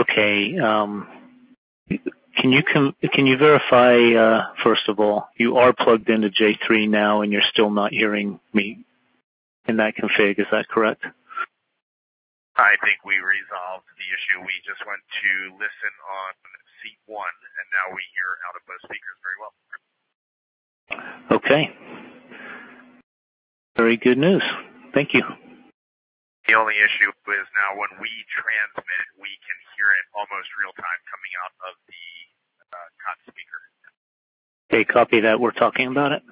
Okay. Can you verify, first of all, you are plugged into J3 now and you're still not hearing me in that config, is that correct? I think we resolved the issue. We just went to listen on seat 1, and now we hear out of both speakers very well. Okay. Very good news. Thank you. The only issue is now when we transmit, we can hear it almost real time coming out of the COT speaker. Okay, copy that. We're talking about it.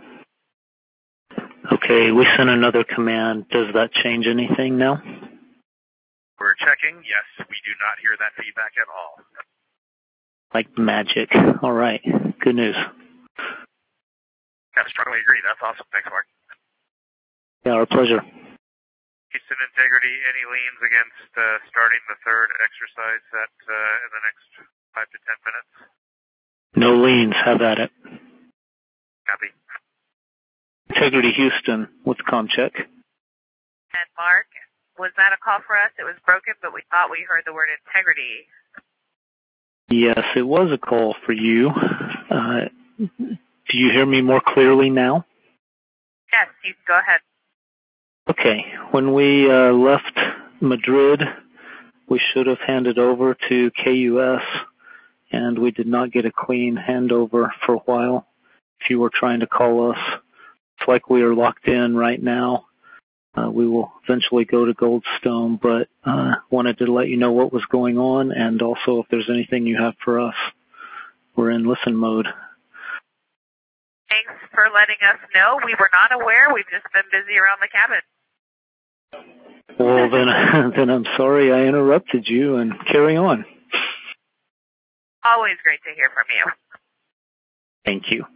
Okay, we sent another command. Does that change anything now? We're checking. Yes, we do not hear that feedback at all. Like magic. All right. Good news. Yeah, strongly agree. That's awesome. Thanks, Mark. Yeah, our pleasure. Houston Integrity, any leans against starting the third exercise set in the next 5 to 10 minutes? No leans. Have at it. Copy. Integrity Houston, what's comm check? And Mark, was that a call for us? It was broken, but we thought we heard the word integrity. Yes, it was a call for you. Do you hear me more clearly now? Yes, you can go ahead. Okay. When we left Madrid, we should have handed over to KUS, and we did not get a clean handover for a while. If you were trying to call us, it's like we are locked in right now. We will eventually go to Goldstone, but wanted to let you know what was going on, and also if there's anything you have for us. We're in listen mode. Thanks for letting us know. We were not aware. We've just been busy around the cabin. Well, then I'm sorry I interrupted you, and carry on. Always great to hear from you. Thank you.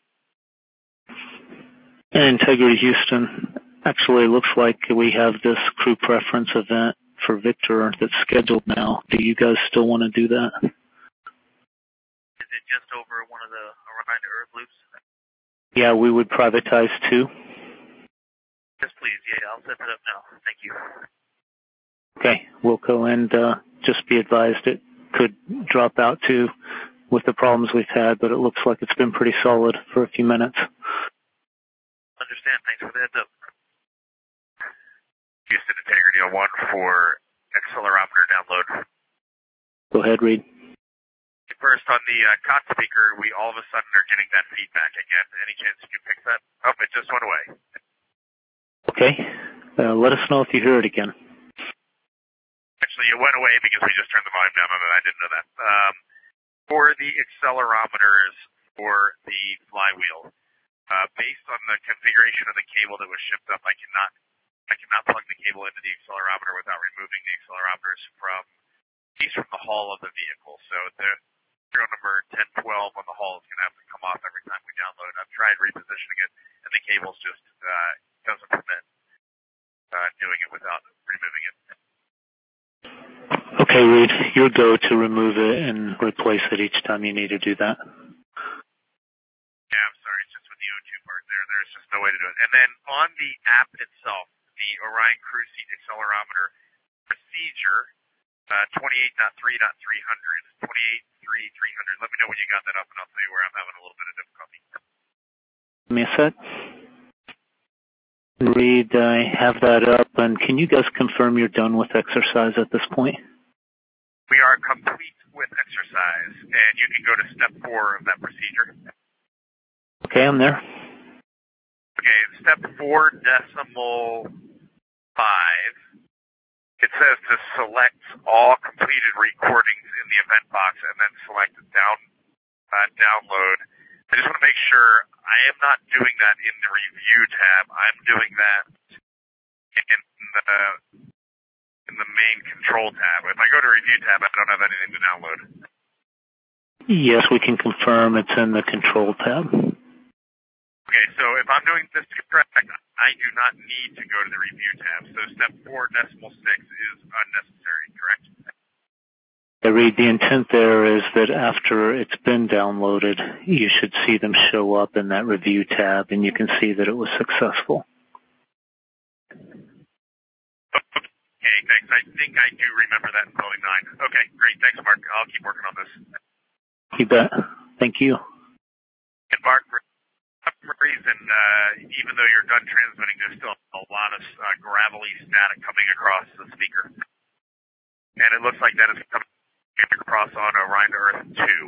And Integrity Houston, actually it looks like we have this crew preference event for Victor that's scheduled now. Do you guys still want to do that? Is it just over one of the Orion to Earth loops? Yeah, we would privatize too. Yes, please. Yeah, I'll set it up now. Thank you. Okay, Wilco, and just be advised it could drop out too with the problems we've had, but it looks like it's been pretty solid for a few minutes. Understand. Thanks for the heads up. Houston Integrity on 1 for accelerometer download. Go ahead, Reed. First, on the COT speaker, we all of a sudden are getting that feedback again. Any chance you can fix that? Oh, it just went away. Okay. Let us know if you hear it again. Actually, it went away because we just turned the volume down on it. I didn't know that. For the accelerometers for the flywheel, based on the configuration of the cable that was shipped up, I cannot plug the cable into the accelerometer without removing the accelerometers from the hull of the vehicle. So the serial number 1012 on the hull is going to have to come off every time we download. I've tried repositioning it, and the cable's just doesn't permit doing it without removing it. Okay, Reed, your go to remove it and replace it each time you need to do that. Yeah, I'm sorry. It's just with the O2 part there. There's just no way to do it. And then on the app itself, the Orion Crew Seat Accelerometer procedure, 28.3.300, 28.3.300. Let me know when you got that up, and I'll tell you where I'm having a little bit of difficulty. Give me a sec. Reed, I have that up, and can you guys confirm you're done with exercise at this point? We are complete with exercise, and you can go to step 4 of that procedure. Okay, I'm there. Okay, step 4.5, it says to select all completed recordings in the event box and then select download. I just want to make sure I am not doing that in the review tab. I'm doing that in the main control tab. If I go to review tab, I don't have anything to download. Yes, we can confirm it's in the control tab. Okay, so if I'm doing this correct, I do not need to go to the review tab. So step 4.6 is unnecessary, correct? I read the intent there is that after it's been downloaded, you should see them show up in that review tab, and you can see that it was successful. Okay, thanks. I think I do remember that in Building 9. Okay, great. Thanks, Mark. I'll keep working on this. You bet. Thank you. And Mark, for some reason, even though you're done transmitting, there's still a lot of gravelly static coming across the speaker. And it looks like that is coming across on Orion Earth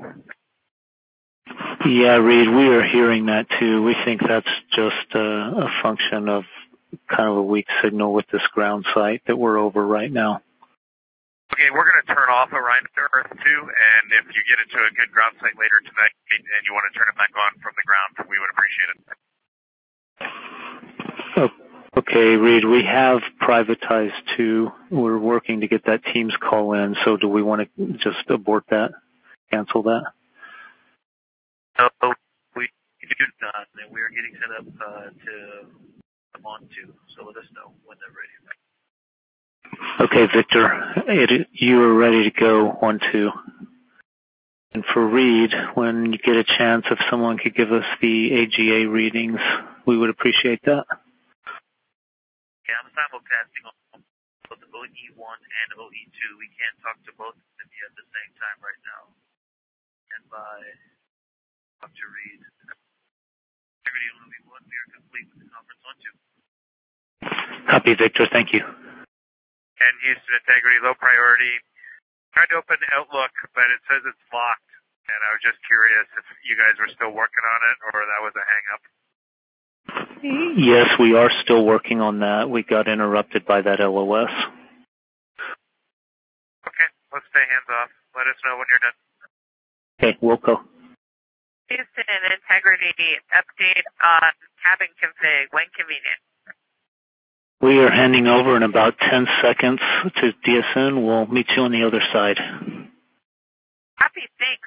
2. Yeah, Reed, we are hearing that too. We think that's just a function of kind of a weak signal with this ground site that we're over right now. Okay, we're going to turn off Orion Earth 2, and if you get into a good ground site later tonight and you want to turn it back on from the ground, we would appreciate it. Okay, Reed, we have privatized 2. We're working to get that Teams call in, so do we want to just abort that, cancel that? No, we do not, and we are getting set up to come on to, so let us know when they're ready. Okay, Victor, you are ready to go on 2. And for Reed, when you get a chance, if someone could give us the AGA readings, we would appreciate that. Yeah, I'm simulcasting on both the OE1 and OE2. We can't talk to both of them at the same time right now. And by Dr. Reed, Integrity on OE1, we are complete with the conference on 2. Copy, Victor. Thank you. And Houston Integrity, low priority. Tried to open Outlook, but it says it's locked. And I was just curious if you guys were still working on it or that was a hang-up. Yes, we are still working on that. We got interrupted by that LOS. Okay, let's stay hands off. Let us know when you're done. Okay, we'll go. Houston Integrity, update on cabin config, when convenient. We are handing over in about 10 seconds to DSN. We'll meet you on the other side. Copy, thanks.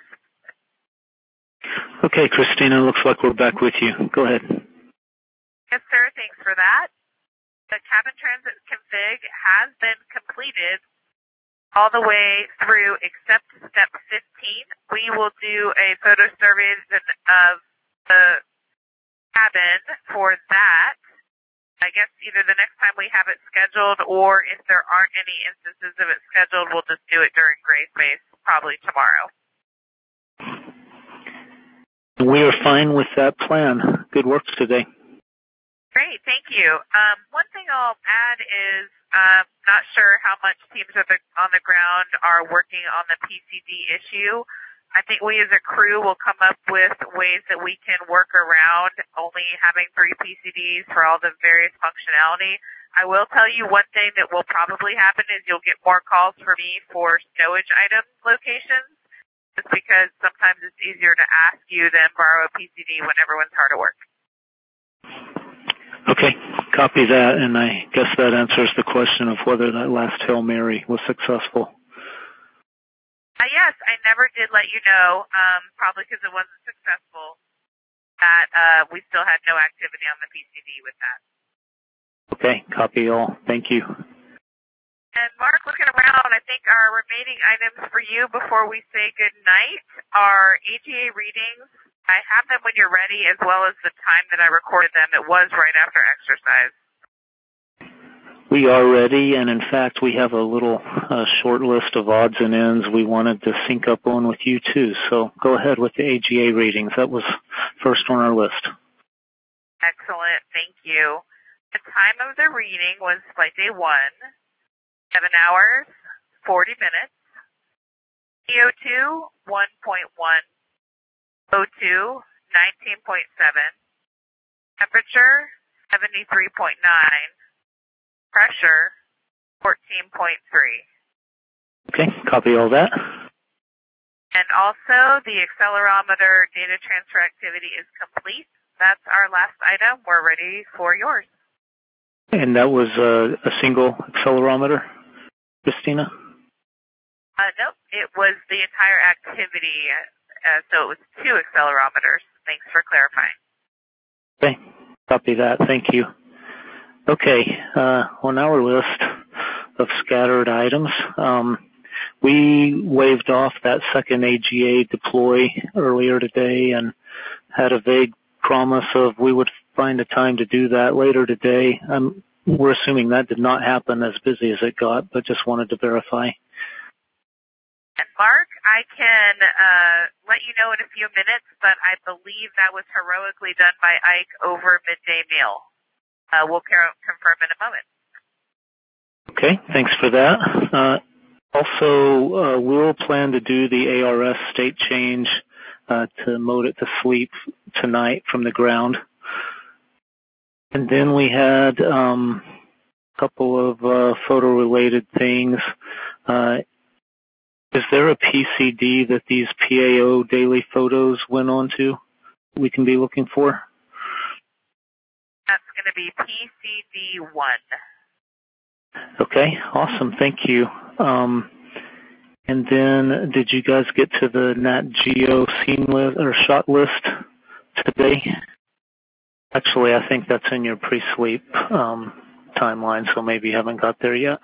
Okay, Christina, looks like we're back with you. Go ahead. Yes, sir, thanks for that. The cabin transit config has been completed all the way through except step 15. We will do a photo survey of the cabin for that. I guess either the next time we have it scheduled, or if there aren't any instances of it scheduled, we'll just do it during gray space, probably tomorrow. We are fine with that plan. Good work today. Great, thank you. One thing I'll add is not sure how much teams on the ground are working on the PCD issue. I think we as a crew will come up with ways that we can work around only having 3 PCDs for all the various functionality. I will tell you one thing that will probably happen is you'll get more calls for me for stowage item locations, just because sometimes it's easier to ask you than borrow a PCD when everyone's hard at work. Okay, copy that, and I guess that answers the question of whether that last Hail Mary was successful. Yes, I never did let you know, probably because it wasn't successful, that we still had no activity on the PCD with that. Okay, copy all. Thank you. And Mark, looking around, I think our remaining items for you before we say good night are AGA readings. I have them when you're ready, as well as the time that I recorded them. It was right after exercise. We are ready, and in fact, we have a little short list of odds and ends we wanted to sync up on with you too. So go ahead with the AGA readings. That was first on our list. Excellent, thank you. The time of the reading was flight day 1, 7 hours, 40 minutes. CO2, 1.1. O2, 19.7. Temperature, 73.9. Pressure, 14.3. Okay, copy all that. And also, the accelerometer data transfer activity is complete. That's our last item. We're ready for yours. And that was a single accelerometer, Christina? Nope, it was the entire activity. So it was 2 accelerometers. Thanks for clarifying. Okay, copy that. Thank you. Okay, on our list of scattered items, we waved off that second AGA deploy earlier today and had a vague promise of we would find a time to do that later today. I'm we're assuming that did not happen as busy as it got, but just wanted to verify. And Mark, I can let you know in a few minutes, but I believe that was heroically done by Ike over midday meal. We'll confirm in a moment. Okay, thanks for that. Also, we'll plan to do the ARS state change to mode it to sleep tonight from the ground. And then we had a couple of photo-related things. Is there a PCD that these PAO daily photos went on to we can be looking for? That's going to be PCD1. Okay, awesome. Thank you. And then, did you guys get to the Nat Geo scene list or shot list today? Actually, I think that's in your pre-sleep timeline, so maybe you haven't got there yet.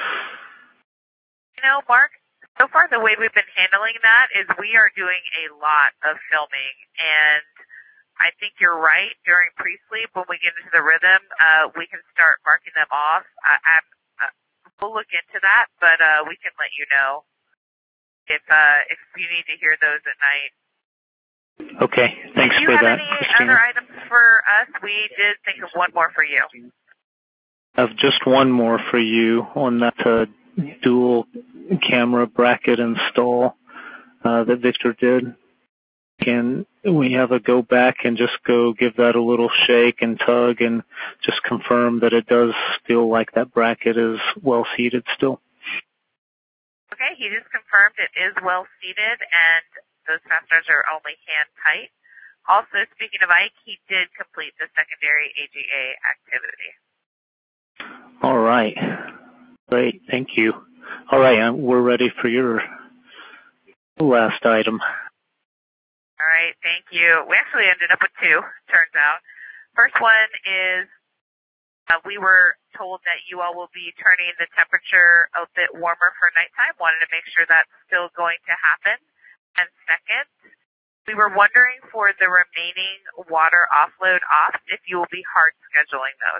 You know, Mark, so far the way we've been handling that is we are doing a lot of filming, and I think you're right. During pre-sleep, when we get into the rhythm, we can start marking them off. We'll look into that, but we can let you know if you need to hear those at night. Okay, thanks for that. Do you have any other items for us? We did think of one more for you. I have just one more for you on that dual camera bracket install that Victor did. Can we have a go back and just go give that a little shake and tug and just confirm that it does feel like that bracket is well seated still? Okay, he just confirmed it is well seated and those fasteners are only hand tight. Also, speaking of Ike, he did complete the secondary AGA activity. All right. Great. Thank you. All right. We're ready for your last item. All right. Thank you. We actually ended up with two, turns out. First one is we were told that you all will be turning the temperature a bit warmer for nighttime. Wanted to make sure that's still going to happen. And second, we were wondering for the remaining water offload offs if you will be hard scheduling those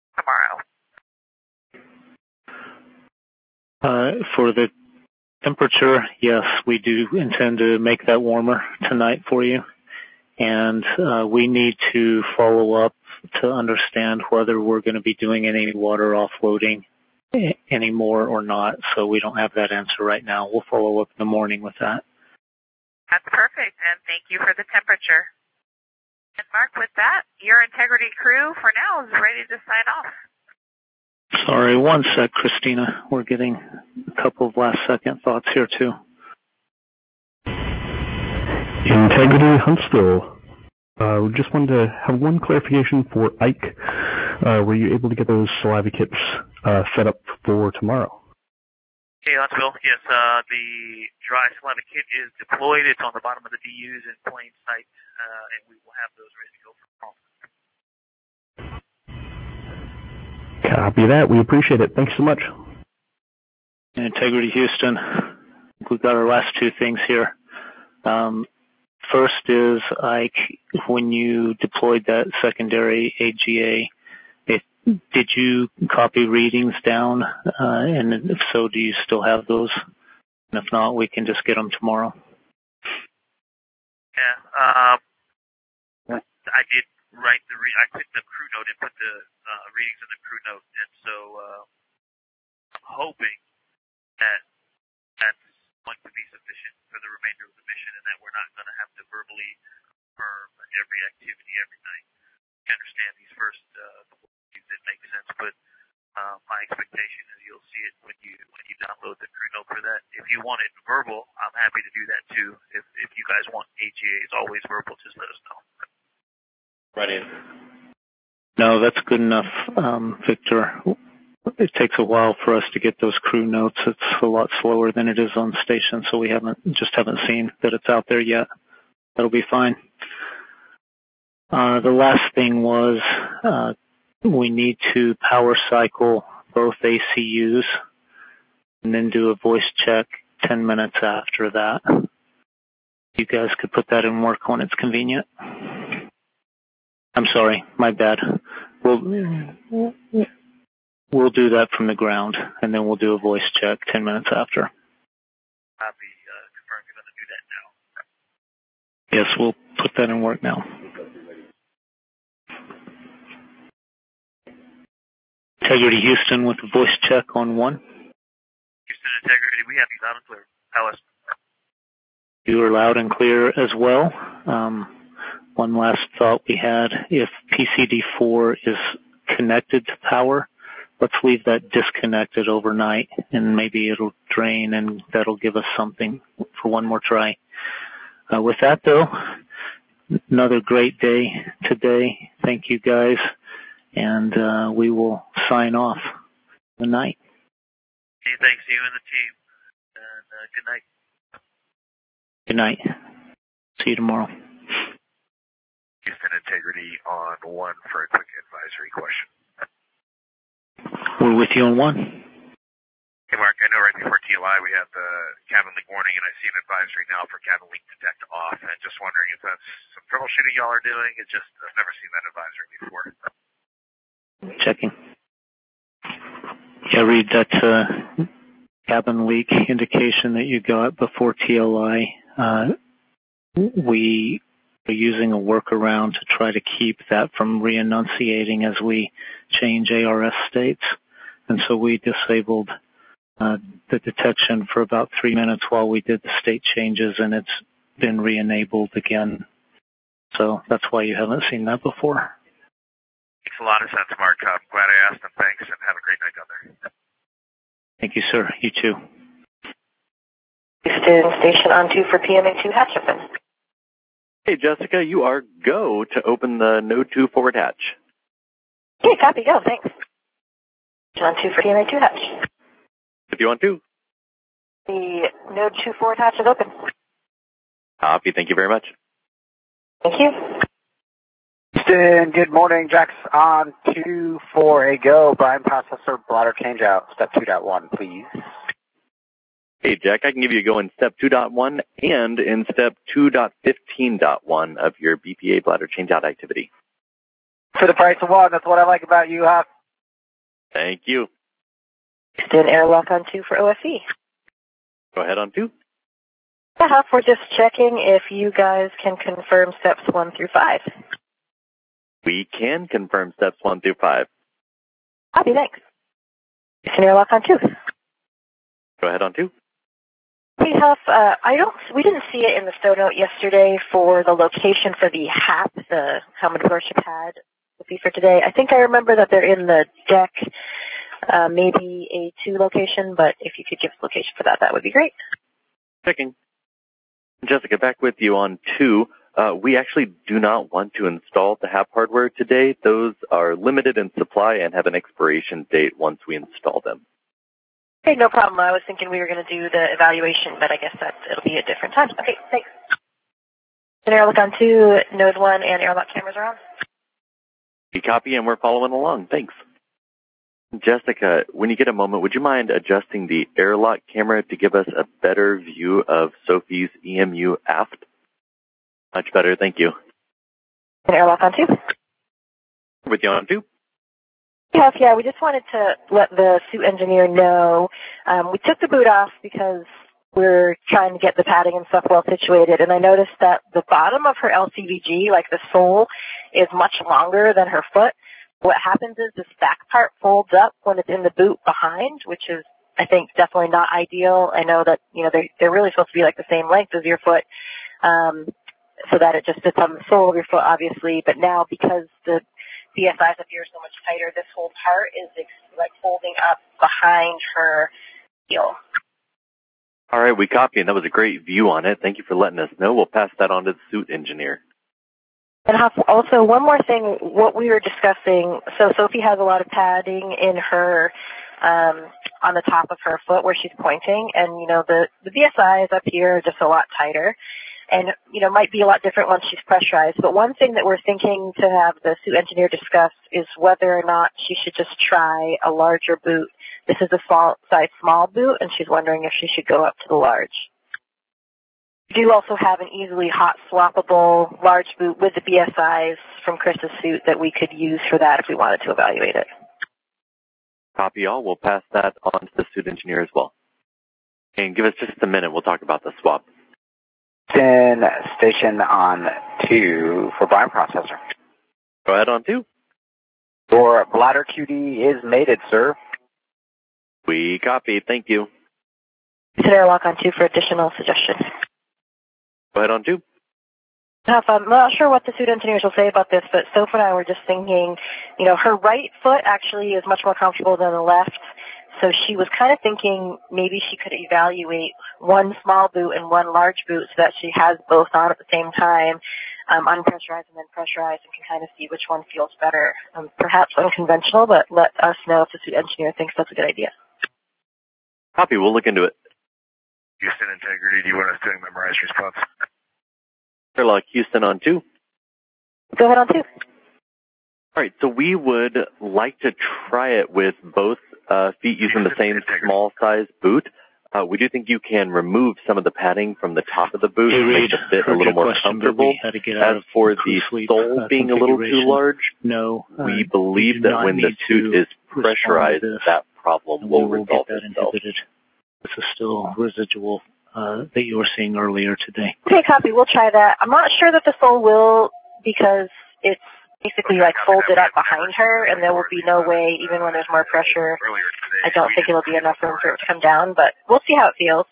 tomorrow. For the temperature, yes, we do intend to make that warmer tonight for you. And we need to follow up to understand whether we're going to be doing any water offloading anymore or not. So we don't have that answer right now. We'll follow up in the morning with that. That's perfect, and thank you for the temperature. And Mark, with that, your integrity crew for now is ready to sign off. Sorry, one sec, Christina. We're getting a couple of last-second thoughts here, too. Integrity Huntsville. Just wanted to have one clarification for Ike. Were you able to get those saliva kits set up for tomorrow? Hey, Huntsville. Yes, the dry saliva kit is deployed. It's on the bottom of the DUs in plain sight, and we will have those ready to go for tomorrow. Copy that. We appreciate it. Thanks so much. Integrity Houston. We've got our last two things here. First is, Ike, when you deployed that secondary AGA, did you copy readings down? And if so, do you still have those? And if not, we can just get them tomorrow. Yeah, I did write I took the crew note and put the readings in the crew note, and so I'm hoping that that's going to be sufficient for the remainder of the mission, and that we're not going to have to verbally confirm every activity every night. I understand these first it makes sense, but my expectation is you'll see it when you download the crew note for that. If you want it verbal, I'm happy to do that too. If you guys want AGAs always verbal, just let us know. Right in. No, that's good enough, Victor. It takes a while for us to get those crew notes. It's a lot slower than it is on station, so we haven't seen that it's out there yet. That'll be fine. The last thing was we need to power cycle both ACUs and then do a voice check 10 minutes after that. You guys could put that in work when it's convenient. I'm sorry, my bad. We'll do that from the ground, and then we'll do a voice check 10 minutes after. I'll be confirmed you're going to do that now. Yes, we'll put that in work now. Integrity Houston with a voice check on 1. Houston Integrity, we have you loud and clear. Alice. You are loud and clear as well. One last thought we had, if PCD4 is connected to power, let's leave that disconnected overnight, and maybe it'll drain, and that'll give us something for one more try. With that, though, another great day today. Thank you, guys, and we will sign off the night. Hey, thanks to you and the team, and good night. Good night. See you tomorrow. Houston Integrity on 1 for a quick advisory question. We're with you on 1. Hey, Mark, I know right before TLI we had the cabin leak warning, and I see an advisory now for cabin leak detect off, and just wondering if that's some troubleshooting y'all are doing. It's just, I've never seen that advisory before. Checking. Yeah, read that cabin leak indication that you got before TLI. We are using a workaround to try to keep that from re-enunciating as we change ARS states. And so we disabled the detection for about 3 minutes while we did the state changes, and it's been re-enabled again. So that's why you haven't seen that before. Makes a lot of sense, Mark. I'm glad I asked, and thanks, and have a great night down there. Thank you, sir. You too. Houston Station on 2 for PMA2 hatch open. Hey, Jessica, you are go to open the Node 2 forward hatch. Okay, copy, go, thanks. On 2 for PMA2 hatch. If you want to. The Node 2 forward hatch is open. Copy, thank you very much. Thank you. Houston, good morning. Jax on 2 for a go. Brine processor bladder changeout. Step 2.1, please. Hey, Jack, I can give you a go in step 2.1 and in step 2.15.1 of your BPA bladder changeout activity. For the price of 1, that's what I like about you, Huff. Thank you. Houston, airlock on 2 for OFE. Go ahead on 2. Yeah, Huff, we're just checking if you guys can confirm steps 1 through 5. We can confirm steps 1 through 5. Copy, thanks. Houston, airlock on 2. Go ahead on 2. Hey, Huff, we didn't see it in the stow note yesterday for the location for the HAP, the helmet absorption pad would be for today. I think I remember that they're in the deck, maybe a 2 location, but if you could give us a location for that, that would be great. Checking. Jessica, back with you on 2. We actually do not want to install the HAP hardware today. Those are limited in supply and have an expiration date once we install them. Okay, no problem. I was thinking we were going to do the evaluation, but I guess it'll be a different time. Okay, thanks. An airlock on 2, Node 1, and airlock cameras are on. We copy and we're following along. Thanks. Jessica, when you get a moment, would you mind adjusting the airlock camera to give us a better view of Sophie's EMU aft? Much better, thank you. An airlock on 2. With you on 2. Yes, yeah, we just wanted to let the suit engineer know. We took the boot off because we're trying to get the padding and stuff well situated, and I noticed that the bottom of her LCVG, like the sole, is much longer than her foot. What happens is this back part folds up when it's in the boot behind, which is, I think, definitely not ideal. I know that, they're really supposed to be like the same length as your foot, so that it just sits on the sole of your foot, obviously, but now because the BSIs up here are so much tighter, this whole part is like folding up behind her heel. All right, we copy, and that was a great view on it. Thank you for letting us know. We'll pass that on to the suit engineer. And also, one more thing, what we were discussing, so Sophie has a lot of padding in her, on the top of her foot where she's pointing, and, the BSIs up here are just a lot tighter. And, might be a lot different once she's pressurized. But one thing that we're thinking to have the suit engineer discuss is whether or not she should just try a larger boot. This is a size small boot, and she's wondering if she should go up to the large. We do also have an easily hot swappable large boot with the BSIs from Chris's suit that we could use for that if we wanted to evaluate it. Copy all. We'll pass that on to the suit engineer as well. And give us just a minute. We'll talk about the swap. Then station on 2 for Brine Processor. Go ahead on 2. Your bladder QD is mated, sir. We copy. Thank you. Set airlock on 2 for additional suggestions. Go ahead on 2. I'm not sure what the suit engineers will say about this, but Soph and I were just thinking, you know, her right foot actually is much more comfortable than the left, so she was kind of thinking maybe she could evaluate one small boot and one large boot so that she has both on at the same time, unpressurized and then pressurized, and can kind of see which one feels better. Perhaps unconventional, but let us know if the suit engineer thinks that's a good idea. Copy. We'll look into it. Houston Integrity, do you want us to memorize response? Airlock Houston on 2. Go ahead on 2. All right, so we would like to try it with both feet using the same small size boot. We do think you can remove some of the padding from the top of the boot to make the fit a little more comfortable. As for the sole being a little too large, we believe that when the suit is pressurized, that problem will resolve itself. This is still residual that you were seeing earlier today. Okay, copy. We'll try that. I'm not sure that the sole will, because it's basically like folded up behind her, and there will be no way, even when there's more pressure, I don't think it'll be enough room for it to come down, but we'll see how it feels.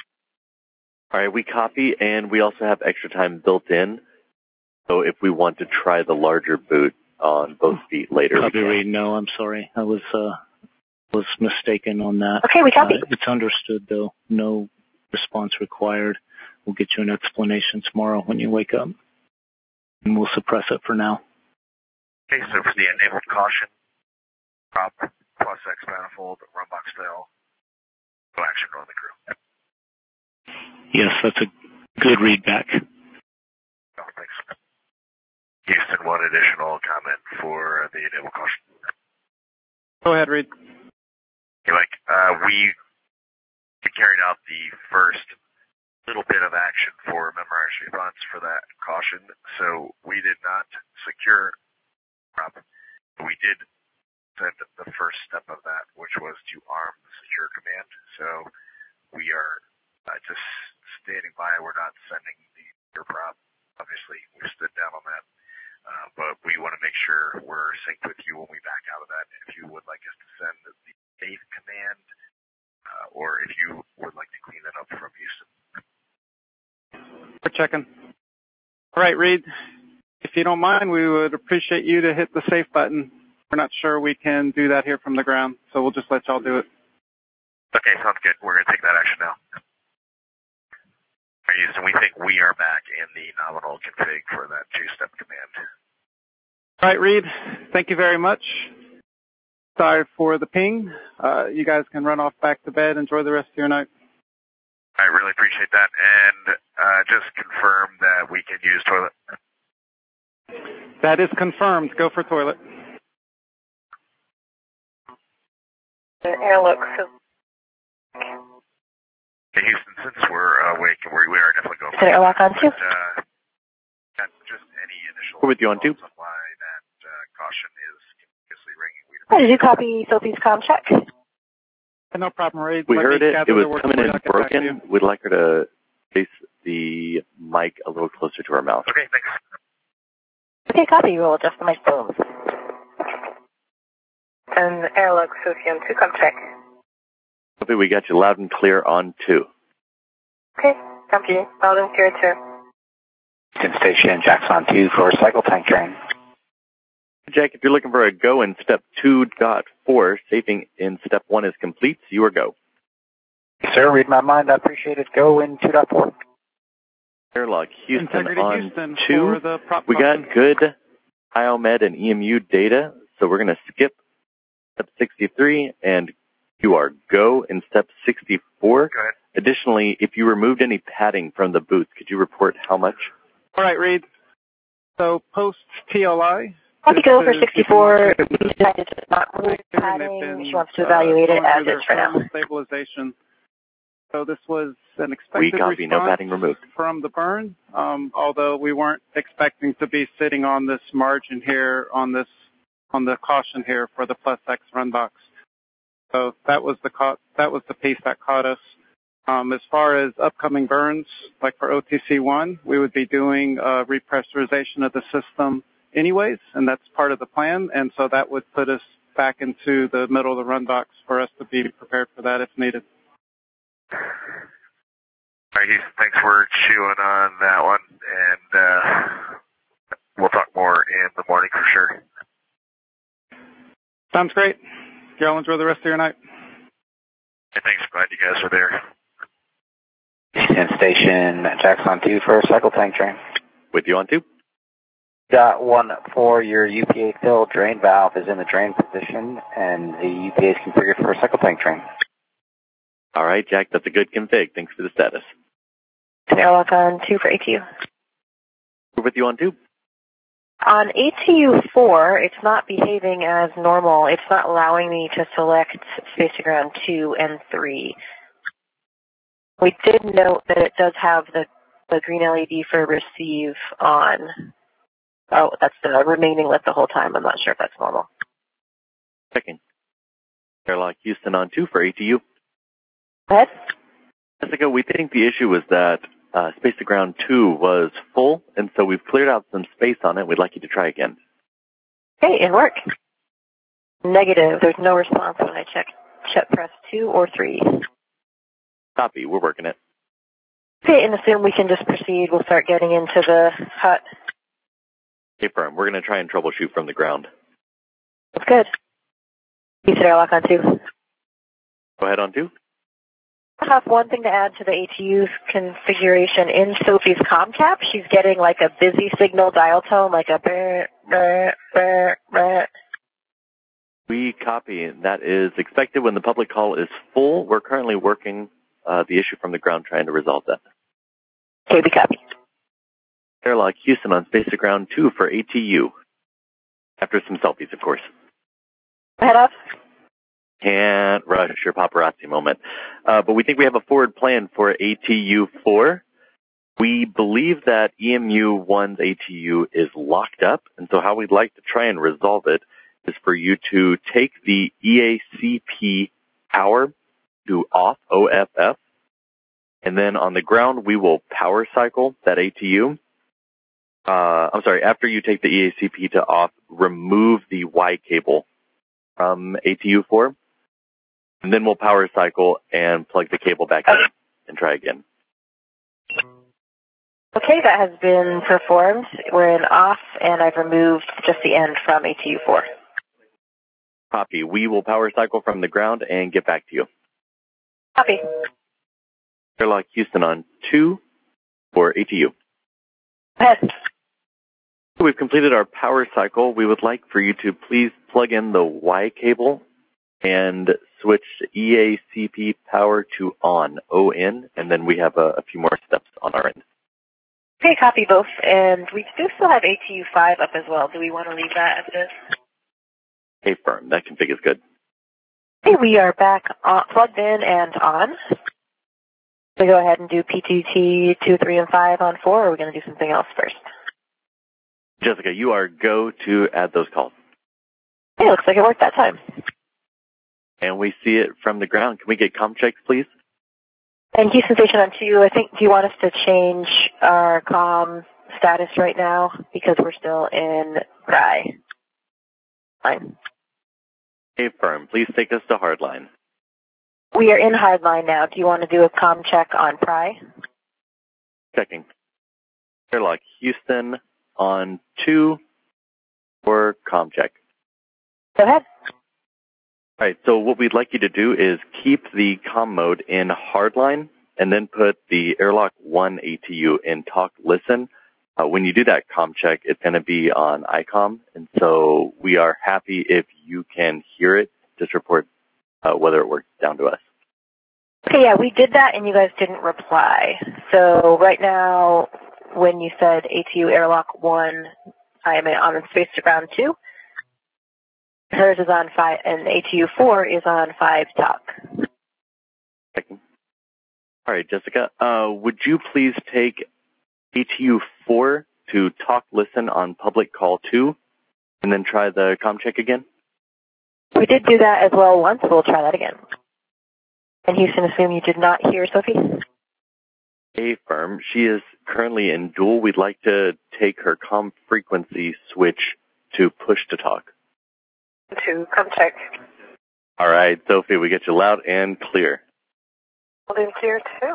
All right, we copy, and we also have extra time built in. So if we want to try the larger boot on both feet later. Copy, Reed. No, I'm sorry. I was mistaken on that. Okay, we copy. It's understood, though. No response required. We'll get you an explanation tomorrow when you wake up. And we'll suppress it for now. Okay, so for the enabled caution, prop plus X manifold, run box fail, no action on the crew. Yes, that's a good read back. Oh, thanks. Houston, one additional comment for the enabled caution. Go ahead, Reed. Okay, we carried out the first little bit of action for memorized response for that caution, so we did not secure prop. We did send the first step of that, which was to arm the secure command. So we are just standing by. We're not sending the secure prop. Obviously, we stood down on that, but we want to make sure we're synced with you when we back out of that. If you would like us to send the safe command, or if you would like to clean that up from Houston. We're checking. All right, Reed. If you don't mind, we would appreciate you to hit the safe button. We're not sure we can do that here from the ground, so we'll just let y'all do it. Okay, sounds good. We're going to take that action now. All right, Houston, we think we are back in the nominal config for that two-step command. All right, Reed. Thank you very much. Sorry for the ping. You guys can run off back to bed. Enjoy the rest of your night. I really appreciate that. And just confirm that we can use toilet. That is confirmed. Go for toilet. Airlock. Hey, Houston, since we're awake, we are definitely going for airlock on 2. Just any initial we're with you on 2. On why that caution is continuously Did ringing. you copy Sophie's comm check? No problem, Reed. We heard it. It was coming in broken. We'd like her to face the mic a little closer to her mouth. Okay, thanks. Okay, copy. We'll adjust the mic booms. And airlock Sophie on 2, comm check. Sophie, we got you loud and clear on 2. Okay, copy. Loud and clear 2. Houston Station, Jackson on 2 for cycle tank train. Jack, if you're looking for a go in step 2.4, safing in step 1 is complete, so you are go. Yes, sir, read my mind. I appreciate it. Go in 2.4. Airlock Houston Integrity on Houston 2. We got good IOMED and EMU data, so we're going to skip step 63, and you are go in step 64. Go ahead. Additionally, if you removed any padding from the boots, could you report how much? All right, Reed. So post-TLI, Copy go for 64. We decided to not remove padding. She wants to evaluate it as is for now. Stabilization. So this was an expected response no padding removed. From the burn, although we weren't expecting to be sitting on this margin here, on the caution here for the plus X run box. So that was the piece that caught us. As far as upcoming burns, like for OTC-1, we would be doing repressurization of the system anyways, and that's part of the plan, and so that would put us back into the middle of the run box for us to be prepared for that if needed. All right, Heath, thanks for chewing on that one, and we'll talk more in the morning for sure. Sounds great. Y'all enjoy the rest of your night. Hey, thanks. Glad you guys are there. Houston Station, Jax on 2 for a cycle tank train. With you on 2. Got 1 for your UPA fill drain valve is in the drain position, and the UPA is configured for a cycle tank train. All right, Jack, that's a good config. Thanks for the status. Airlock on 2 for ATU. We're with you on 2. On ATU-4, it's not behaving as normal. It's not allowing me to select space to ground 2 and 3. We did note that it does have the green LED for receive on. Oh, that's the remaining lit the whole time. I'm not sure if that's normal. Checking. Airlock Houston on 2 for ATU. Go ahead. Jessica, we think the issue was that space to ground 2 was full, and so we've cleared out some space on it. We'd like you to try again. Okay, it worked. Negative. There's no response when I check press 2 or 3. Copy. We're working it. Okay, and assume we can just proceed. We'll start getting into the hut. Okay, firm. We're going to try and troubleshoot from the ground. That's good. You said airlock on 2. Go ahead on 2. I have one thing to add to the ATU's configuration. In Sophie's comm cap, she's getting like a busy signal dial tone, like a brr, brr, brr, brr. We copy. That is expected when the public call is full. We're currently working the issue from the ground, trying to resolve that. Okay, we copy. Airlock Houston on space to ground 2 for ATU. After some selfies, of course. Head up. Can't rush your paparazzi moment. But we think we have a forward plan for ATU-4. We believe that EMU-1's ATU is locked up, and so how we'd like to try and resolve it is for you to take the EACP power to off, OFF, and then on the ground we will power cycle that ATU. After you take the EACP to off, remove the Y cable from ATU-4. And then we'll power cycle and plug the cable back in and try again. Okay, that has been performed. We're in off, and I've removed just the end from ATU-4. Copy. We will power cycle from the ground and get back to you. Copy. Airlock Houston on 2 for ATU. Go ahead. We've completed our power cycle. We would like for you to please plug in the Y cable and switch EACP power to on, O-N, and then we have a few more steps on our end. Okay, copy both. And we do still have ATU-5 up as well. Do we want to leave that as it is? Okay, firm. That config is good. Okay, we are back plugged in and on. We go ahead and do PTT 2, 3, and 5 on 4, or are we going to do something else first? Jessica, you are go to add those calls. Hey, looks like it worked that time. And we see it from the ground. Can we get comm checks, please? And Houston Station on 2, I think, do you want us to change our comm status right now? Because we're still in Rye. Fine. Hey, firm, please take us to hardline. We are in hardline now. Do you want to do a comm check on Pry? Checking. Airlock Houston on 2 for comm check. Go ahead. All right, so what we'd like you to do is keep the comm mode in hardline and then put the Airlock 1 ATU in talk listen. When you do that comm check, it's going to be on ICOM, and so we are happy if you can hear it. Just report whether it works down to us. Okay, yeah, we did that and you guys didn't reply. So right now, when you said ATU Airlock 1, I am on space to ground 2. Hers is on 5, and ATU-4 is on 5 talk. All right, Jessica, would you please take ATU-4 to talk listen on public call 2, and then try the comm check again? We did do that as well once. We'll try that again. And Houston, assume you did not hear Sophie? Affirm. She is currently in dual. We'd like to take her comm frequency switch to push to talk. To come check. All right, Sophie, we get you loud and clear. Loud and clear too.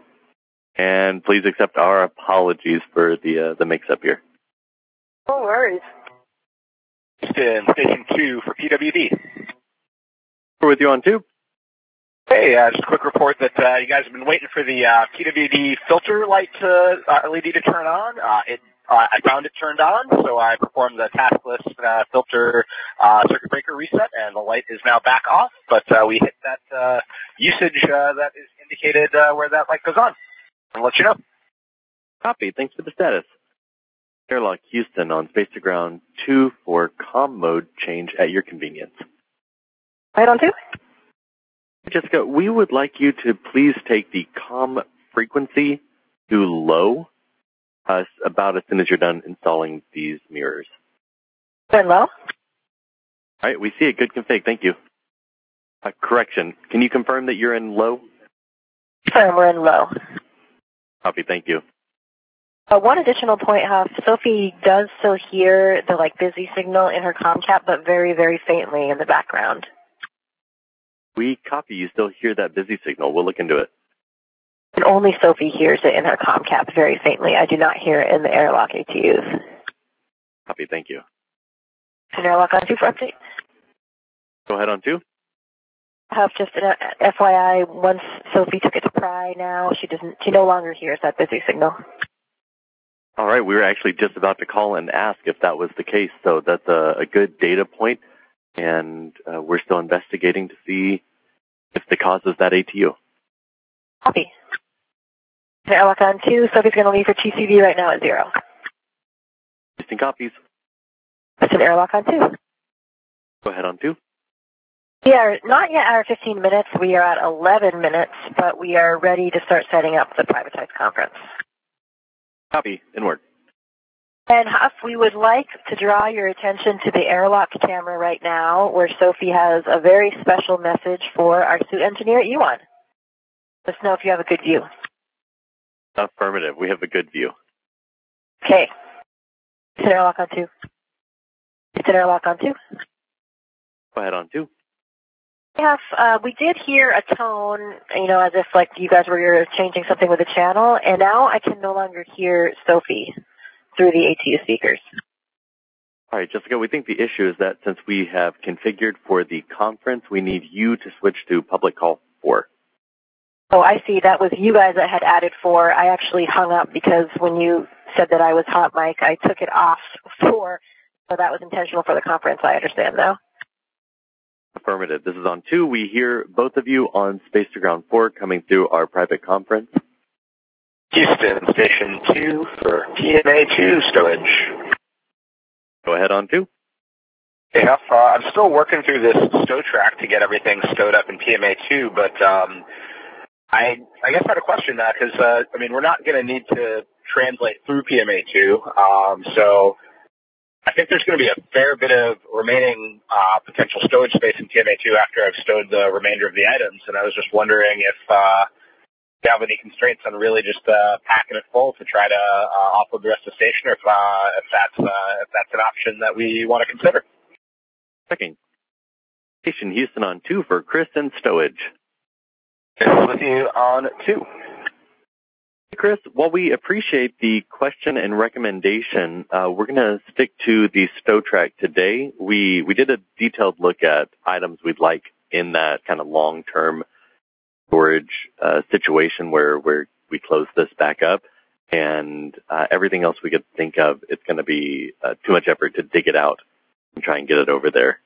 And please accept our apologies for the mix-up here. No worries. Houston, Station 2 for PWD. We're with you on 2. Hey, just a quick report that you guys have been waiting for the PWD filter light LED to turn on. I found it turned on, so I performed the taskless filter circuit breaker reset, and the light is now back off. But we hit that usage that is indicated where that light goes on. I'll let you know. Copy. Thanks for the status. Airlock Houston on Space to Ground 2 for comm mode change at your convenience. Right on 2? Jessica, we would like you to please take the comm frequency to low about as soon as you're done installing these mirrors. Turn low? All right, we see a good config. Thank you. Correction. Can you confirm that you're in low? Confirm we're in low. Copy. Thank you. One additional point, Huff. Sophie does still hear the busy signal in her comm cap, but very, very faintly in the background. We copy. You still hear that busy signal. We'll look into it. And only Sophie hears it in her comm cap very faintly. I do not hear it in the airlock ATUs. Copy. Thank you. An airlock on 2 for update. Go ahead on 2. Huff, just an FYI, once Sophie took it to Pry now, she no longer hears that busy signal. All right, we were actually just about to call and ask if that was the case, so that's a good data point, and we're still investigating to see if the cause is that ATU. Copy. Airlock on 2, Sophie's going to leave her TCV right now at 0. Houston copies. That's an airlock on 2. Go ahead on 2. We are not yet at our 15 minutes. We are at 11 minutes, but we are ready to start setting up the privatized conference. Copy. Inward. And Huff, we would like to draw your attention to the airlock camera right now, where Sophie has a very special message for our suit engineer at UON. Let us know if you have a good view. Affirmative. We have a good view. Okay. It's an airlock on 2. It's an airlock on 2. Go ahead on 2. Yes, we did hear a tone, as if you guys were changing something with the channel, and now I can no longer hear Sophie through the ATU speakers. All right, Jessica, we think the issue is that since we have configured for the conference, we need you to switch to public call 4. Oh, I see. That was you guys that had added 4. I actually hung up because when you said that I was hot mic, I took it off 4, so that was intentional for the conference. I understand now. Affirmative. This is on 2. We hear both of you on Space to Ground 4 coming through our private conference. Houston, Station 2 for PMA2 stowage. Go ahead on 2. Hey, Huff, I'm still working through this stow track to get everything stowed up in PMA2, but I guess I had a question now because, we're not going to need to translate through PMA2, so I think there's going to be a fair bit of remaining potential stowage space in PMA2 after I've stowed the remainder of the items, and I was just wondering if you have any constraints on really just packing it full to try to offload the rest of the station, or if that's an option that we want to consider. Checking. Station Houston on 2 for Chris and stowage. Chris with you on 2. Chris, while we appreciate the question and recommendation, we're going to stick to the stow track today. We did a detailed look at items we'd like in that kind of long-term storage situation where we close this back up, and everything else we could think of, it's going to be too much effort to dig it out and try and get it over there.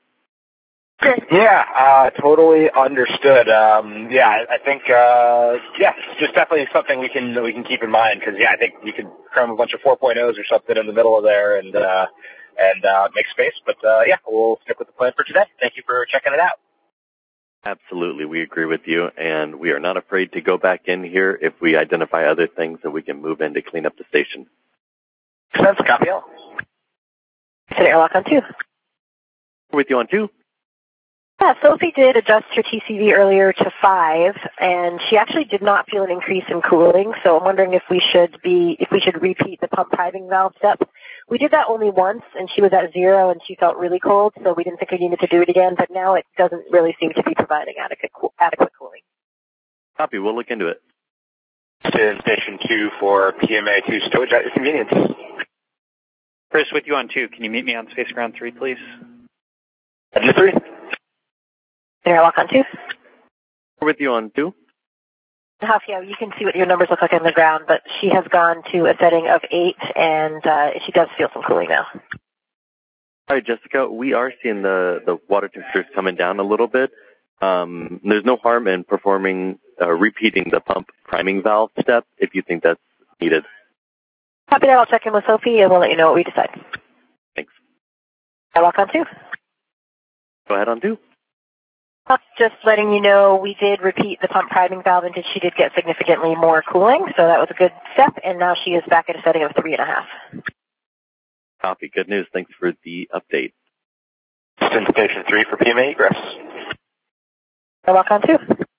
Yeah, totally understood. I think it's just definitely something we can keep in mind because I think we could cram a bunch of 4.0s or something in the middle of there and make space. But we'll stick with the plan for today. Thank you for checking it out. Absolutely, we agree with you, and we are not afraid to go back in here if we identify other things that we can move in to clean up the station. Makes sense. Copy all. It's an airlock on 2. We're with you on 2. Yeah, Sophie did adjust her TCV earlier to 5, and she actually did not feel an increase in cooling. So I'm wondering if we should repeat the pump priming valve step. We did that only once, and she was at 0, and she felt really cold, so we didn't think we needed to do it again. But now it doesn't really seem to be providing adequate cooling. Copy. We'll look into it. Station 2 for PMA2 stowage at your convenience. Chris, with you on 2. Can you meet me on Space Ground 3, please? Engine 3. Airlock on 2. We're with you on 2. Huff, yeah, you can see what your numbers look like on the ground, but she has gone to a setting of 8, and she does feel some cooling now. All right, Jessica, we are seeing the water temperatures coming down a little bit. There's no harm in repeating the pump priming valve step if you think that's needed. Copy that. I'll check in with Sophie, and we'll let you know what we decide. Thanks. Airlock on 2. Go ahead on 2. Just letting you know, we did repeat the pump priming valve, and she did get significantly more cooling, so that was a good step, and now she is back at a setting of 3.5. Copy. Good news. Thanks for the update. Station 3 for PMA egress. Airlock on 2.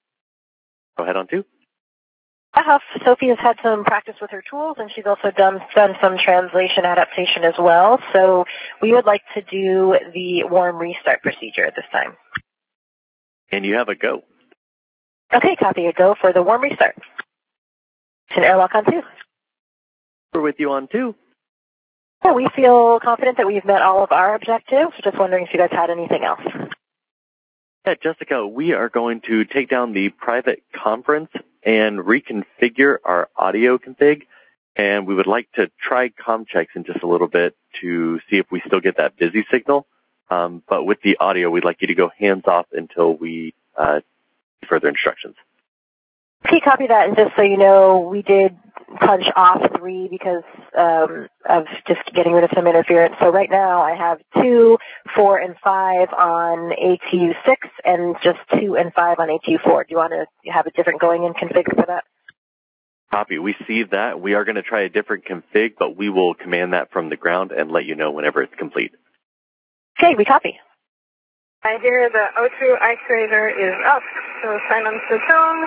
Go ahead on 2. Huff, Sophie has had some practice with her tools, and she's also done some translation adaptation as well, so we would like to do the warm restart procedure at this time. And you have a go. Okay, copy a go for the warm restart. It's an airlock on 2. We're with you on 2. Yeah, we feel confident that we've met all of our objectives. Just wondering if you guys had anything else. Yeah, Jessica, we are going to take down the private conference and reconfigure our audio config, and we would like to try comm checks in just a little bit to see if we still get that busy signal. But with the audio, we'd like you to go hands off until we further instructions. Okay, copy that. And just so you know, we did punch off 3 because of just getting rid of some interference. So right now I have 2, 4, and 5 on ATU 6 and just 2 and 5 on ATU 4. Do you want to have a different going in config for that? Copy. We see that. We are going to try a different config, but we will command that from the ground and let you know whenever it's complete. Okay, we copy. I hear the O2 actuator is up, so silence the tone.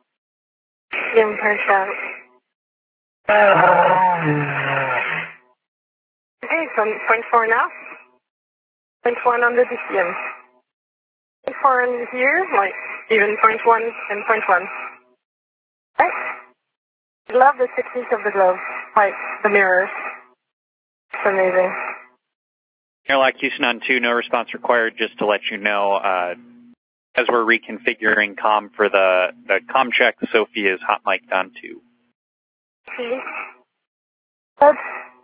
Dim punch out. Okay, so 0.4 now. 0.1 on the DCM. 0.4 in here, like even 0.1 and 0.1. Right? I love the technique of the glove, like the mirrors. It's amazing. Airlock Houston on 2, no response required. Just to let you know, as we're reconfiguring comm for the comm check, Sophie is hot mic'd on 2. See? Good.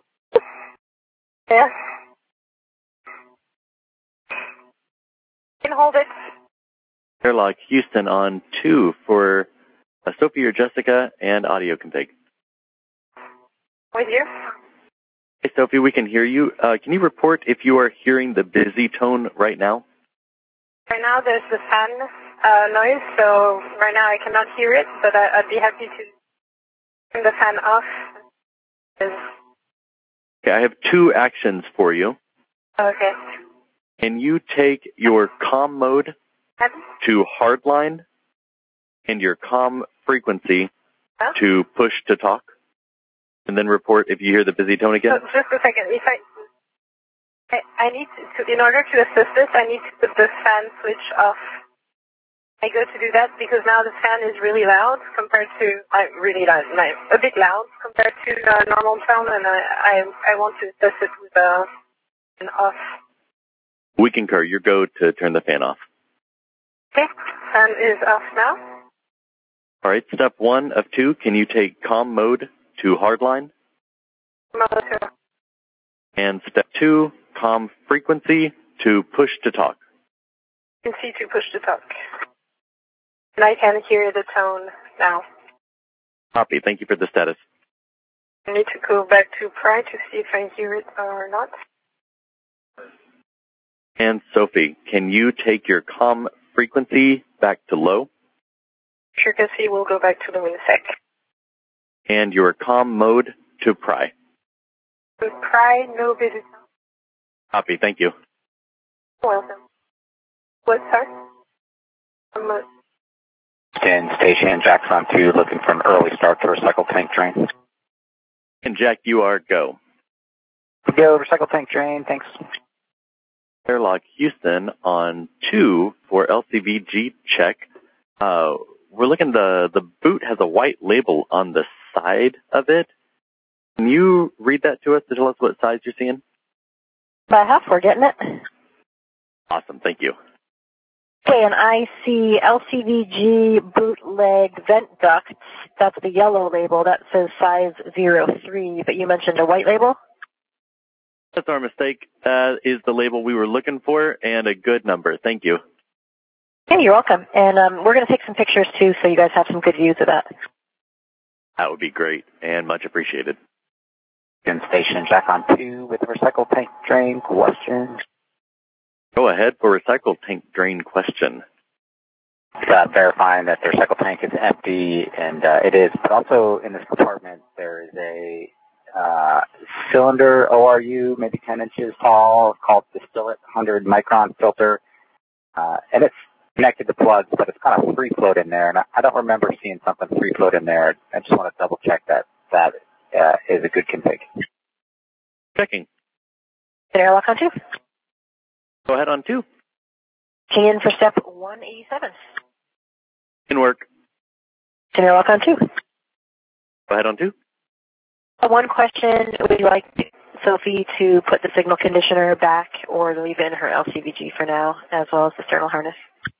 Yes. You can hold it. Airlock Houston on 2 for Sophie or Jessica and audio config. With you? Hey, Sophie, we can hear you. Can you report if you are hearing the busy tone right now? Right now there's the fan noise, so right now I cannot hear it, but I'd be happy to turn the fan off. Okay, I have 2 actions for you. Okay. Can you take your comm mode to hardline and your comm frequency to push to talk? And then report if you hear the busy tone again? So just a second. If I need to, in order to assist this, I need to put the fan switch off. I go to do that because now the fan is really loud compared to, really loud, a bit loud compared to normal tone, and I want to assist it with an off. We concur. Your go to turn the fan off. Okay, fan is off now. All right, step 1 of 2, can you take comm mode to hardline? Mode 2. And step 2, comm frequency to push to talk. Frequency to push to talk. And I can hear the tone now. Copy. Thank you for the status. I need to go back to Pri to see if I hear it or not. And Sophie, can you take your comm frequency back to low? Frequency will go back to low in a sec. And your comm mode to Pri. Pri, no busy. Copy. Thank you. Welcome. What, sir? Houston Station, Jack's on 2, looking for an early start to recycle tank drain. And Jack, you are go. Go, recycle tank drain, thanks. Airlock Houston on 2 for LCVG check. We're looking, the boot has a white label on the side of it. Can you read that to us to tell us what size you're seeing? About half, we're getting it. Awesome, thank you. Okay, and I see LCVG bootleg vent ducts. That's the yellow label. That says size 03, but you mentioned a white label? That's our mistake. That is the label we were looking for, and a good number. Thank you. Hey, you're welcome. And we're going to take some pictures, too, so you guys have some good views of that. That would be great, and much appreciated. Station, Jack on 2 with recycle tank drain question. Go ahead for recycle tank drain question. Verifying that the recycle tank is empty, and it is. But also in this compartment, there is a cylinder ORU, maybe 10 inches tall, called Distillate 100 micron filter. And it's connected to plugs, but it's kind of free float in there. And I don't remember seeing something free float in there. I just want to double check that is a good config. Checking. Airlock on 2. Go ahead on 2. Key in for step 187. In work. Airlock on 2. Go ahead on 2. One question, would you like Sophie to put the signal conditioner back or to leave it in her LCVG for now, as well as the sternal harness?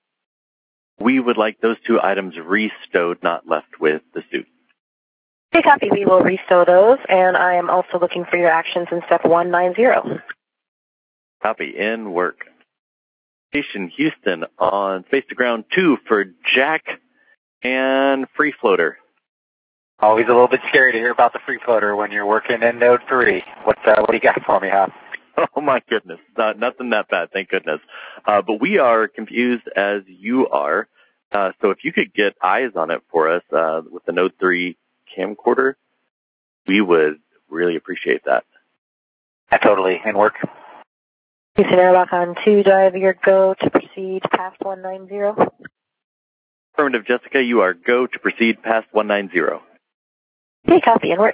We would like those 2 items restowed, not left with the suit. Okay, copy. We will restow those, and I am also looking for your actions in step 190. Copy. In work. Station Houston on space to ground 2 for Jack and free floater. Always a little bit scary to hear about the free floater when you're working in Node 3. What do you got for me, huh? Oh my goodness. Nothing that bad, thank goodness. But we are confused as you are. So if you could get eyes on it for us with the Node 3 camcorder, we would really appreciate that. Totally. In work. Houston airlock on 2. Do I have your go to proceed past 190? Affirmative, Jessica. You are go to proceed past 190. Okay, copy. In work.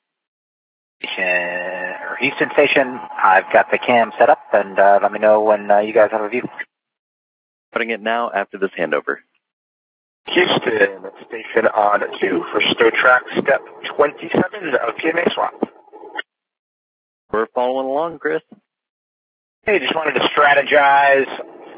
Houston Station, I've got the cam set up, and let me know when you guys have a view. Putting it now after this handover. Houston Station on 2 for stow track step 27 of PMA swap. We're following along, Chris. Hey, just wanted to strategize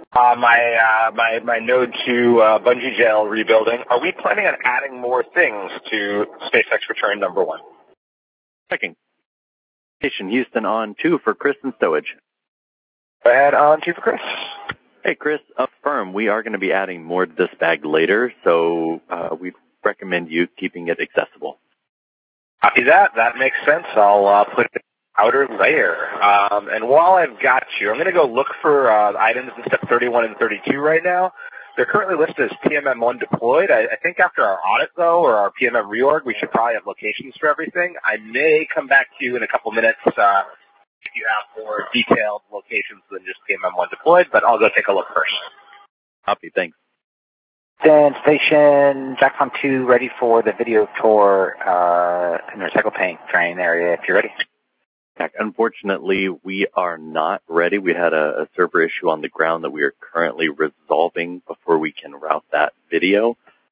my Node 2 bungee gel rebuilding. Are we planning on adding more things to SpaceX return number 1? Checking. Station Houston on 2 for Chris and stowage. Go ahead on 2 for Chris. Hey, Chris, affirm. We are going to be adding more to this bag later, so we recommend you keeping it accessible. Copy that. That makes sense. I'll put it outer layer. And while I've got you, I'm going to go look for items in step 31 and 32 right now. They're currently listed as PMM1 deployed. I think after our audit, though, or our PMM reorg, we should probably have locations for everything. I may come back to you in a couple minutes if you have more detailed locations than just PMM1 deployed, but I'll go take a look first. Copy, thanks. Then Station, Jackson 2, ready for the video tour in the recycle tank drain area, if you're ready. Unfortunately, we are not ready. We had a server issue on the ground that we are currently resolving before we can route that video.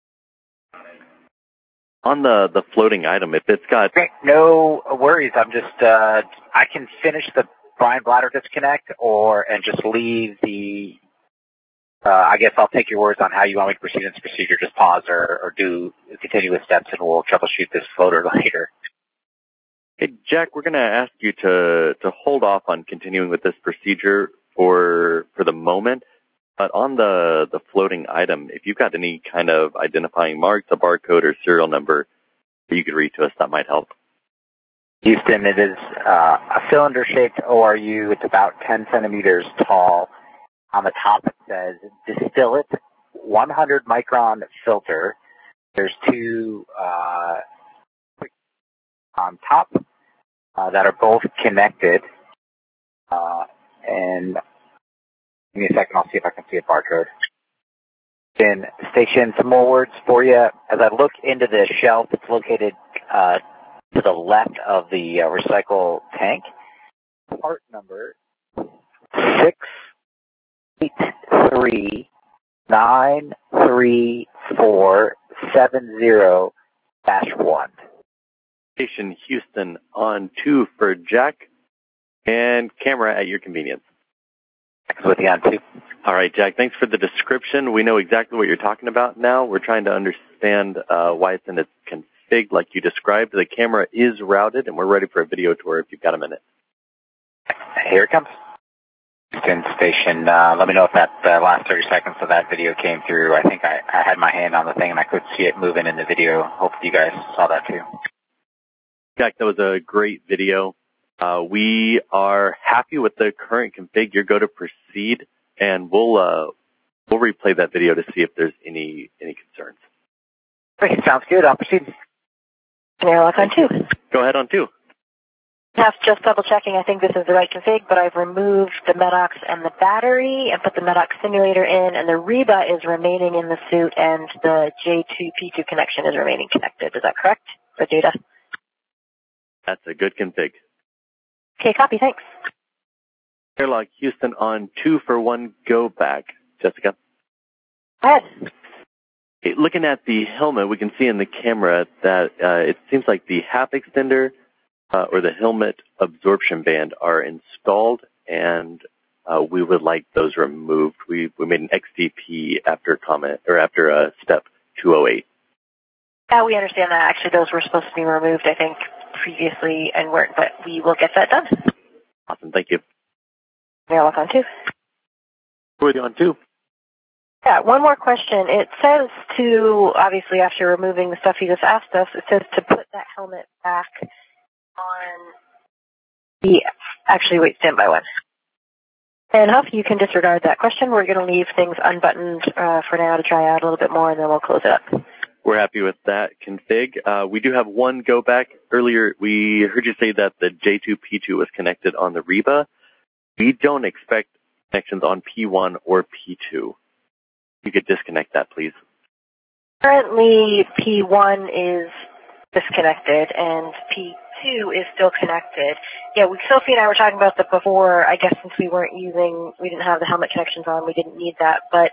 On the floating item, if it's got... Okay, no worries. I'm just, I can finish the Brian Bladder disconnect and just leave the, I guess I'll take your words on how you want me to proceed in this procedure. Just pause or do continuous steps and we'll troubleshoot this floater later. Hey, Jack, we're going to ask you to hold off on continuing with this procedure for the moment. But on the floating item, if you've got any kind of identifying marks, a barcode or serial number that you could read to us, that might help. Houston, it is a cylinder-shaped ORU. It's about 10 centimeters tall. On the top it says Distillate 100 micron filter. There's 2 on top that are both connected. And give me a second, I'll see if I can see a barcode. Station, some more words for you. As I look into the shelf, it's located to the left of the recycle tank. Part number 6839347-1. Station Houston on 2 for Jack, and camera at your convenience. With you on 2. All right, Jack, thanks for the description. We know exactly what you're talking about now. We're trying to understand why it's in its config like you described. The camera is routed, and we're ready for a video tour if you've got a minute. Here it comes. Houston Station, let me know if that last 30 seconds of that video came through. I think I had my hand on the thing, and I could see it moving in the video. Hope you guys saw that too. Jack, that was a great video. We are happy with the current config. You're go to proceed, and we'll replay that video to see if there's any concerns. Okay, sounds good. I'll proceed. Airlock on 2. Go ahead on 2. Just double checking. I think this is the right config, but I've removed the MEDOX and the battery and put the MEDOX simulator in, and the REBA is remaining in the suit, and the J2P2 connection is remaining connected. Is that correct? For data? That's a good config. Okay, copy. Thanks. Airlock Houston on 2 for 1. Go back. Jessica? Go ahead. Okay, looking at the helmet, we can see in the camera that it seems like the half extender or the helmet absorption band are installed, and we would like those removed. We made an XDP after step 208. Yeah, we understand that. Actually, those were supposed to be removed, I think, previously and weren't, but we will get that done. Awesome, thank you. Airlock on 2. With you on 2. Yeah, one more question. It says to, obviously after removing the stuff you just asked us, it says to put that helmet back on the, actually wait, stand by 1. And Huff, you can disregard that question. We're going to leave things unbuttoned for now to try out a little bit more, and then we'll close it up. We're happy with that config. We do have one go back. Earlier, we heard you say that the J2P2 was connected on the REBA. We don't expect connections on P1 or P2. You could disconnect that, please. Currently, P1 is disconnected, and P2 is still connected. Yeah, Sophie and I were talking about that before. I guess since we didn't have the helmet connections on, we didn't need that. But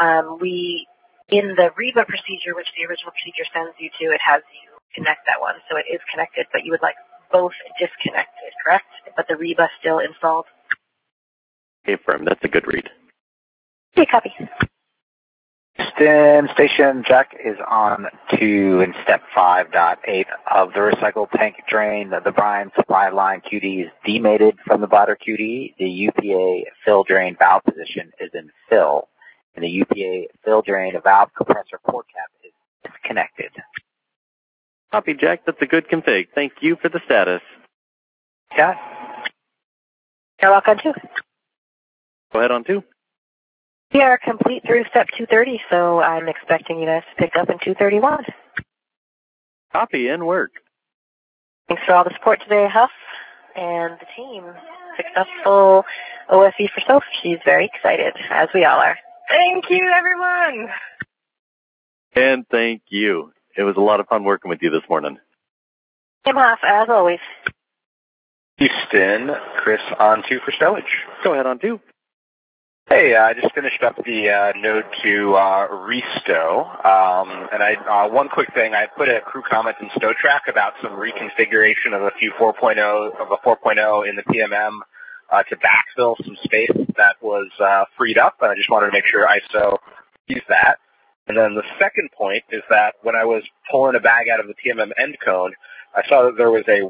in the REBA procedure, which the original procedure sends you to, it has you connect that one. So it is connected, but you would like both disconnected, correct? But the REBA still installed? Okay, firm. That's a good read. Okay, copy. Houston Station, Jack is on to in step 5.8 of the recycle tank drain. The brine supply line QD is demated from the bladder QD. The UPA fill drain valve position is in fill, and the UPA fill drain valve compressor port cap is disconnected. Copy, Jack. That's a good config. Thank you for the status. Yeah. Airlock on 2. Go ahead on 2. We are complete through step 230, so I'm expecting you guys to pick up in 231. Copy and work. Thanks for all the support today, Huff, and the team. Successful OFE for Soph. She's very excited, as we all are. Thank you, everyone! And thank you. It was a lot of fun working with you this morning. Tim Huff, as always. Houston, Chris on 2 for stowage. Go ahead on 2. Hey, I just finished up the node 2 restow, and one quick thing, I put a crew comment in StowTrack about some reconfiguration of a 4.0 in the PMM to backfill some space that was freed up, and I just wanted to make sure ISO used that. And then the second point is that when I was pulling a bag out of the PMM end cone, I saw that there was a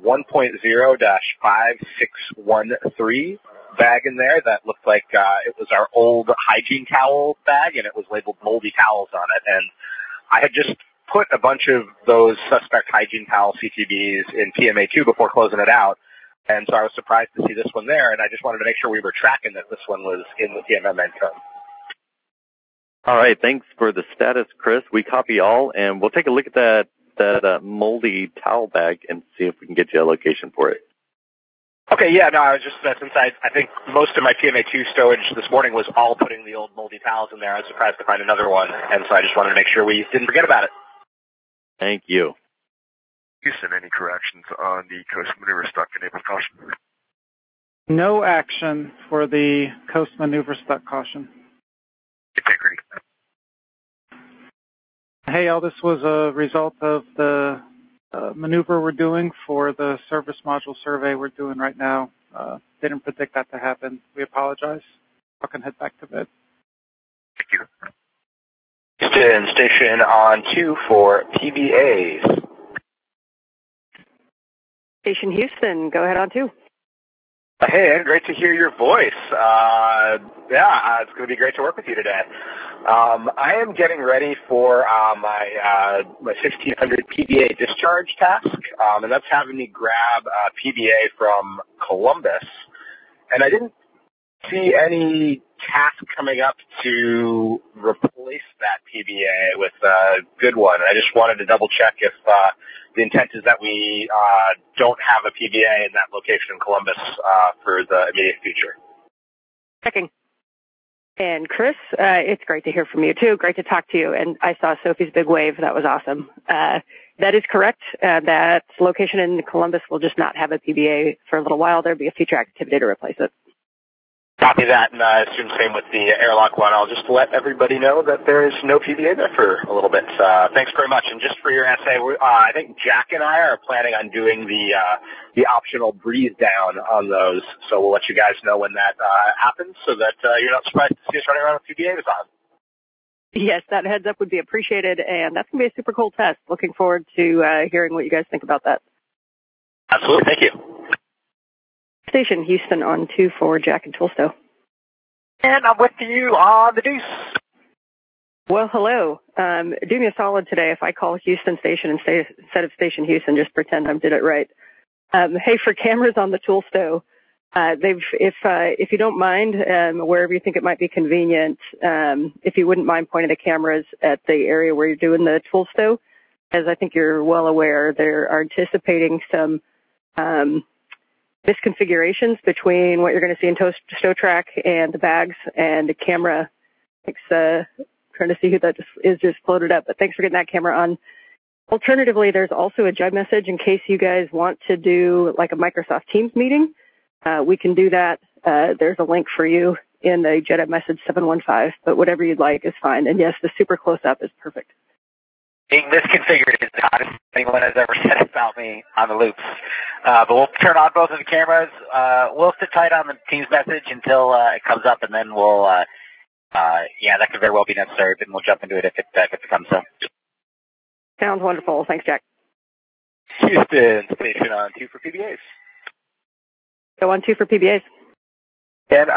1.0-5613 bag in there that looked like it was our old hygiene towel bag, and it was labeled moldy towels on it. And I had just put a bunch of those suspect hygiene towel CTBs in PMA2 before closing it out, and so I was surprised to see this one there, and I just wanted to make sure we were tracking that this one was in the PMM end cone. All right, thanks for the status, Chris. We copy all, and we'll take a look at that moldy towel bag and see if we can get you a location for it. Okay, yeah, no, I was just, since I think most of my PMA2 stowage this morning was all putting the old moldy towels in there, I was surprised to find another one, and so I just wanted to make sure we didn't forget about it. Thank you. Houston, any corrections on the coast maneuver stuck enabled caution? No action for the coast maneuver stuck caution. Integrity. Hey, all this was a result of the maneuver we're doing for the service module survey we're doing right now. Didn't predict that to happen. We apologize. I can head back to bed. Thank you. Houston, station on 2 for PBAs. Station Houston, go ahead on 2. Hey, Ed, great to hear your voice. It's going to be great to work with you today. I am getting ready for my 1600 PBA discharge task, and that's having me grab a PBA from Columbus. And I didn't see any task coming up to replace that PBA with a good one. I just wanted to double check if the intent is that we don't have a PBA in that location in Columbus for the immediate future. Checking. And Chris, it's great to hear from you too. Great to talk to you. And I saw Sophie's big wave. That was awesome. That is correct. That location in Columbus will just not have a PBA for a little while. There'll be a future activity to replace it. Copy that, and I assume same with the airlock one. I'll just let everybody know that there is no PBA there for a little bit. Thanks very much. And just for your essay, I think Jack and I are planning on doing the optional breathe down on those. So we'll let you guys know when that happens, so that you're not surprised to see us running around with PBAs on. Yes, that heads up would be appreciated, and that's going to be a super cool test. Looking forward to hearing what you guys think about that. Absolutely. Thank you. Station Houston on 2 for Jack and Toolstow. And I'm with you on the deuce. Well, hello. Do me a solid today. If I call Houston Station instead of Station Houston, just pretend I did it right. Hey, for cameras on the Toolstow, if you don't mind, wherever you think it might be convenient, if you wouldn't mind pointing the cameras at the area where you're doing the Toolstow, as I think you're well aware, they are anticipating some misconfigurations between what you're going to see in StowTrack and the bags and the camera. Thanks, trying to see who that just floated up, but thanks for getting that camera on. Alternatively, there's also a Jedi message in case you guys want to do like a Microsoft Teams meeting. We can do that. There's a link for you in the Jedi message 715, but whatever you'd like is fine. And yes, the super close up is perfect. Being misconfigured is the hottest anyone has ever said about me on the loops. But we'll turn on both of the cameras. We'll sit tight on the Teams message until it comes up, and then we'll, that could very well be necessary, but we'll jump into it if it becomes so. Sounds wonderful. Thanks, Jack. Houston, station on 2 for PBAs. Go on 2 for PBAs. And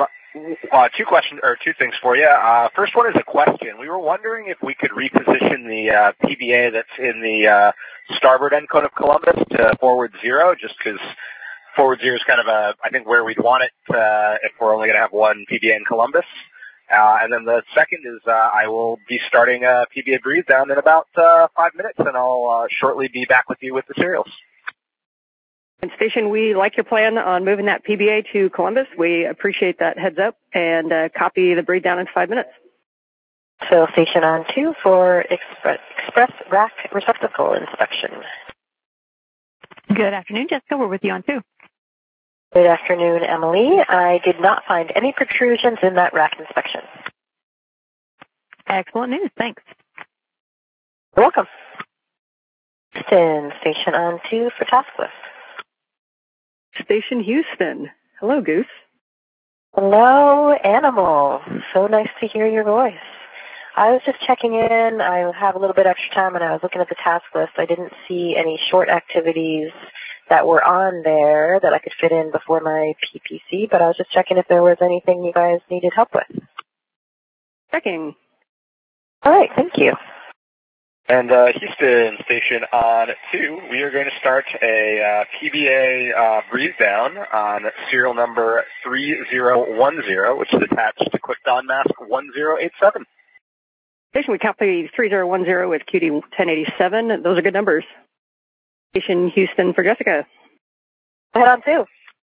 two things for you. First one is a question. We were wondering if we could reposition the PBA that's in the starboard end cone of Columbus to forward 0, just because forward 0 is kind of I think where we'd want it if we're only going to have one PBA in Columbus. And then the second is I will be starting a PBA breathe down in about 5 minutes, and I'll shortly be back with you with the serials. And Station, we like your plan on moving that PBA to Columbus. We appreciate that heads up, and copy the breathe down in 5 minutes. So Station on 2 for express rack receptacle inspection. Good afternoon, Jessica. We're with you on 2. Good afternoon, Emily. I did not find any protrusions in that rack inspection. Excellent news. Thanks. You're welcome. Houston, Station on 2 for task list. Station Houston. Hello, Goose. Hello, Animal. So nice to hear your voice. I was just checking in. I have a little bit extra time, and I was looking at the task list. I didn't see any short activities that were on there that I could fit in before my PPC, but I was just checking if there was anything you guys needed help with. Checking. All right, thank you. And Houston, Station on 2, we are going to start a PBA breathe down on serial number 3010, which is attached to Quick Dawn Mask 1087. Station, we copy 3010 with QD 1087. Those are good numbers. Station Houston for Jessica. Head on 2.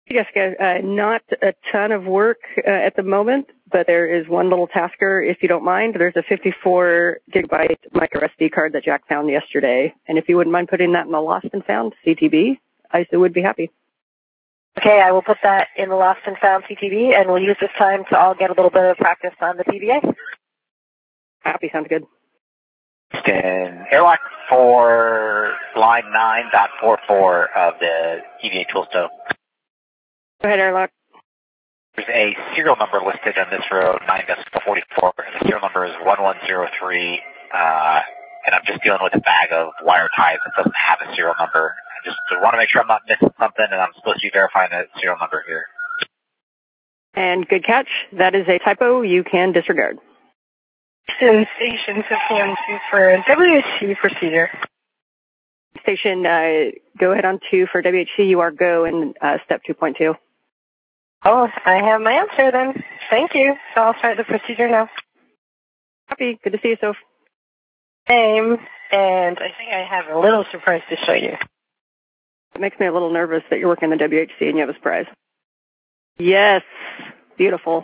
Jessica, not a ton of work at the moment, but there is one little tasker, if you don't mind. There's a 54 gigabyte micro SD card that Jack found yesterday, and if you wouldn't mind putting that in the lost and found CTB, ISO would be happy. Okay, I will put that in the lost and found CTB, and we'll use this time to all get a little bit of practice on the PBA. Happy, sounds good. Houston, airlock for line 9.44 of the EVA tool stow. Go ahead, airlock. There's a serial number listed on this road, 9.44, and the serial number is 1103, and I'm just dealing with a bag of wire ties that doesn't have a serial number. I just want to make sure I'm not missing something, and I'm supposed to be verifying the serial number here. And good catch. That is a typo you can disregard. Station 2 for WHC procedure. Station, go ahead on 2 for WHC. You are go in step 2.2. Oh, I have my answer then. Thank you. So I'll start the procedure now. Copy. Good to see you, Soph. Same. And I think I have a little surprise to show you. It makes me a little nervous that you're working the WHC and you have a surprise. Yes. Beautiful.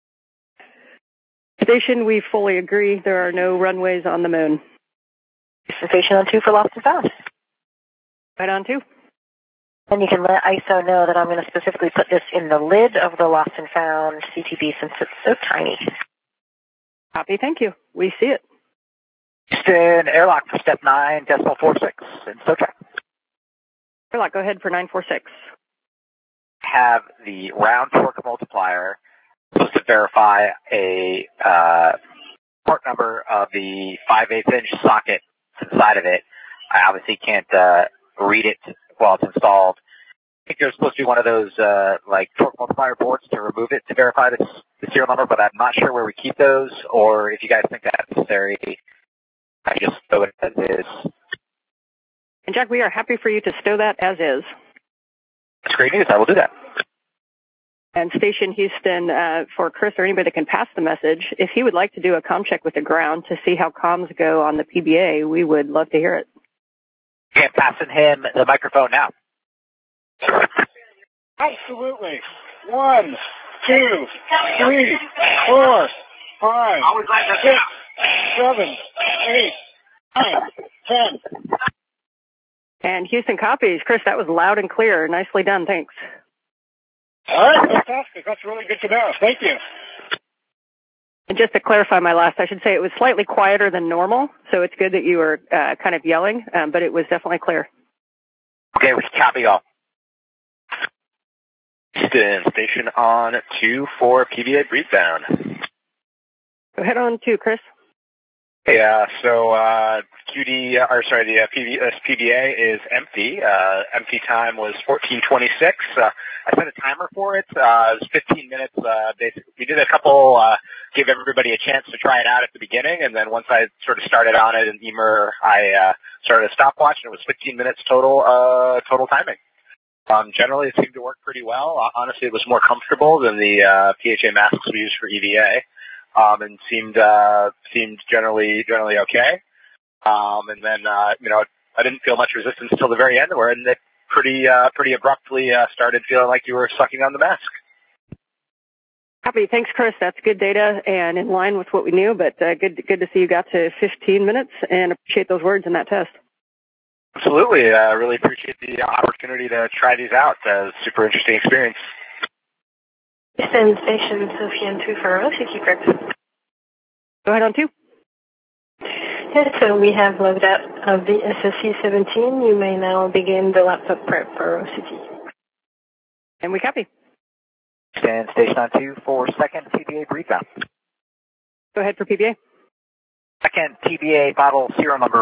Station, we fully agree. There are no runways on the moon. Station on 2 for lost and found. Right on 2. And you can let ISO know that I'm going to specifically put this in the lid of the lost and found CTB since it's so tiny. Copy, thank you. We see it. Houston, airlock for step 9.46 in SOTRAC. Airlock, go ahead for 946. Have the round torque multiplier supposed to verify a part number of the 5/8 inch socket inside of it. I obviously can't read it while it's installed. I think there's supposed to be one of those like torque multiplier boards to remove it to verify the serial number, but I'm not sure where we keep those, or if you guys think that's necessary, I just stow it as is. And Jack, we are happy for you to stow that as is. That's great news. I will do that. And Station Houston, for Chris or anybody that can pass the message, if he would like to do a comm check with the ground to see how comms go on the PBA, we would love to hear it. Okay, passing him the microphone now. Absolutely. 1, 2, 3, 4, 5, 6, 7, 8, 9, 10. And Houston copies. Chris, that was loud and clear. Nicely done. Thanks. All right, fantastic. That's really good to know. Thank you. And just to clarify my last, I should say it was slightly quieter than normal, so it's good that you were kind of yelling, but it was definitely clear. Okay, we can copy all. Houston, station on 2 for PBA brief down. Go ahead on 2, Chris. Yeah, so the PBA is empty. Empty time was 14:26. I set a timer for it. It was 15 minutes. Basically, we did a couple, give everybody a chance to try it out at the beginning, and then once I sort of started on it in Emer, I started a stopwatch, and it was 15 minutes total timing. Generally, it seemed to work pretty well. Honestly, it was more comfortable than the PHA masks we use for EVA. And seemed generally okay. And then, I didn't feel much resistance until the very end, where it pretty abruptly started feeling like you were sucking on the mask. Happy. Thanks, Chris. That's good data and in line with what we knew, but good to see you got to 15 minutes and appreciate those words in that test. Absolutely. I really appreciate the opportunity to try these out. Super interesting experience. Houston, station Sophian 2 for OCT prep. Go ahead on 2. Yes, so we have logged out of the SSC-17. You may now begin the laptop prep for OCT. And we copy. Stand station on 2 for second PBA brief down. Go ahead for PBA. Second PBA bottle serial number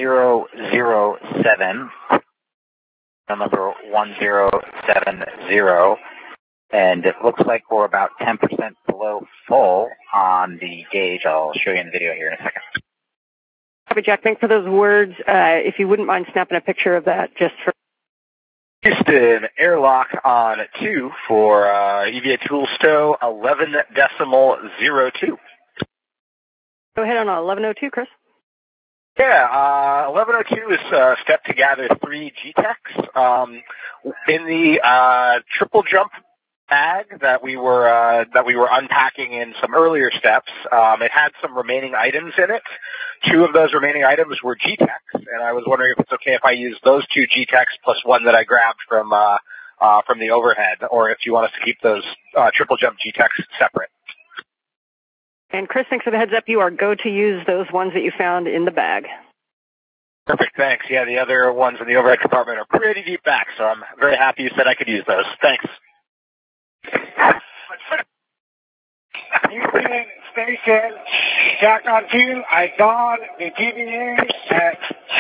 1007. Number 1070. And it looks like we're about 10% below full on the gauge. I'll show you in the video here in a second. Copy, Jack. Thanks for those words. If you wouldn't mind snapping a picture of that just for... Houston, airlock on 2 for EVA tool stow 11.02. Go ahead on 1102, Chris. Yeah, 1102 is step to gather 3 GTECs. In the triple jump bag that we were unpacking in some earlier steps, it had some remaining items in it. 2 of those remaining items were GTECs, and I was wondering if it's okay if I use those 2 GTECs plus one that I grabbed from the overhead, or if you want us to keep those triple jump GTECs separate. And Chris, thanks for the heads up. You are go to use those ones that you found in the bag. Perfect, thanks. Yeah, the other ones in the overhead compartment are pretty deep back, so I'm very happy you said I could use those. Thanks. Houston Station, Jack on 2. I dawned the TVA at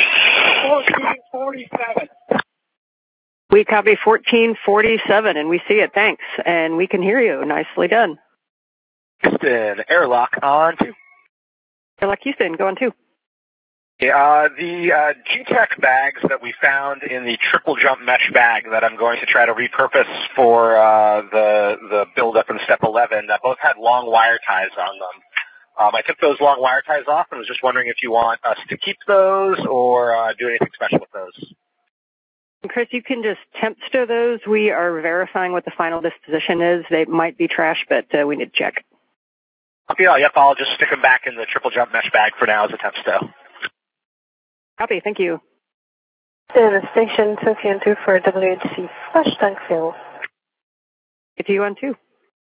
1447. We copy 1447, and we see it. Thanks. And we can hear you. Nicely done. Houston, airlock on 2. Airlock Houston, go on 2. Yeah, the GTEC bags that we found in the triple jump mesh bag that I'm going to try to repurpose for the build-up in Step 11, that both had long wire ties on them. I took those long wire ties off and was just wondering if you want us to keep those or do anything special with those. Chris, you can just temp stow those. We are verifying what the final disposition is. They might be trash, but we need to check. Yeah, yep, I'll just stick them back in the triple jump mesh bag for now as a temp stow. Copy, thank you. Station Sophie 2 for WHC flush tank fill. Get to you on 2.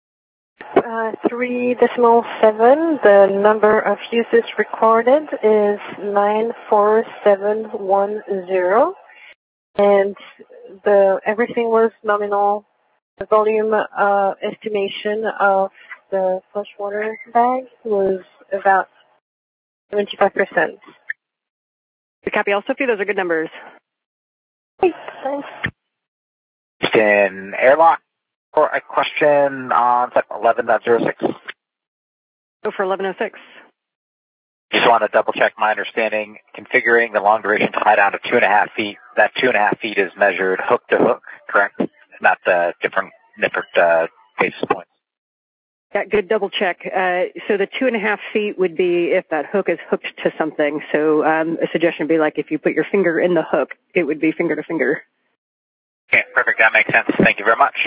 3.7. The number of uses recorded is 94710. And everything was nominal. The volume estimation of the flush water bag was about 75%. Copy all, Sophie. Those are good numbers. Thanks. Houston airlock for a question on step 11.06. Go for 1106. Just want to double check my understanding. Configuring the long duration tie down to 2.5 feet. That 2.5 feet is measured hook to hook, correct? Not different basis points. Yeah, good double check. So the 2.5 feet would be if that hook is hooked to something. So a suggestion would be like if you put your finger in the hook, it would be finger to finger. Okay, perfect. That makes sense. Thank you very much.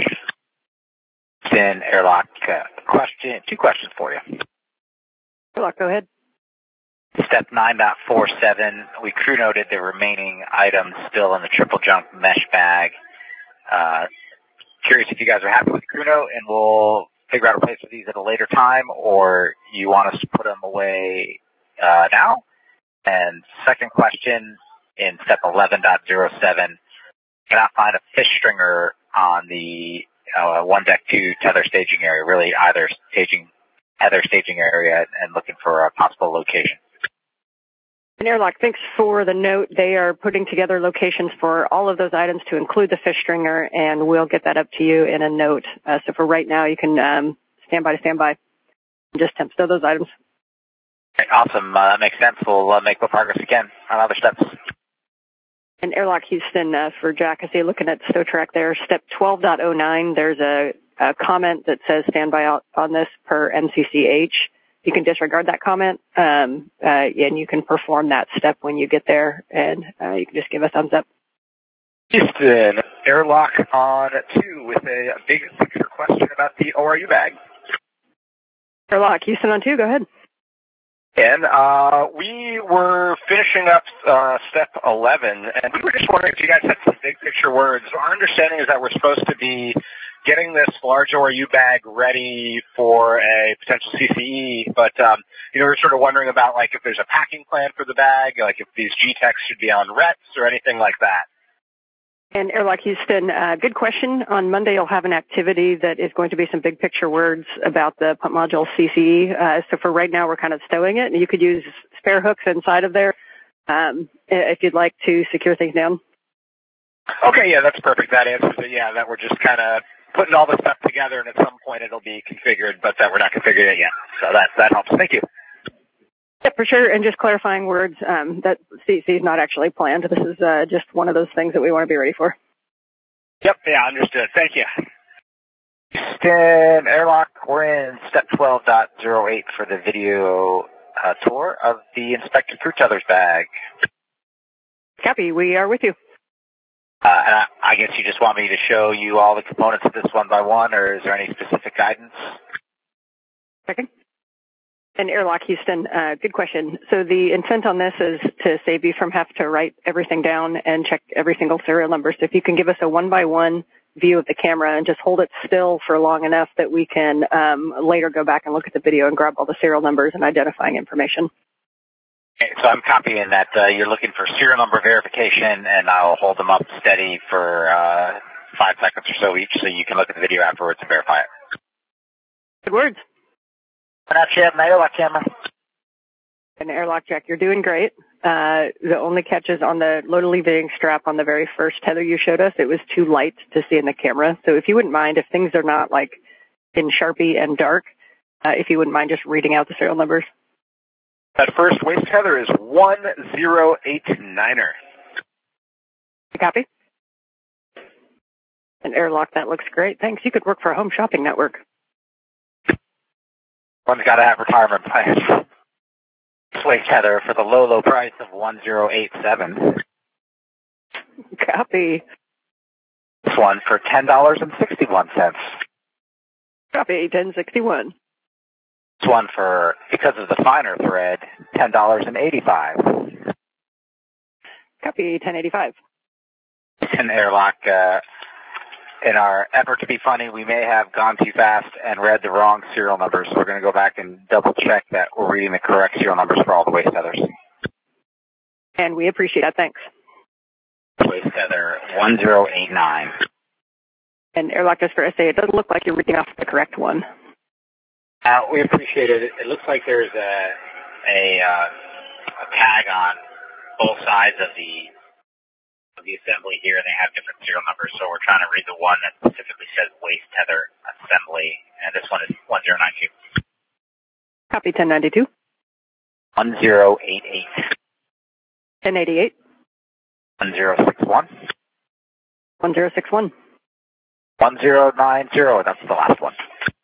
Then airlock question. 2 questions for you. Airlock, go ahead. Step 9.47. We crew noted the remaining items still in the triple jump mesh bag. Curious if you guys are happy with the crew note, and we'll figure out a place for these at a later time, or you want us to put them away now? And second question, in step 11.07, cannot find a fish stringer on the 1 deck 2 tether staging area, really either tether staging area, and looking for a possible location. And Airlock, thanks for the note. They are putting together locations for all of those items to include the fish stringer, and we'll get that up to you in a note. So for right now, you can stand by and just temp stow those items. Okay, awesome. That makes sense. We'll make the progress again on other steps. And Airlock Houston, for Jack, I see looking at stow track there, step 12.09, there's a comment that says stand by on this per MCCH. You can disregard that comment, and you can perform that step when you get there, and you can just give a thumbs up. Houston, airlock on 2 with a big picture question about the ORU bag. Airlock Houston on 2, go ahead. And we were finishing up step 11, and we were just wondering if you guys had some big picture words. Our understanding is that we're supposed to be getting this large ORU bag ready for a potential CCE, but we're sort of wondering about like if there's a packing plan for the bag, like if these GTECs should be on RETs or anything like that. And Airlock Houston, good question. On Monday, you'll have an activity that is going to be some big picture words about the pump module CCE. So for right now, we're kind of stowing it. You could use spare hooks inside of there if you'd like to secure things down. Okay, yeah, that's perfect. That answers it. Yeah, that we're just kind of putting all this stuff together, and at some point it'll be configured, but that we're not configured it yet. So that helps. Thank you. Yeah, for sure. And just clarifying words, that CC is not actually planned. This is just one of those things that we want to be ready for. Yep, yeah, understood. Thank you. Houston, airlock, we're in step 12.08 for the video a tour of the inspected crew tethers bag. Copy. We are with you. And I guess you just want me to show you all the components of this one by one, or is there any specific guidance? Second. And Airlock Houston, good question. So the intent on this is to save you from having to write everything down and check every single serial number. So if you can give us a one-by-one view of the camera and just hold it still for long enough that we can later go back and look at the video and grab all the serial numbers and identifying information. Okay, so I'm copying that you're looking for serial number verification, and I'll hold them up steady for 5 seconds or so each, so you can look at the video afterwards and verify it. Good words. My airlock camera. And airlock check, you're doing great. The only catch is on the load alleviating strap on the very first tether you showed us. It was too light to see in the camera. So if you wouldn't mind, if things are not like in Sharpie and dark, if you wouldn't mind just reading out the serial numbers. That first waist tether is 1089er. Copy. And airlock, that looks great. Thanks. You could work for a home shopping network. One's got to have retirement plans. Waist tether for the low, low price of 1087. Copy. This one for $10.61. Copy, 1061. This one for, because of the finer thread, $10.85. Copy, 1085. And airlock, in our effort to be funny, we may have gone too fast and read the wrong serial numbers, so we're going to go back and double check that we're reading the correct serial numbers for all the waist tethers. And we appreciate that. Thanks. Waist tether 1089. And airlock, just for SA, it doesn't look like you're reading off the correct one. We appreciate it. It looks like there's a tag on both sides of the assembly here, and they have different serial numbers, so we're trying to read the one that specifically says waist tether assembly, and this one is 1092. Copy, 1092. 1088. 1088. 1061. 1061. 1090, that's the last one.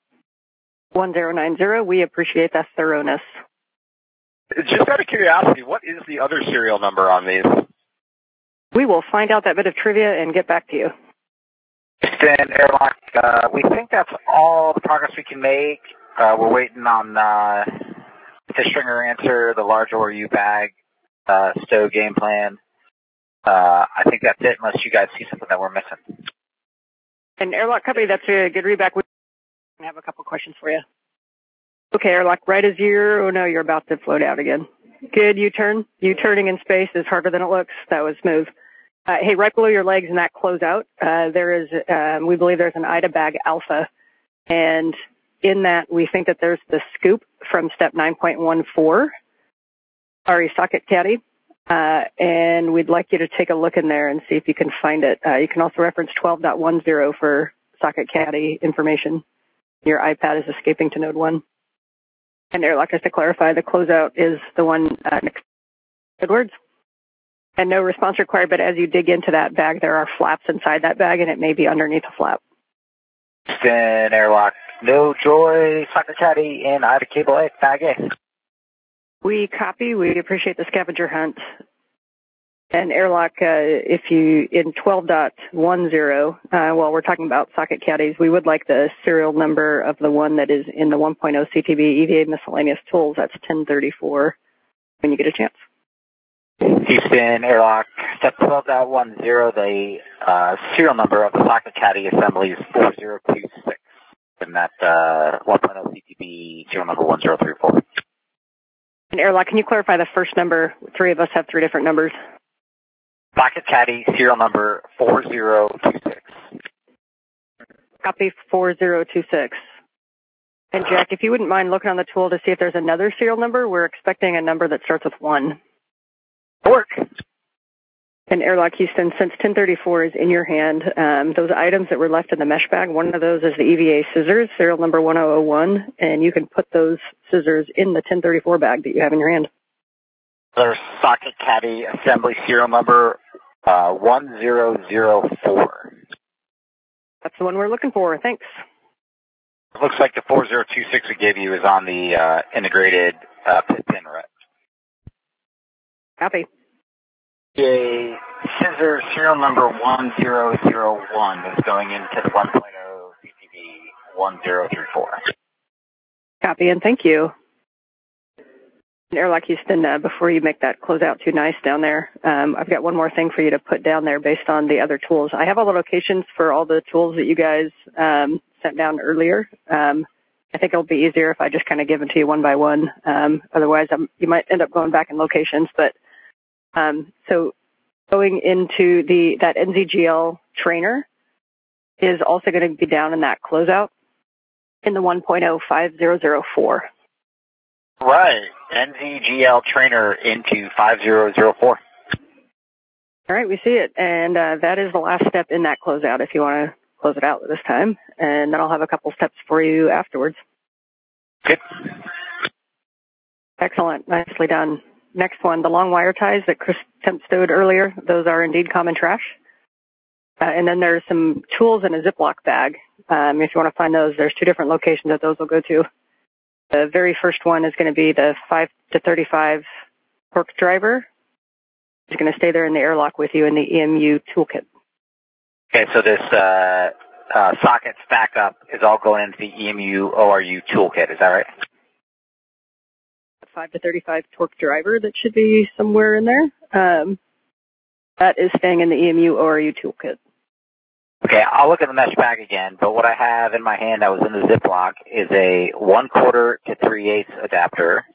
1090, we appreciate that thoroughness. Just out of curiosity, what is the other serial number on these? We will find out that bit of trivia and get back to you. Houston Airlock, we think that's all the progress we can make. We're waiting on the stringer answer, the large ORU bag, stow game plan. I think that's it, unless you guys see something that we're missing. And Airlock Company, that's a good readback. We have a couple questions for you. Okay, Airlock, right as you're, oh no, you're about to float out again. Good U-turn. U-turning in space is harder than it looks. That was smooth. Hey, right below your legs in that closeout, there is, we believe there's an IDA bag alpha. And in that, we think that there's the scoop from step 9.14, RE socket caddy. And we'd like you to take a look in there and see if you can find it. You can also reference 12.10 for socket caddy information. Your iPad is escaping to node 1. And Airlock, just to clarify, the closeout is the one next to Edwards. And no response required, but as you dig into that bag, there are flaps inside that bag, and it may be underneath a flap. Then Airlock, no joy, socket caddy, and IDA cable A, bag A. We copy. We appreciate the scavenger hunt. And Airlock, if you, in 12.10, while we're talking about socket caddies, we would like the serial number of the one that is in the 1.0 CTB EVA miscellaneous tools. That's 1034 when you get a chance. Houston Airlock, step 12.10, the serial number of the socket caddy assembly is 4026. And that 1.0 CTB serial number 1034. And Airlock, can you clarify the first number? 3 of us have 3 different numbers. Socket caddy serial number 4026. Copy 4026. And Jack, if you wouldn't mind looking on the tool to see if there's another serial number, we're expecting a number that starts with 1. Work. And Airlock Houston, since 1034 is in your hand, those items that were left in the mesh bag, one of those is the EVA scissors, serial number 1001, and you can put those scissors in the 1034 bag that you have in your hand. There's socket caddy assembly serial number 1004. That's the one we're looking for. Thanks. It looks like the 4026 we gave you is on the integrated pit pin rep. Copy. A scissor serial number 1001 is going into the 1.0 CTV 1034. Copy, and thank you. Airlock Houston, before you make that closeout too nice down there, I've got one more thing for you to put down there based on the other tools. I have all the locations for all the tools that you guys sent down earlier. I think it'll be easier if I just kind of give them to you one by one. Otherwise, you might end up going back in locations. But so going into that NZGL trainer is also going to be down in that closeout in the 1.05004. Right. NZGL trainer into 5004. All right, we see it. And that is the last step in that closeout if you want to close it out this time. And then I'll have a couple steps for you afterwards. Good. Excellent. Nicely done. Next one, the long wire ties that Chris temp stowed earlier. Those are indeed common trash. And then there's some tools in a Ziploc bag. If you want to find those, there's two different locations that those will go to. The very first one is going to be the 5 to 35 torque driver. It's going to stay there in the airlock with you in the EMU toolkit. Okay, so this socket stack up is all going into the EMU ORU toolkit, is that right? 5 to 35 torque driver that should be somewhere in there. That is staying in the EMU ORU toolkit. Okay, I'll look at the mesh bag again, but what I have in my hand that was in the Ziploc is a 1/4 to 3/8 adapter,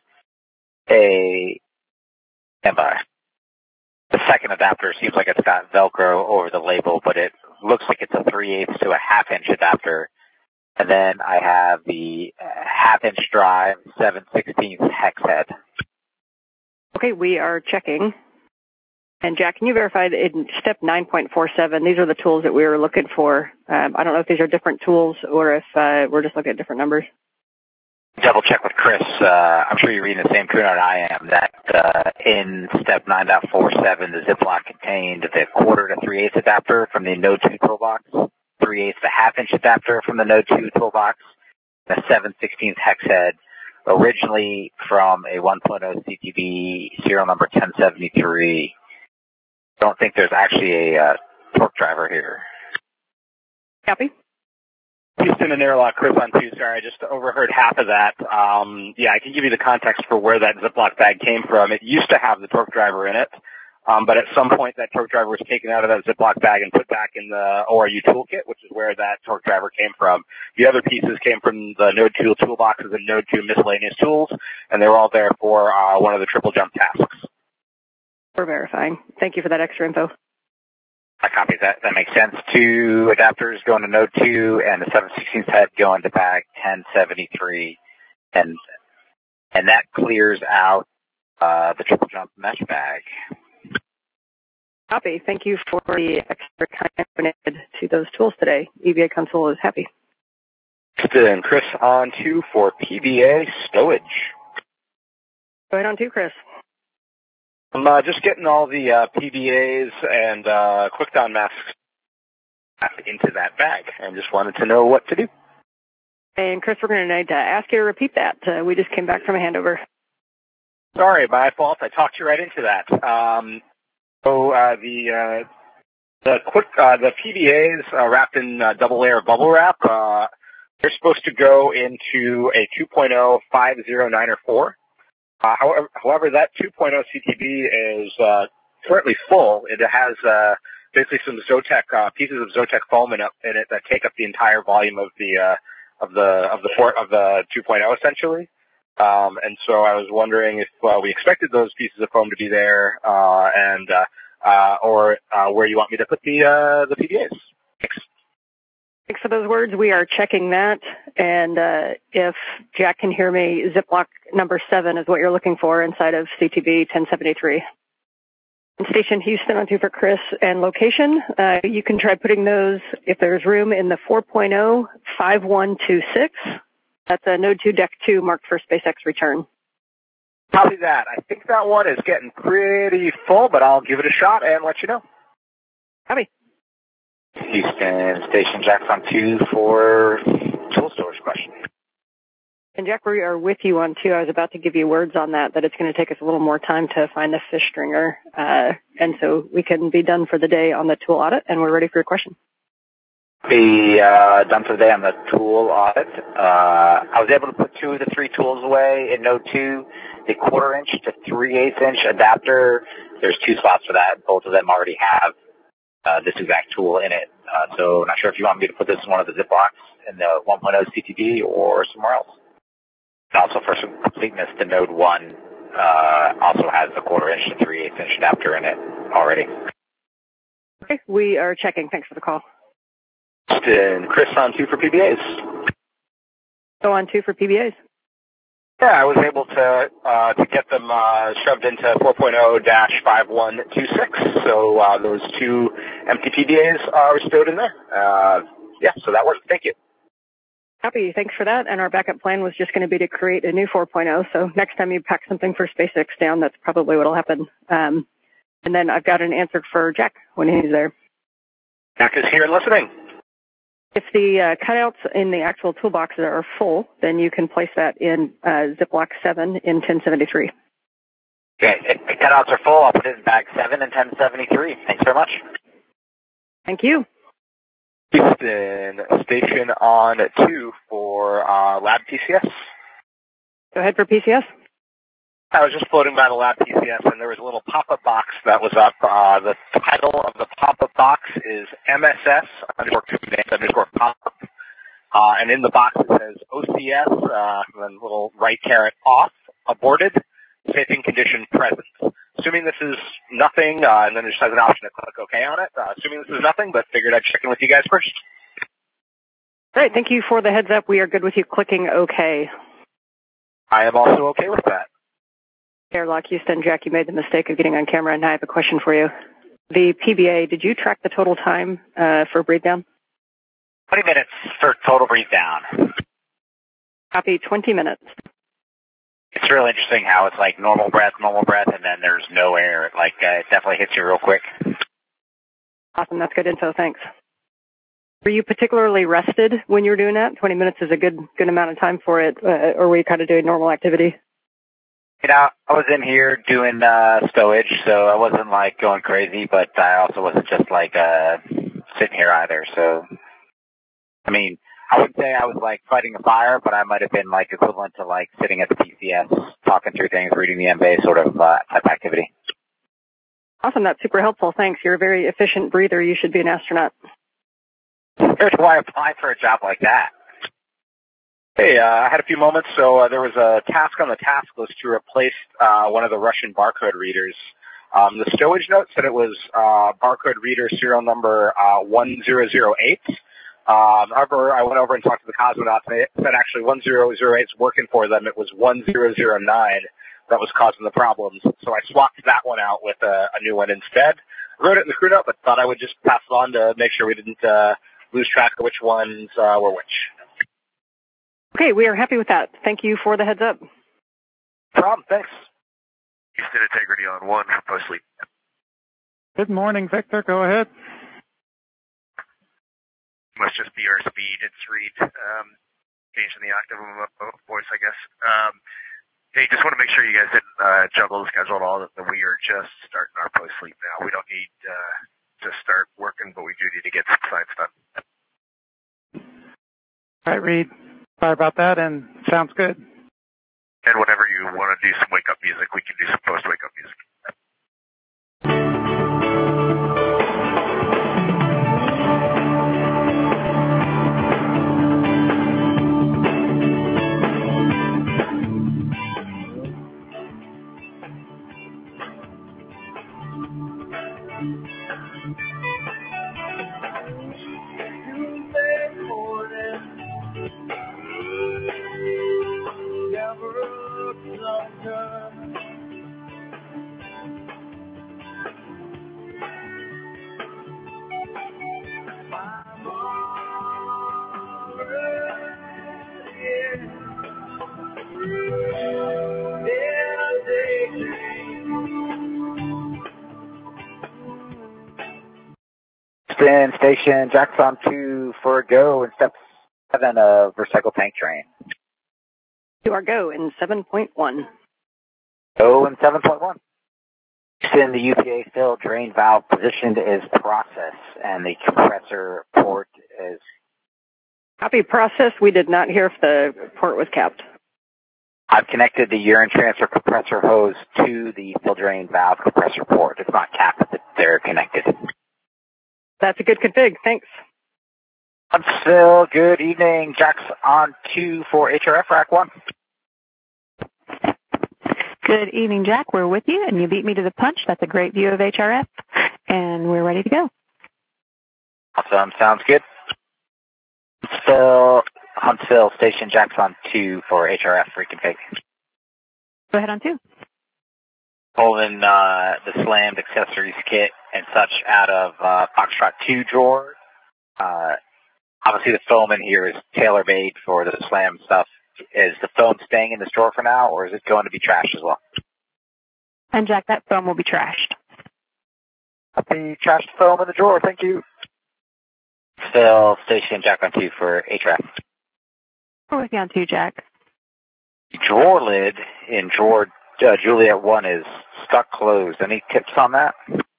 standby. The second adapter seems like it's got Velcro over the label, but it looks like it's a 3/8 to a 1/2 adapter. And then I have the 1/2 drive 7/16 hex head. Okay, we are checking. And Jack, can you verify that in step 9.47, these are the tools that we were looking for? I don't know if these are different tools or if we're just looking at different numbers. Double check with Chris. I'm sure you're reading the same printout I am, that in step 9.47, the Ziploc contained the 1/4 to 3/8 adapter from the Node 2 toolbox, 3/8 to 1/2 adapter from the Node 2 toolbox, and a 7/16 hex head, originally from a 1.0 CTV serial number 1073. I don't think there's actually a torque driver here. Copy. Houston and Airlock, Chris on 2. Sorry, I just overheard half of that. Yeah, I can give you the context for where that Ziploc bag came from. It used to have the torque driver in it, but at some point that torque driver was taken out of that Ziploc bag and put back in the ORU toolkit, which is where that torque driver came from. The other pieces came from the Node 2 toolboxes and Node 2 miscellaneous tools, and they were all there for one of the triple jump tasks. We're verifying. Thank you for that extra info. I copy that. That makes sense. 2 adapters going to Node 2 and the 7/16 head going to bag 1073. And that clears out the triple jump mesh bag. Copy. Thank you for the extra time donated to those tools today. EVA console is happy. And Chris on 2 for PBA stowage. Go ahead on 2, Chris. I'm just getting all the PBAs and QuickDon masks into that bag and just wanted to know what to do. And Chris, we're going to need to ask you to repeat that. We just came back from a handover. Sorry, my fault. I talked you right into that. The PBAs wrapped in double layer bubble wrap, they're supposed to go into a 2.0 5094. However, that 2.0 CTB is currently full. It has basically some Zotac pieces of Zotac foam in it that take up the entire volume of the 2.0 essentially. And so I was wondering if we expected those pieces of foam to be there, or where you want me to put the PBAs. Thanks. Thanks for those words. We are checking that. And if Jack can hear me, Ziploc number 7 is what you're looking for inside of CTB 1073. And Station Houston on 2 for Chris and location. You can try putting those, if there's room, in the 4.0 5126. That's a Node 2 Deck 2 marked for SpaceX return. Copy that. I think that one is getting pretty full, but I'll give it a shot and let you know. Copy. Houston Station Jack's on 2 for tool storage question. And Jack, we are with you on 2. I was about to give you words on that it's going to take us a little more time to find the fish stringer. And so we can be done for the day on the tool audit, and we're ready for your question. Be done for the day on the tool audit. I was able to put 2 of the 3 tools away in Node 2. The 1/4 inch to 3/8 inch adapter, there's 2 spots for that. Both of them already have this exact tool in it. So not sure if you want me to put this in one of the Ziplocs in the 1.0 CTD or somewhere else. And also for some completeness, the Node 1 also has the 1/4 inch to 3/8 inch adapter in it already. Okay, we are checking. Thanks for the call. And Chris on 2 for PBAs. So on 2 for PBAs. Yeah, I was able to get them shoved into 4.0-5126. So those 2 empty PBAs are stowed in there. Yeah, so that worked. Thank you. Happy. Thanks for that. And our backup plan was just going to be to create a new 4.0. So next time you pack something for SpaceX down, that's probably what will happen. And then I've got an answer for Jack when he's there. Jack is here and listening. If the cutouts in the actual toolboxes are full, then you can place that in Ziploc 7 in 1073. Okay, if the cutouts are full, I'll put it in bag 7 in 1073. Thanks very much. Thank you. Houston, station on 2 for Lab PCS. Go ahead for PCS. I was just floating by the Lab PCS, and there was a little pop-up box that was up. The title of the pop-up box is MSS_Kubernetes_pop-up. And in the box it says OCS, then little right caret off, aborted, shaping condition present. Assuming this is nothing, and then it just has an option to click OK on it. Assuming this is nothing, but figured I'd check in with you guys first. Great. Thank you for the heads up. We are good with you clicking OK. I am also okay with that. Airlock Houston, Jack, you made the mistake of getting on camera, and I have a question for you. The PBA, did you track the total time for breathe down? 20 minutes for total breathe down. Copy, 20 minutes. It's real interesting how it's like normal breath, and then there's no air. It definitely hits you real quick. Awesome. That's good info. Thanks. Were you particularly rested when you were doing that? 20 minutes is a good amount of time for it, or were you kind of doing normal activity? You know, I was in here doing stowage, so I wasn't going crazy, but I also wasn't just sitting here either. So, I mean, I would say I was fighting a fire, but I might have been equivalent to sitting at the PCS, talking through things, reading the MBA sort of type activity. Awesome. That's super helpful. Thanks. You're a very efficient breather. You should be an astronaut. Where do I apply for a job like that? Hey, I had a few moments. So there was a task on the task list to replace one of the Russian barcode readers. The stowage note said it was barcode reader serial number 1008. However, I went over and talked to the cosmonauts, and they said actually 1008 is working for them. It was 1009 that was causing the problems. So I swapped that one out with a new one instead. I wrote it in the crew note, but thought I would just pass it on to make sure we didn't lose track of which ones were which. Okay, we are happy with that. Thank you for the heads up. No problem, thanks. Houston Integrity on 1 for post-sleep. Good morning, Victor. Go ahead. Must just be our speed. It's read. Changing the octave of voice, I guess. Hey, just want to make sure you guys didn't juggle the schedule at all. That we are just starting our post-sleep now. We don't need to start working, but we do need to get some science done. All right, Reed. Sorry about that, and sounds good. And whenever you want to do some wake-up music, we can do some post-wake-up music. Station, Jack's on 2 for a go in step 7 of recycle tank train. To our go in 7.1. Go in 7.1. In the UPA still drain valve positioned is process, and the compressor port is... Copy process. We did not hear if the port was capped. I've connected the urine transfer compressor hose to the fill drain valve compressor port. It's not capped, but they're connected. That's a good config. Thanks. Huntsville, good evening. Jack's on 2 for HRF rack 1. Good evening, Jack. We're with you, and you beat me to the punch. That's a great view of HRF, and we're ready to go. Awesome. Sounds good. Huntsville Station, Jack's on 2 for HRF reconfig. Go ahead on 2. Pulling the slammed accessories kit and such out of Foxtrot 2 drawer. Obviously the foam in here is tailor-made for the slam stuff. Is the foam staying in this drawer for now, or is it going to be trashed as well? And Jack, that foam will be trashed. The trashed foam in the drawer, thank you. Still Station, Jack on 2 for HRF. We're with you on 2, Jack. Drawer lid in drawer Juliet 1 is stuck closed. Any tips on that?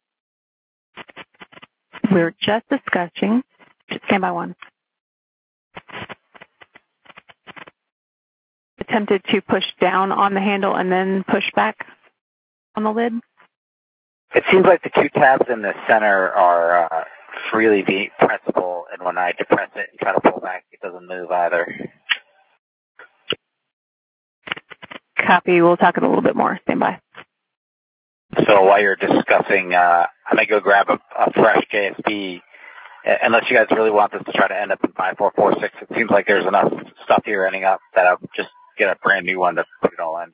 We're just discussing. Stand by 1. Attempted to push down on the handle and then push back on the lid? It seems like the 2 tabs in the center are freely pressable, and when I depress it and try to pull back, it doesn't move either. Copy. We'll talk it a little bit more. Stand by. So while you're discussing, I may go grab a fresh JSP, unless you guys really want this to try to end up in 5446. It seems like there's enough stuff here ending up that I'll just get a brand new one to put it all in.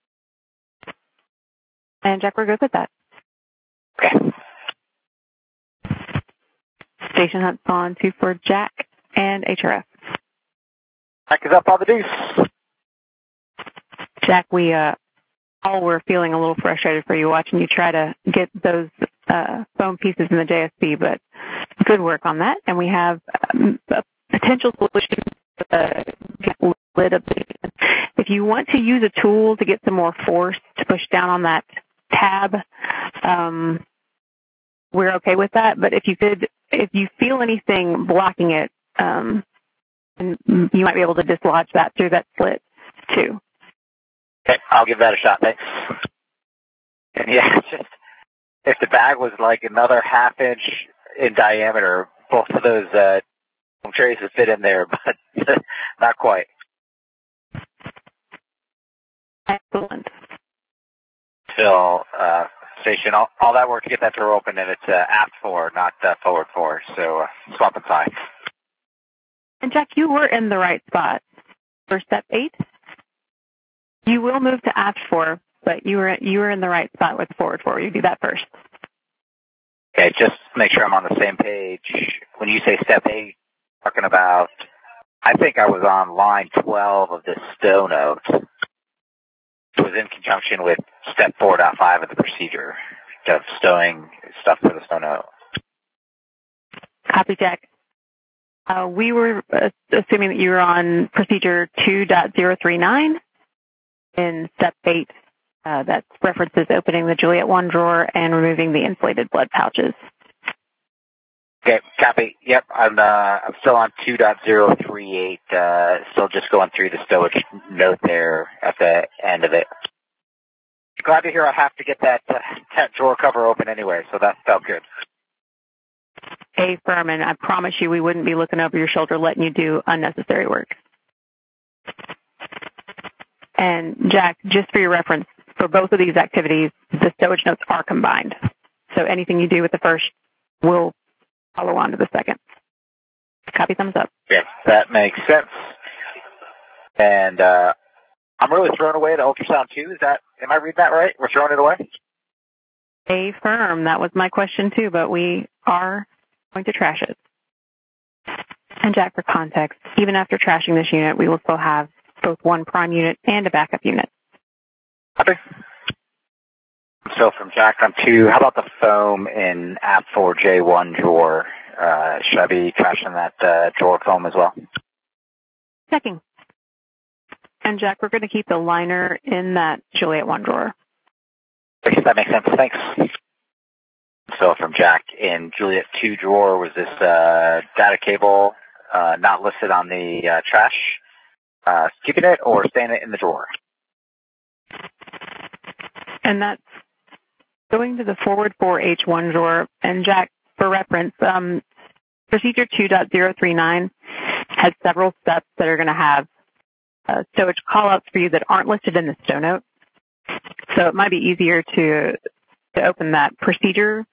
And Jack, we're good with that. Okay. Station Hunt's on 2 for Jack and HRF. Jack is up on the deuce. Jack, we all were feeling a little frustrated for you watching you try to get those foam pieces in the JSP, but good work on that. And we have a potential solution for the lid of the... If you want to use a tool to get some more force to push down on that tab, we're okay with that. But if you feel anything blocking it, and you might be able to dislodge that through that slit too. Okay, I'll give that a shot, thanks. And yeah, just if the bag was like another ½ inch in diameter, both of those trays would fit in there, but not quite. Excellent. Still, Station, all that work to get that door open, and it's aft 4, not forward 4, so swap inside. And Jack, you were in the right spot for step 8. You will move to aft 4, but you were in the right spot with forward 4. You do that first. Okay, just make sure I'm on the same page. When you say step 8, talking about, I think I was on line 12 of this stow note. It was in conjunction with step 4.5 of the procedure of stowing stuff for the stow note. Copy, Jack. We were assuming that you were on procedure 2.039 in step 8. That references opening the Juliet 1 drawer and removing the insulated blood pouches. Okay, copy. Yep, I'm still on 2.038. Still just going through the stowage note there at the end of it. Glad to hear I have to get that drawer cover open anyway, so that felt good. Hey, Furman, I promise you we wouldn't be looking over your shoulder letting you do unnecessary work. And Jack, just for your reference, for both of these activities, the stowage notes are combined. So anything you do with the first will follow on to the second. Copy, thumbs up. Okay, that makes sense. And I'm really throwing away the ultrasound too. Am I reading that right? We're throwing it away? A firm. That was my question too, but we are going to trash it. And Jack, for context, even after trashing this unit, we will still have both one prime unit and a backup unit. Copy. So from Jack on 2, how about the foam in app 4J1 drawer? Should I be trashing that drawer foam as well? Checking. And Jack, we're going to keep the liner in that Juliet 1 drawer. That makes sense. Thanks. So from Jack, in Juliet 2 drawer, was this data cable not listed on the trash? Keeping it or staying it in the drawer? And that's going to the forward 4H1 drawer. And Jack, for reference, procedure 2.039 has several steps that are going to have stowage callouts for you that aren't listed in the stow note. So it might be easier to open that procedure.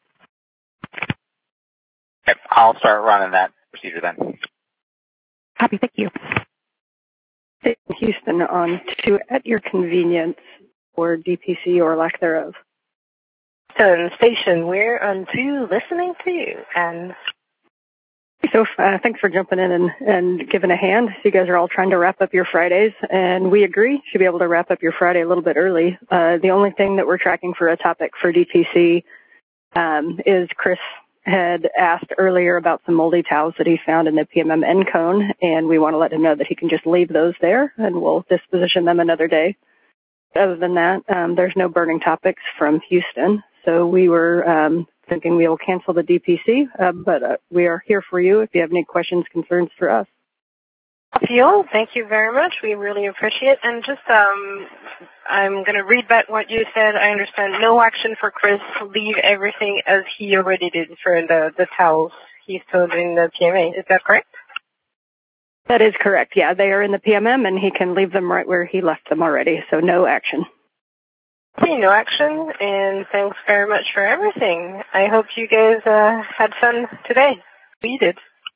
Okay, I'll start running that procedure then. Copy, thank you. Houston on 2 at your convenience or DPC or lack thereof. Station, we're on 2 listening to you. And So thanks for jumping in and giving a hand. You guys are all trying to wrap up your Fridays, and we agree you should be able to wrap up your Friday a little bit early. The only thing that we're tracking for a topic for DPC is Chris had asked earlier about some moldy towels that he found in the PMM end cone, and we want to let him know that he can just leave those there, and we'll disposition them another day. Other than that, there's no burning topics from Houston, so we were thinking we will cancel the DPC, but we are here for you if you have any questions, concerns for us. Phil, thank you very much. We really appreciate it. And just, I'm going to read back what you said. I understand no action for Chris. Leave everything as he already did for the towels he's told in the PMA. Is that correct? That is correct. Yeah, they are in the PMM, and he can leave them right where he left them already, so no action. Okay, no action, and thanks very much for everything. I hope you guys had fun today. We did.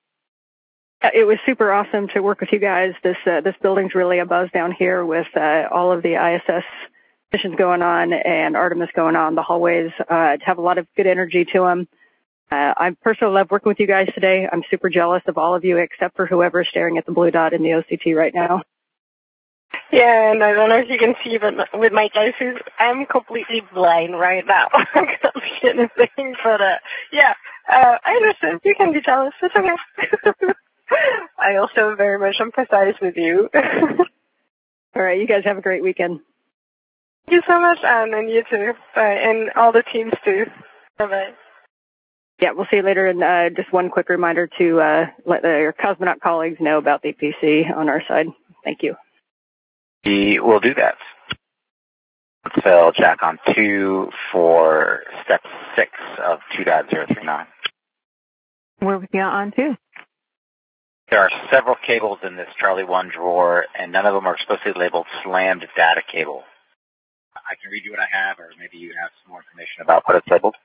It was super awesome to work with you guys. This building's really a buzz down here with all of the ISS missions going on and Artemis going on. The hallways have a lot of good energy to them. I personally love working with you guys today. I'm super jealous of all of you except for whoever's staring at the blue dot in the OCT right now. Yeah, and I don't know if you can see, but with my glasses, I'm completely blind right now. I can't see anything, but yeah, I understand. You can be jealous. It's okay. I also very much empathize with you. All right, you guys have a great weekend. Thank you so much, Anne, and you too. Bye, and all the teams too. Bye-bye. Yeah, we'll see you later. And just one quick reminder to let your cosmonaut colleagues know about the PC on our side. Thank you. We will do that. Let's fill Jack on 2 for step 6 of 2.039. We're with you on 2. There are several cables in this Charlie 1 drawer, and none of them are explicitly labeled slammed data cable. I can read you what I have, or maybe you have some more information about what it's labeled.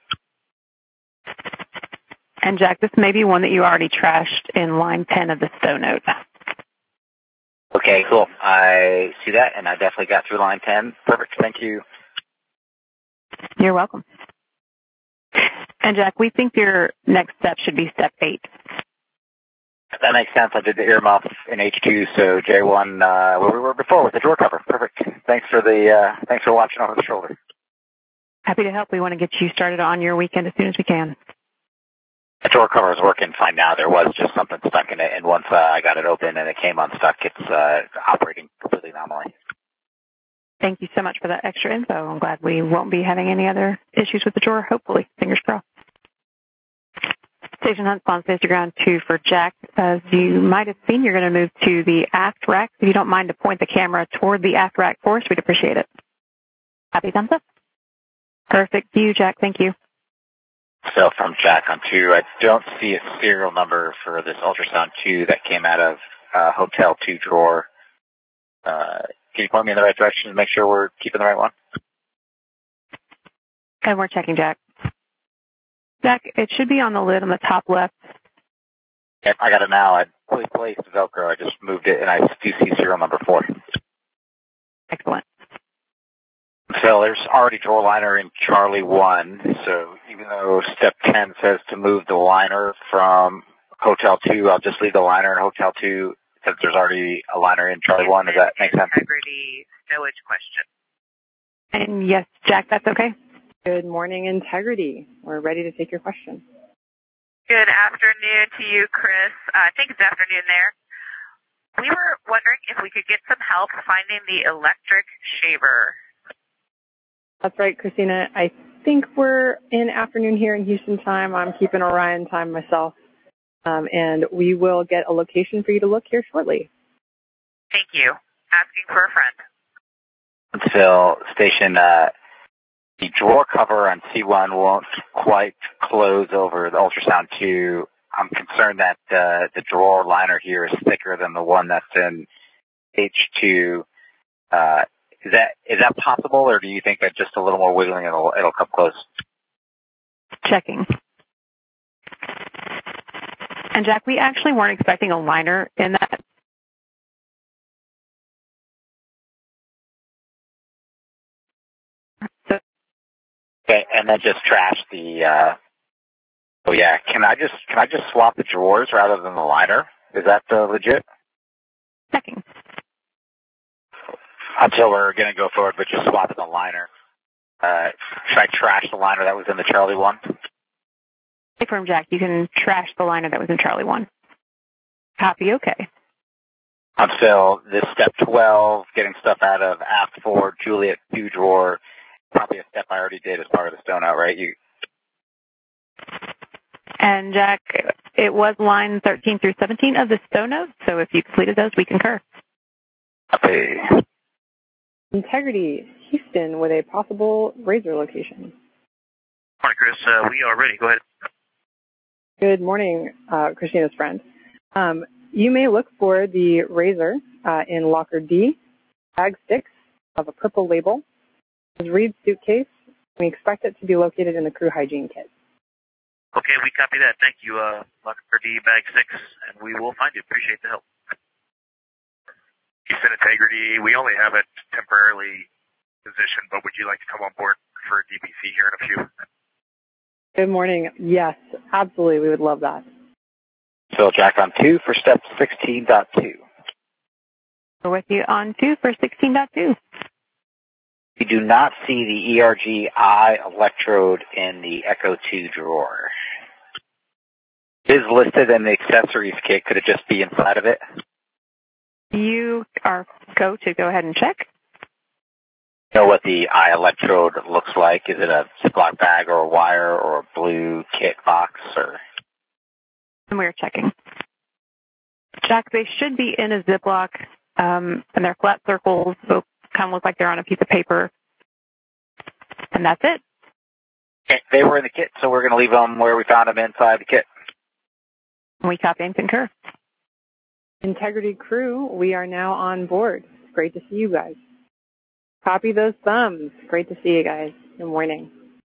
And Jack, this may be one that you already trashed in line 10 of the stow note. Okay, cool. I see that, and I definitely got through line 10. Perfect. Thank you. You're welcome. And Jack, we think your next step should be step 8. That makes sense. I did the earmuff in H2, so J1 where we were before with the drawer cover. Perfect. Thanks for watching over the shoulder. Happy to help. We want to get you started on your weekend as soon as we can. The drawer cover is working fine now. There was just something stuck in it, and once I got it open and it came unstuck, it's operating completely normally. Thank you so much for that extra info. I'm glad we won't be having any other issues with the drawer, hopefully. Fingers crossed. Station Hunt spawns station ground 2 for Jack. As you might have seen, you're going to move to the aft rack. If you don't mind to point the camera toward the aft rack for us, we'd appreciate it. Happy thumbs up. Perfect view, Jack. Thank you. So from Jack on 2, I don't see a serial number for this ultrasound 2 that came out of Hotel 2 drawer. Can you point me in the right direction to make sure we're keeping the right one? And we're checking, Jack. Jack, it should be on the lid on the top left. Yep, I got it now. I placed Velcro. I just moved it, and I do see serial number 4. Excellent. So there's already drawer liner in Charlie 1, so even though step 10 says to move the liner from Hotel 2, I'll just leave the liner in Hotel 2 since there's already a liner in Charlie 1. Does that make sense? Integrity stowage question. And yes, Jack, that's okay? Good morning, Integrity. We're ready to take your question. Good afternoon to you, Chris. I think it's afternoon there. We were wondering if we could get some help finding the electric shaver. That's right, Christina. I think we're in afternoon here in Houston time. I'm keeping Orion time myself. And we will get a location for you to look here shortly. Thank you. Asking for a friend. Until station, the drawer cover on C1 won't quite close over the ultrasound 2. I'm concerned that the drawer liner here is thicker than the one that's in H2. Is that possible, or do you think that just a little more wiggling it'll come close? Checking. And Jack, we actually weren't expecting a liner in that. So, okay, and then just trash the. Oh yeah, can I just swap the drawers rather than the liner? Is that legit? Checking. Until we're gonna go forward, but just swap the liner. Should I trash the liner that was in the Charlie one? From Jack, you can trash the liner that was in Charlie 1. Copy, okay. Until this step 12, getting stuff out of Aft 4, Juliet 2 drawer, probably a step I already did as part of the stone out, right? And Jack, it was line 13 through 17 of the stone note, so if you completed those, we concur. Okay. Integrity, Houston, with a possible razor location. Morning, Chris. We are ready. Go ahead. Good morning, Christina's friend. You may look for the razor in locker D, bag 6 of a purple label. It's Reed's suitcase. We expect it to be located in the crew hygiene kit. Okay, we copy that. Thank you, locker D, bag 6, and we will find you. Appreciate the help. Houston Integrity, we only have it temporarily positioned, but would you like to come on board for DBC here in a few? Good morning. Yes, absolutely. We would love that. So Jack on 2 for step 16.2. We're with you on 2 for 16.2. We do not see the ERG eye electrode in the Echo 2 drawer. It is listed in the accessories kit. Could it just be inside of it? You are go ahead and check. Know what the eye electrode looks like? Is it a Ziploc bag or a wire or a blue kit box? Or? And we're checking. Jack, they should be in a Ziploc, and they're flat circles, so kind of look like they're on a piece of paper. And that's it. Okay, they were in the kit, so we're going to leave them where we found them inside the kit. We copy and concur. Integrity crew, we are now on board. It's great to see you guys. Copy those thumbs. Great to see you guys. Good morning.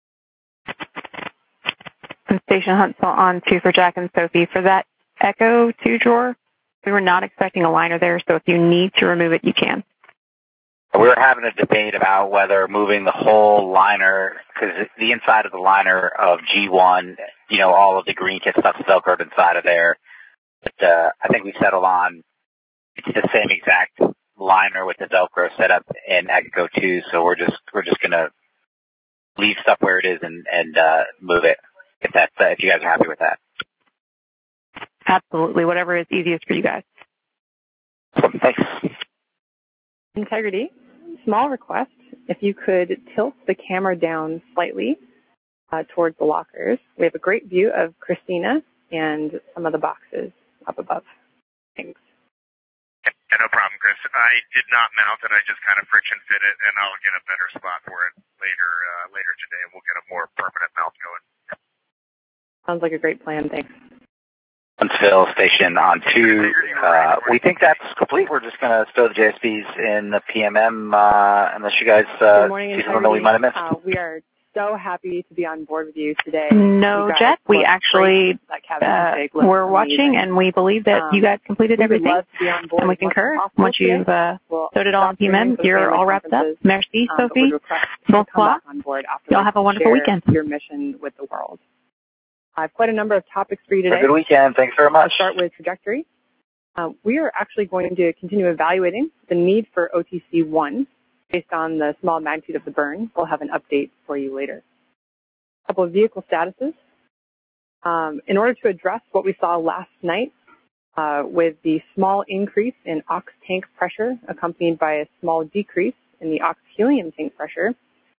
And Station Huntsville on 2 for Jack and Sophie. For that Echo 2 drawer, we were not expecting a liner there, so if you need to remove it, you can. We were having a debate about whether moving the whole liner, because the inside of the liner of G1, all of the green kit stuff is velcroed inside of there. But I think we settled on it's the same exact liner with the Velcro set up in Echo 2, so we're just gonna leave stuff where it is and move it if you guys are happy with that. Absolutely, whatever is easiest for you guys. Thanks. Integrity, small request. If you could tilt the camera down slightly towards the lockers. We have a great view of Christina and some of the boxes up above. Thanks. Yeah, no problem, Chris. I did not mount it. I just kind of friction fit it, and I'll get a better spot for it later today, and we'll get a more permanent mount going. Sounds like a great plan. Thanks. Until station on 2, we think that's complete. We're just going to stow the JSBs in the PMM unless you guys see something that we might have missed. We are so happy to be on board with you today. No, Jack, we actually were watching, and we believe that you guys completed everything, and we concur. Once you've stowed it all in PMM, you're all wrapped up. Merci, Sophie. Bonsoir. Y'all have a wonderful weekend. Your mission with the world. I have quite a number of topics for you today. Have a good weekend. Thanks very much. I'll start with trajectory. We are actually going to continue evaluating the need for OTC1 based on the small magnitude of the burn. We'll have an update for you later. A couple of vehicle statuses. In order to address what we saw last night, with the small increase in ox tank pressure accompanied by a small decrease in the ox helium tank pressure.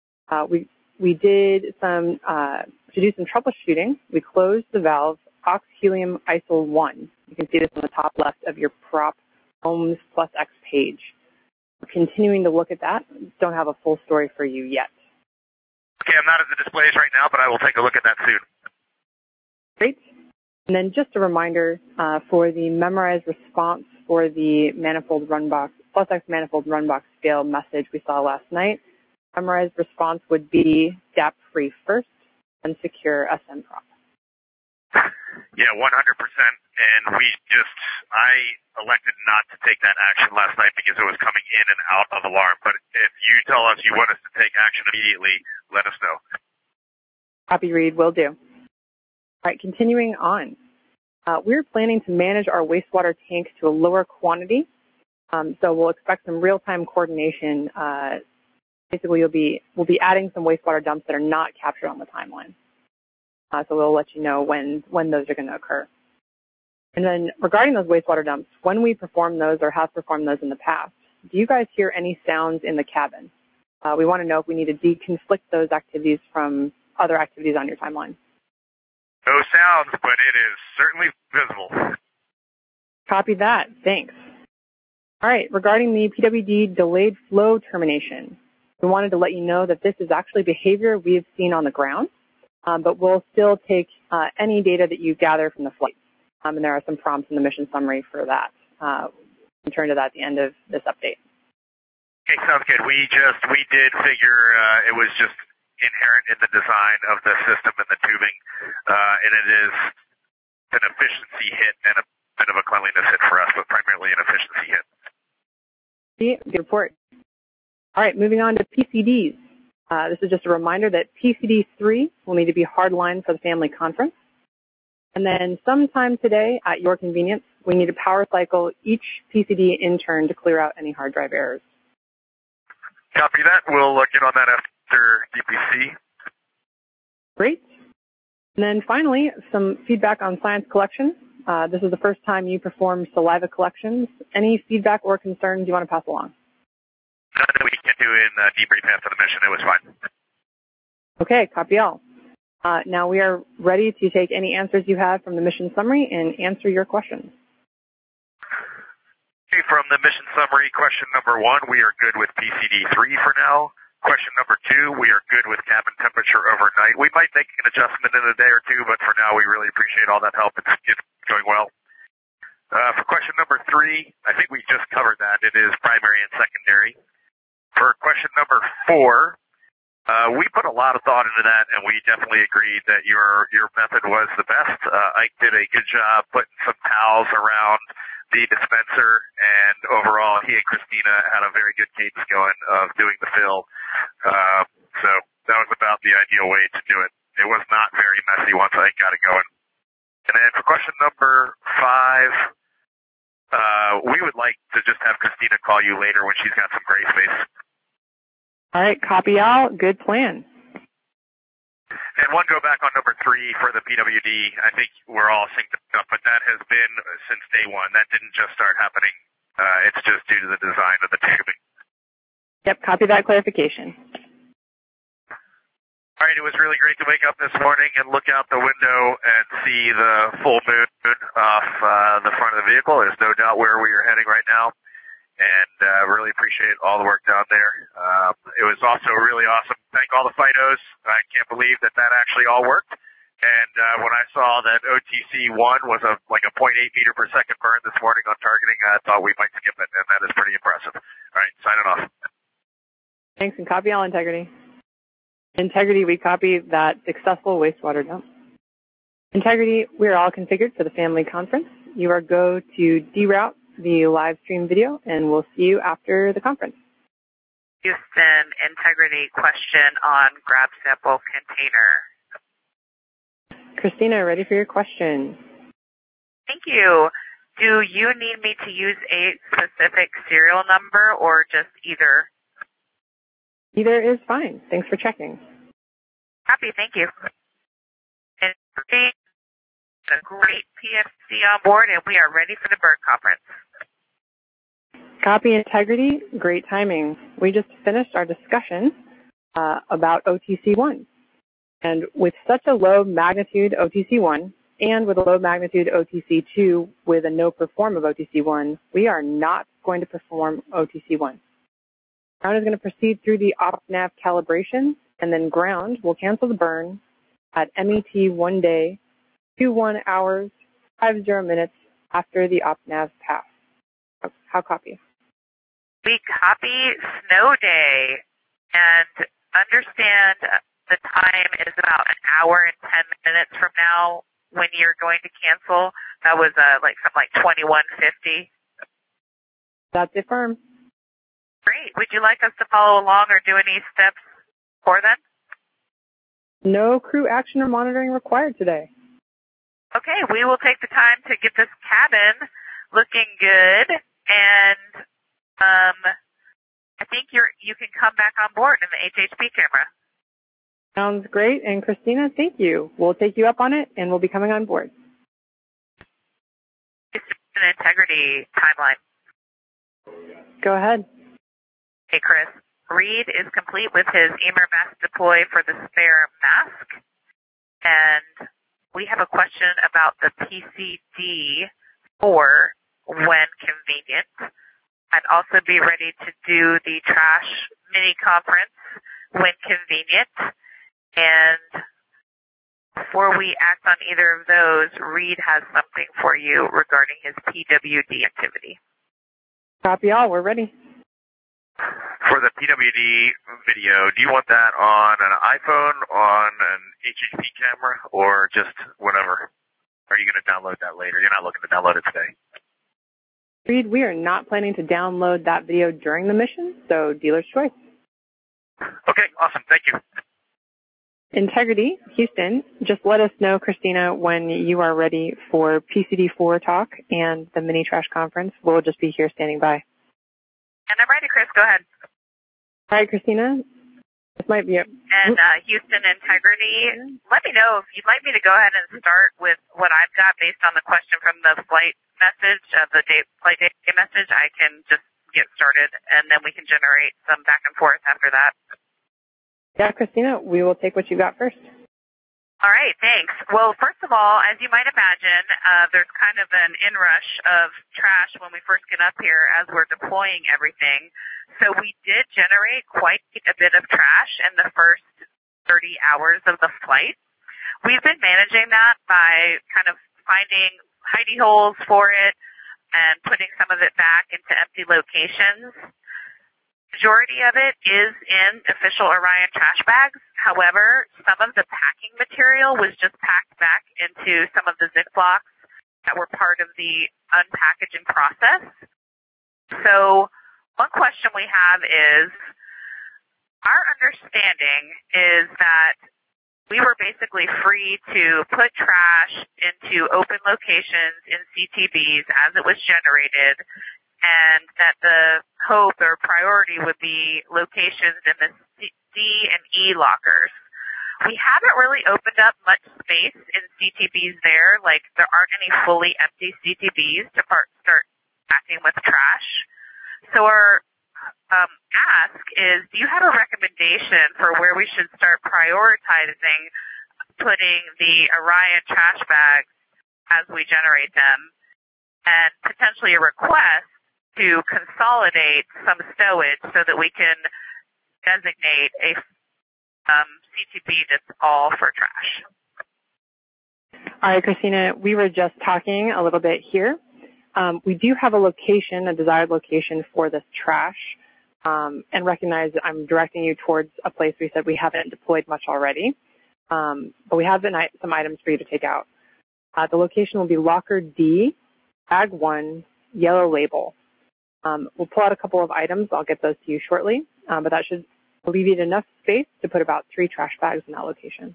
We did to do some troubleshooting. We closed the valve ox helium ISO 1. You can see this on the top left of your prop Ohms plus X page. We're continuing to look at that. Don't have a full story for you yet. Okay, I'm not at the displays right now, but I will take a look at that soon. Great. And then just a reminder for the memorized response for the manifold run box, plus X manifold run box scale message we saw last night. Memorized response would be DAP free first and secure SM prop. Yeah, 100%. And I elected not to take that action last night because it was coming in and out of alarm. But if you tell us you want us to take action immediately, let us know. Copy, read, will do. All right, continuing on. We're planning to manage our wastewater tank to a lower quantity. So we'll expect some real-time coordination. Basically, we'll be adding some wastewater dumps that are not captured on the timeline. So we'll let you know when those are going to occur. And then regarding those wastewater dumps, when we perform those or have performed those in the past, do you guys hear any sounds in the cabin? We want to know if we need to deconflict those activities from other activities on your timeline. No sounds, but it is certainly visible. Copy that. Thanks. All right. Regarding the PWD delayed flow termination, we wanted to let you know that this is actually behavior we have seen on the ground, but we'll still take any data that you gather from the flight. And there are some prompts in the mission summary for that. We'll turn to that at the end of this update. Okay, sounds good. We did figure it was just inherent in the design of the system and the tubing, and it is an efficiency hit and a bit of a cleanliness hit for us, but primarily an efficiency hit. Good report. All right, moving on to PCDs. This is just a reminder that PCD 3 will need to be hardlined for the family conference. And then sometime today, at your convenience, we need to power cycle each PCD in turn to clear out any hard drive errors. Copy that. We'll get on that after DPC. Great. And then finally, some feedback on science collection. This is the first time you performed saliva collections. Any feedback or concerns you want to pass along? None that we can do in debrief after the mission. It was fine. Okay, copy all. Now we are ready to take any answers you have from the mission summary and answer your questions. Okay, from the mission summary, question number 1, we are good with PCD 3 for now. Question number 2, we are good with cabin temperature overnight. We might make an adjustment in a day or two, but for now we really appreciate all that help. It's going well. For question number 3, I think we just covered that. It is primary and secondary. For question number 4, we put a lot of thought into that, and we definitely agreed that your method was the best. Ike did a good job putting some towels around the dispenser, and overall, he and Christina had a very good cadence going of doing the fill. So that was about the ideal way to do it. It was not very messy once Ike got it going. And then for question number 5, we would like to just have Christina call you later when she's got some gray space. All right, copy out. Good plan. And one go back on number 3 for the PWD. I think we're all synced up, but that has been since day 1. That didn't just start happening. It's just due to the design of the tubing. Yep, copy that clarification. All right, it was really great to wake up this morning and look out the window and see the full moon off the front of the vehicle. There's no doubt where we are heading right now. And really appreciate all the work down there. It was also really awesome. Thank all the FIDOs. I can't believe that actually all worked. And when I saw that OTC-1 was like a 0.8 meter per second burn this morning on targeting, I thought we might skip it, and that is pretty impressive. All right, signing off. Thanks, and copy all integrity. Integrity, we copy that successful wastewater dump. Integrity, we are all configured for the family conference. You are go to deroute the live stream video, and we'll see you after the conference. Houston, integrity question on grab sample container. Christina, ready for your question. Thank you. Do you need me to use a specific serial number or just either? Either is fine. Thanks for checking. Happy, thank you. a great PFC on board, and we are ready for the bird conference. Copy integrity, great timing. We just finished our discussion about OTC1. And with such a low magnitude OTC1 and with a low magnitude OTC2 with a no perform of OTC1, we are not going to perform OTC1. Ground is going to proceed through the OpNav calibration, and then ground will cancel the burn at MET 1 day, 21 hours, 50 minutes after the OpNav pass. How copy? We copy snow day, and understand the time is about an hour and 10 minutes from now when you're going to cancel. That was something like 21:50. That's affirmed. Great. Would you like us to follow along or do any steps for them? No crew action or monitoring required today. Okay, we will take the time to get this cabin looking good, and I think you can come back on board in the HHP camera. Sounds great. And Christina, thank you. We'll take you up on it, and we'll be coming on board. It's an integrity timeline. Go ahead. Hey, Chris. Reed is complete with his EMER mask deploy for the spare mask. And we have a question about the PCD for when convenient. I'd also be ready to do the trash mini conference when convenient. And before we act on either of those, Reed has something for you regarding his PWD activity. Copy all. We're ready. For the PWD video, do you want that on an iPhone, on an HHP camera, or just whatever? Are you going to download that later? You're not looking to download it today. Reed, we are not planning to download that video during the mission, so dealer's choice. Okay, awesome. Thank you. Integrity, Houston, just let us know, Christina, when you are ready for PCD4 talk and the mini trash conference. We'll just be here standing by. And I'm ready, Chris. Go ahead. All right, Christina. This might be it. And Houston Integrity, let me know if you'd like me to go ahead and start with what I've got based on the question from the flight message, flight day message. I can just get started, and then we can generate some back and forth after that. Yeah, Christina, we will take what you got first. All right, thanks. Well, first of all, as you might imagine, there's kind of an inrush of trash when we first get up here as we're deploying everything. So we did generate quite a bit of trash in the first 30 hours of the flight. We've been managing that by kind of finding hidey holes for it and putting some of it back into empty locations. Majority of it is in official Orion trash bags. However, some of the packing material was just packed back into some of the Ziplocs that were part of the unpackaging process. So one question we have is, our understanding is that we were basically free to put trash into open locations in CTBs as it was generated, and that the hope or priority would be locations in the C and E lockers. We haven't really opened up much space in CTBs there, like there aren't any fully empty CTBs to start packing with trash. So our ask is, do you have a recommendation for where we should start prioritizing putting the Orion trash bags as we generate them, and potentially a request to consolidate some stowage so that we can designate a CTB that's all for trash. All right, Christina, we were just talking a little bit here. We do have a location, a desired location for this trash, and recognize that I'm directing you towards a place we said we haven't deployed much already, but we have some items for you to take out. The location will be Locker D, Bag 1, yellow label. We'll pull out a couple of items. I'll get those to you shortly, but that should alleviate enough space to put about 3 trash bags in that location.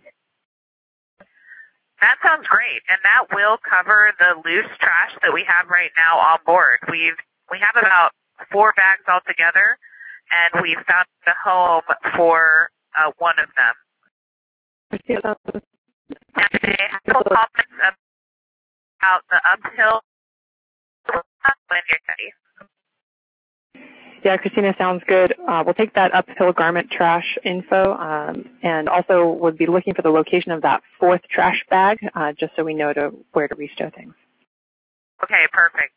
That sounds great, and that will cover the loose trash that we have right now on board. We have about 4 bags altogether, and we've found a home for one of them. And a couple comments out the uphill when you're ready. Yeah, Christina, sounds good. We'll take that uphill garment trash info and also would be looking for the location of that fourth trash bag just so we know where to restow things. Okay, perfect.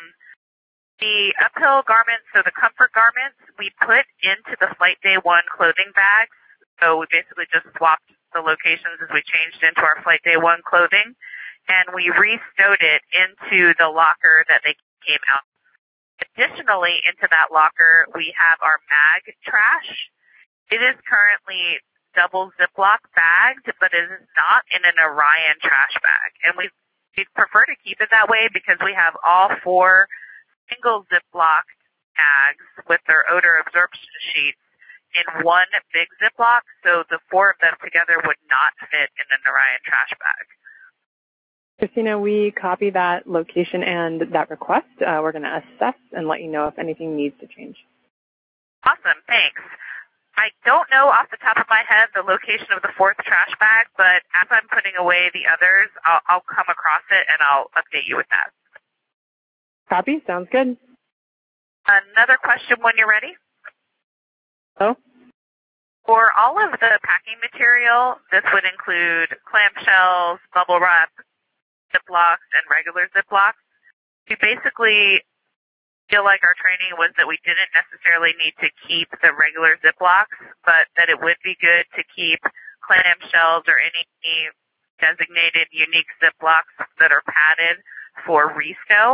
The uphill garments, so the comfort garments, we put into the Flight Day 1 clothing bags. So we basically just swapped the locations as we changed into our Flight Day 1 clothing, and we restowed it into the locker that they came out. Additionally, into that locker, we have our mag trash. It is currently double Ziploc bagged, but it is not in an Orion trash bag. And we prefer to keep it that way because we have all 4 single Ziploc bags with their odor absorption sheets in one big Ziploc, so the 4 of them together would not fit in an Orion trash bag. Christina, we copy that location and that request. We're going to assess and let you know if anything needs to change. Awesome, thanks. I don't know off the top of my head the location of the 4th trash bag, but as I'm putting away the others, I'll come across it and I'll update you with that. Copy, sounds good. Another question when you're ready. Oh? For all of the packing material, this would include clamshells, bubble wrap, Ziplocs, and regular Ziplocs. We basically feel like our training was that we didn't necessarily need to keep the regular Ziplocs, but that it would be good to keep clamshells or any designated unique Ziplocs that are padded for restow.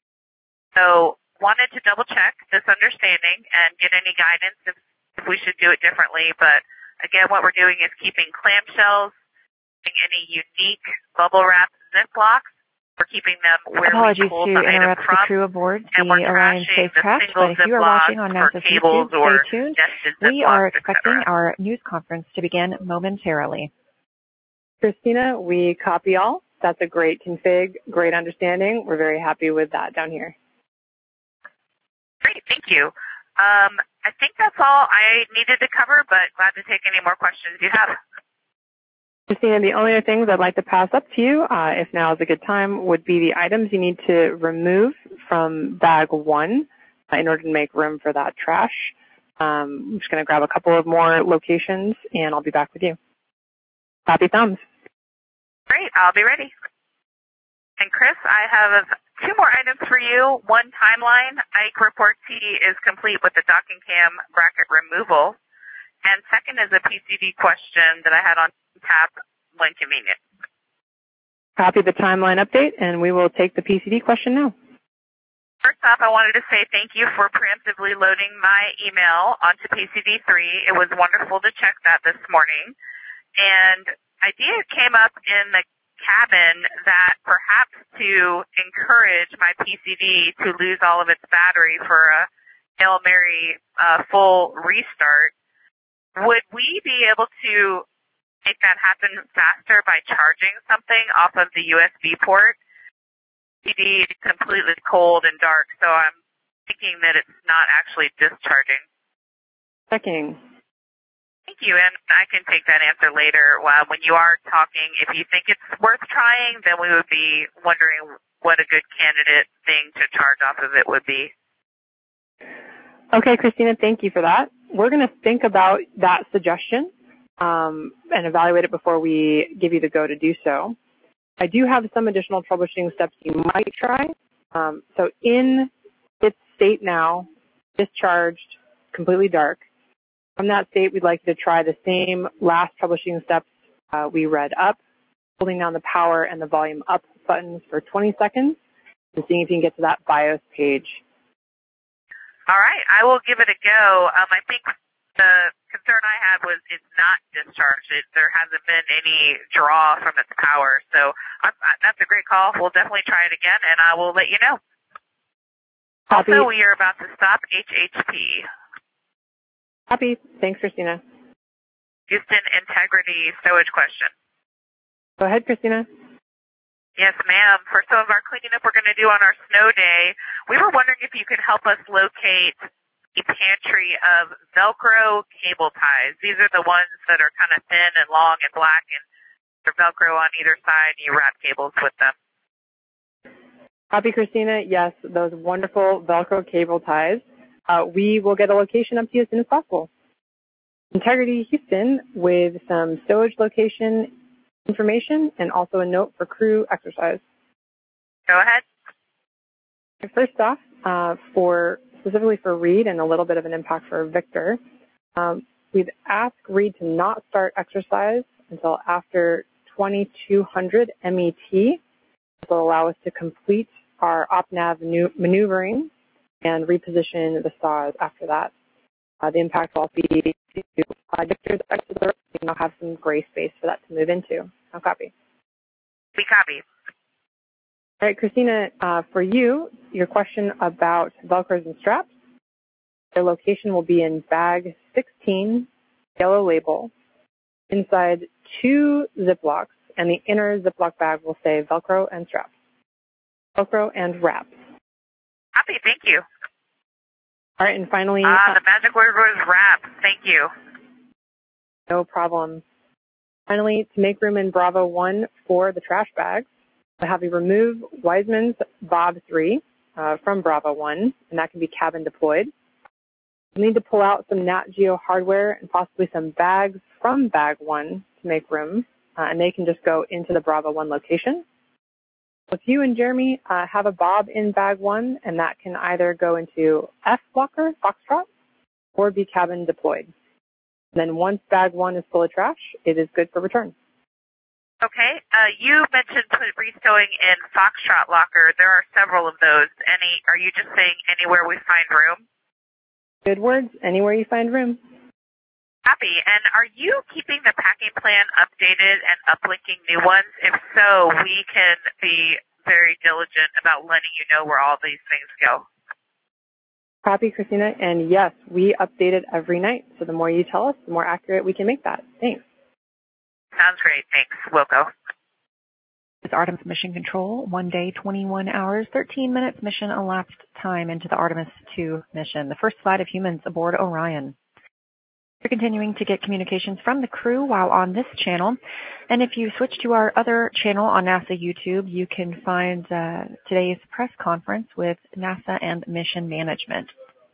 So wanted to double check this understanding and get any guidance if we should do it differently. But again, what we're doing is keeping clamshells, any unique bubble wrap Ziplocs. We're keeping them where Apologies we pulled to the item interrupt from, the crew aboard and the we're Orion trashing the spacecraft, single but if you are Ziplocs watching on for NASA's cables YouTube, or stay tuned. nested We Ziplocs, are etc. expecting our news conference to begin momentarily. Christina, we copy all. That's a great config, great understanding. We're very happy with that down here. Great, thank you. I think that's all I needed to cover, but glad to take any more questions you have. Christina, the only other things I'd like to pass up to you, if now is a good time, would be the items you need to remove from bag 1 in order to make room for that trash. I'm just going to grab a couple of more locations, and I'll be back with you. Copy, thumbs. Great, I'll be ready. And Chris, I have 2 more items for you. One, timeline. Ike report T is complete with the docking cam bracket removal. And second is a PCD question that I had on tap when convenient. Copy the timeline update, and we will take the PCD question now. First off, I wanted to say thank you for preemptively loading my email onto PCD3. It was wonderful to check that this morning. And idea came up in the cabin that perhaps to encourage my PCD to lose all of its battery for a Hail Mary full restart, would we be able to make that happen faster by charging something off of the USB port? PCD is completely cold and dark, so I'm thinking that it's not actually discharging. Checking. Thank you, and I can take that answer later. When you are talking, if you think it's worth trying, then we would be wondering what a good candidate thing to charge off of it would be. Okay, Christina, thank you for that. We're going to think about that suggestion and evaluate it before we give you the go to do so. I do have some additional troubleshooting steps you might try. So in its state now, discharged, completely dark, from that state, we'd like you to try the same last troubleshooting steps we read up, holding down the power and the volume up buttons for 20 seconds and seeing if you can get to that BIOS page. All right, I will give it a go. I think the concern I had was it's not discharged. There hasn't been any draw from its power. So that's a great call. We'll definitely try it again, and I will let you know. Copy. Also, we are about to stop HHP. Copy. Thanks, Christina. Houston integrity stowage question. Go ahead, Christina. Yes, ma'am. For some of our cleanup we're going to do on our snow day, we were wondering if you could help us locate a pantry of Velcro cable ties. These are the ones that are kind of thin and long and black, and they're Velcro on either side, and you wrap cables with them. Copy, Christina. Yes, those wonderful Velcro cable ties. We will get a location up to you as soon as possible. Integrity Houston with some stowage location information and also a note for crew exercise. Go ahead. First off, specifically for Reed and a little bit of an impact for Victor, we've asked Reed to not start exercise until after 2200 MET. This will allow us to complete our op-nav maneuvering and reposition the saws after that. The impact will be to Victor's exit. We now have some gray space for that to move into. I'll copy. We copy. All right, Christina, for you, your question about Velcros and straps, their location will be in bag 16, yellow label, inside 2 Ziplocs, and the inner Ziploc bag will say Velcro and straps. Velcro and wrap. Copy, thank you. All right, and finally... the magic word was wrap. Thank you. No problem. Finally, to make room in Bravo 1 for the trash bags, we'll have you remove Wiseman's Bob 3 from Bravo 1, and that can be cabin deployed. You'll need to pull out some Nat Geo hardware and possibly some bags from Bag 1 to make room, and they can just go into the Bravo 1 location. If you and Jeremy have a Bob in Bag 1, and that can either go into F locker, Foxtrot, or be cabin deployed. And then once Bag 1 is full of trash, it is good for return. Okay. You mentioned restowing in Foxtrot locker. There are several of those. Are you just saying anywhere we find room? Good words. Anywhere you find room. Copy. And are you keeping the packing plan updated and uplinking new ones? If so, we can be very diligent about letting you know where all these things go. Copy, Christina. And yes, we update it every night. So the more you tell us, the more accurate we can make that. Thanks. Sounds great. Thanks, Wilco. It's Artemis Mission Control. 1 day, 21 hours, 13 minutes mission elapsed time into the Artemis II mission, the first flight of humans aboard Orion. We're continuing to get communications from the crew while on this channel. And if you switch to our other channel on NASA YouTube, you can find today's press conference with NASA and mission management.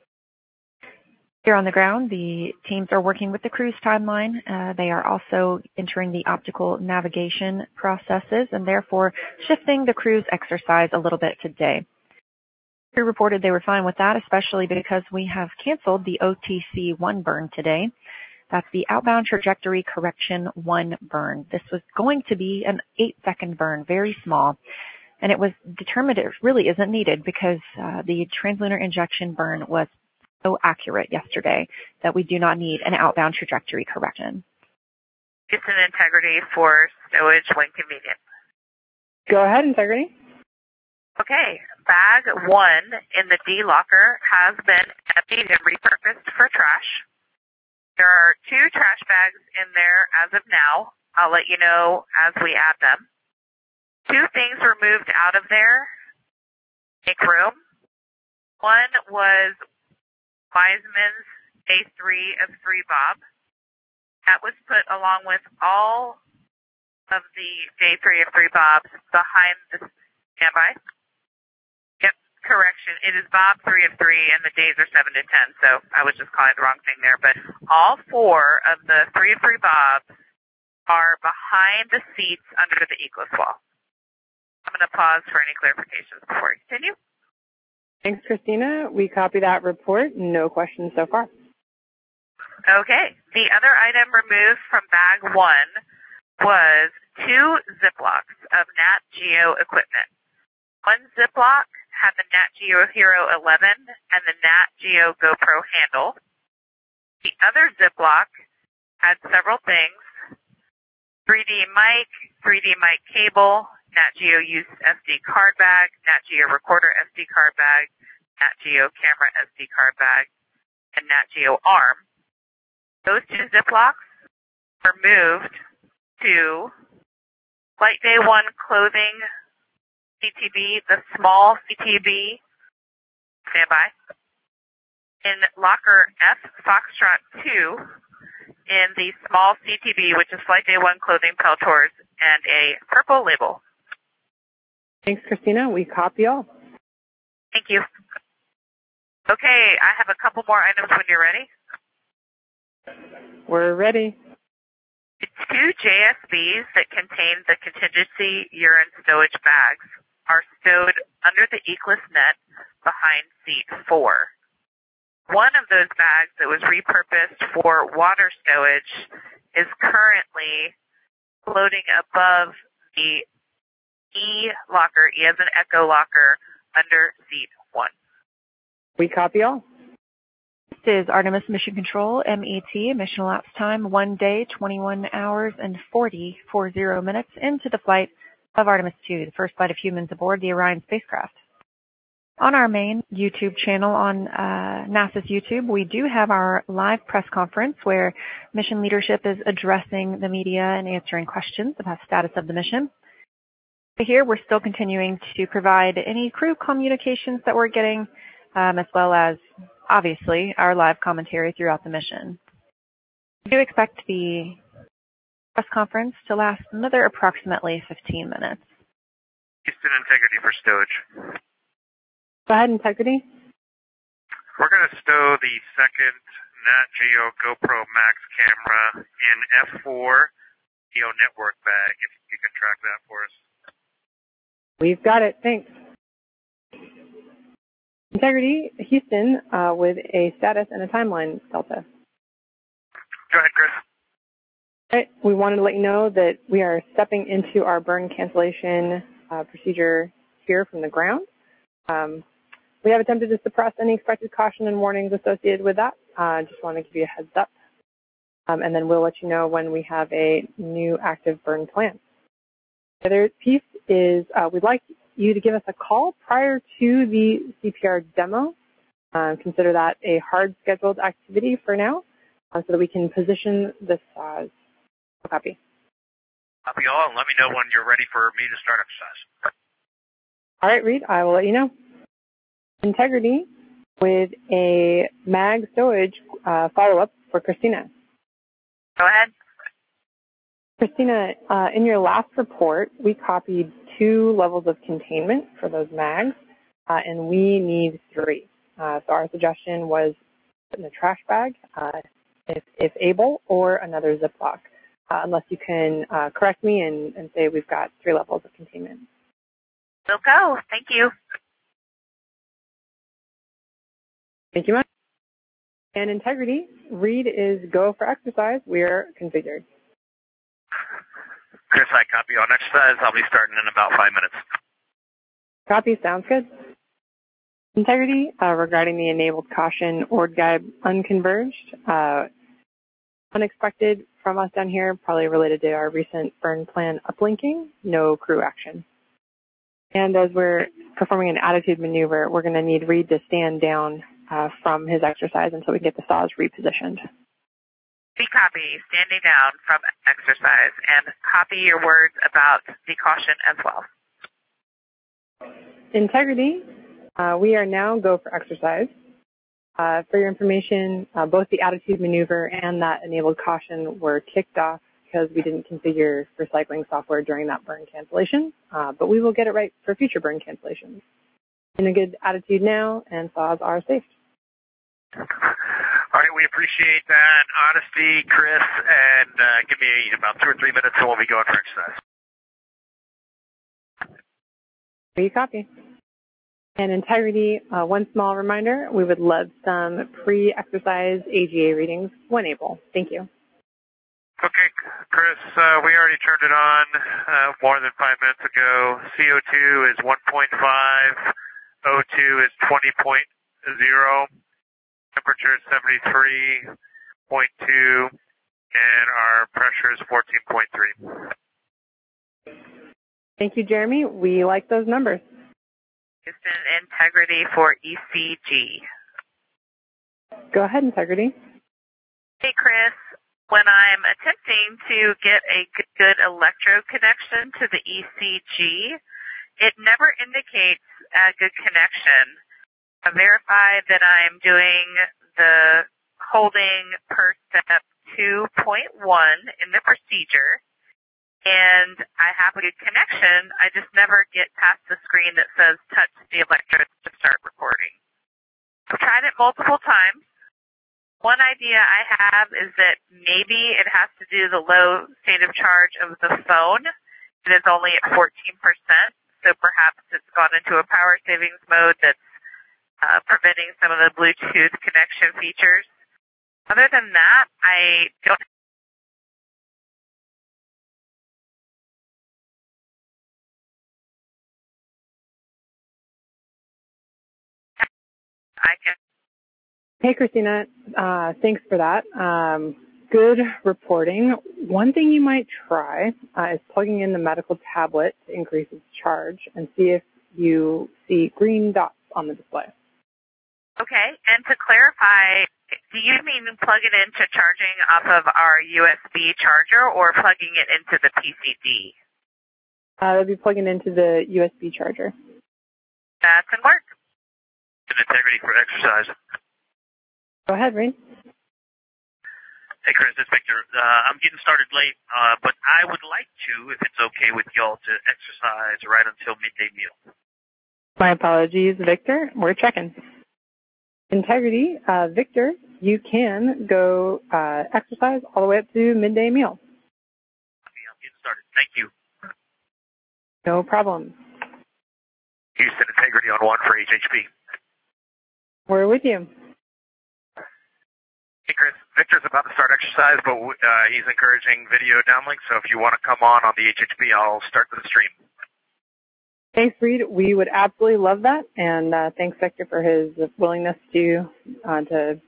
Here on the ground, the teams are working with the crew's timeline. They are also entering the optical navigation processes and therefore shifting the crew's exercise a little bit today. The crew reported they were fine with that, especially because we have canceled the OTC-1 burn today. That's the outbound trajectory correction 1 burn. This was going to be an 8-second burn, very small. And it was determined it really isn't needed because the translunar injection burn was so accurate yesterday that we do not need an outbound trajectory correction. It's an Integrity for stowage when convenient. Go ahead, Integrity. Okay, bag 1 in the D locker has been emptied and repurposed for trash. There are 2 trash bags in there as of now. I'll let you know as we add them. 2 things were moved out of there. Make room. One was Wiseman's A3 of 3 Bob. That was put along with all of the J3 of 3 Bobs behind the standby. Yep, correction. It is Bob 3 of 3 and the days are 7 to 10, so I was just calling it the wrong thing there. But all 4 of the 3 of 3 Bobs are behind the seats under the ECLS wall. I'm going to pause for any clarifications before we continue. Thanks, Christina. We copy that report. No questions so far. Okay. The other item removed from bag 1 was 2 Ziplocs of Nat Geo equipment. One Ziploc had the Nat Geo Hero 11 and the Nat Geo GoPro handle. The other Ziploc had several things: 3D mic cable, Nat Geo use SD card bag, Nat Geo recorder SD card bag, Nat Geo camera SD card bag, and Nat Geo arm. Those 2 Ziplocs were moved to Flight Day 1 clothing CTB, the small CTB, standby, in locker F Foxtrot 2 in the small CTB, which is Flight Day 1 clothing Peltors, and a purple label. Thanks, Christina. We copy all. Thank you. Okay, I have a couple more items when you're ready. We're ready. The 2 JSBs that contain the contingency urine stowage bags are stowed under the Eclipse net behind seat 4. One of those bags that was repurposed for water stowage is currently floating above the E locker, E as an echo locker, under seat 1. We copy all. This is Artemis Mission Control, MET, mission elapsed time 1 day, 21 hours, and 40 minutes into the flight of Artemis II, the first flight of humans aboard the Orion spacecraft. On our main YouTube channel on NASA's YouTube, we do have our live press conference where mission leadership is addressing the media and answering questions about the status of the mission. Here, we're still continuing to provide any crew communications that we're getting, as well as, obviously, our live commentary throughout the mission. We do expect the press conference to last another approximately 15 minutes. Houston, integrity for stowage. Go ahead, integrity. We're going to stow the second Nat Geo GoPro Max camera in F4 Neo network bag, if you can track that for us. We've got it. Thanks. Integrity, Houston, with a status and a timeline, Delta. Go ahead, Chris. All right. We wanted to let you know that we are stepping into our burn cancellation procedure here from the ground. We have attempted to suppress any expected caution and warnings associated with that. Just want to give you a heads up. And then we'll let you know when we have a new active burn plan. The other piece is we'd like you to give us a call prior to the CPR demo. Consider that a hard scheduled activity for now so that we can position the SAW. Copy. Copy all, and let me know when you're ready for me to start exercise. All right, Reed, I will let you know. Integrity with a mag stowage follow-up for Christina. Go ahead. Christina, in your last report, we copied 2 levels of containment for those mags, and we need 3. So our suggestion was put in a trash bag, if able, or another Ziploc, unless you can correct me and say we've got 3 levels of containment. We'll go. Thank you. Thank you much. And integrity, Reed is go for exercise. We're configured. Chris, I copy on exercise. I'll be starting in about 5 minutes. Copy. Sounds good. Integrity, regarding the enabled caution ORD guide unconverged. Unexpected from us down here, probably related to our recent burn plan uplinking. No crew action. And as we're performing an attitude maneuver, we're going to need Reed to stand down from his exercise until we get the saws repositioned. We copy standing down from exercise and copy your words about the caution as well. Integrity, we are now go for exercise. For your information, both the attitude maneuver and that enabled caution were kicked off because we didn't configure recycling software during that burn cancellation, but we will get it right for future burn cancellations. In a good attitude now, and saws are safe. All right, we appreciate that honesty, Chris, and give me about 2 or 3 minutes and we'll be going for exercise. We copy. And integrity, one small reminder, we would love some pre-exercise AGA readings when able. Thank you. Okay, Chris, we already turned it on more than 5 minutes ago. CO2 is 1.5, O2 is 20.0, temperature is 73.2, and our pressure is 14.3. Thank you, Jeremy. We like those numbers. Houston, integrity for ECG. Go ahead, integrity. Hey, Chris. When I'm attempting to get a good electrode connection to the ECG, it never indicates a good connection. I verify that I'm doing the holding per step 2.1 in the procedure, and I have a good connection. I just never get past the screen that says touch the electrodes to start recording. I've tried it multiple times. One idea I have is that maybe it has to do the low state of charge of the phone. It is only at 14%, so perhaps it's gone into a power savings mode that's preventing some of the Bluetooth connection features. Other than that, I don't. I can. Hey, Christina. Thanks for that. Good reporting. One thing you might try is plugging in the medical tablet to increase its charge and see if you see green dots on the display. Okay, and to clarify, do you mean plug it into charging off of our USB charger or plugging it into the PCD? It'll be plugging into the USB charger. That can work. Integrity for exercise. Go ahead, Reed. Hey, Chris, it's Victor. I'm getting started late, but I would like to, if it's okay with y'all, to exercise right until midday meal. My apologies, Victor. We're checking. Integrity, Victor, you can go exercise all the way up to midday meal. Okay, I'm getting started. Thank you. No problem. Houston, Integrity on 1 for HHP. We're with you. Hey, Chris. Victor's about to start exercise, but he's encouraging video downlink, so if you want to come on the HHP, I'll start the stream. Thanks, Reed. We would absolutely love that, and thanks, Victor, for his willingness to let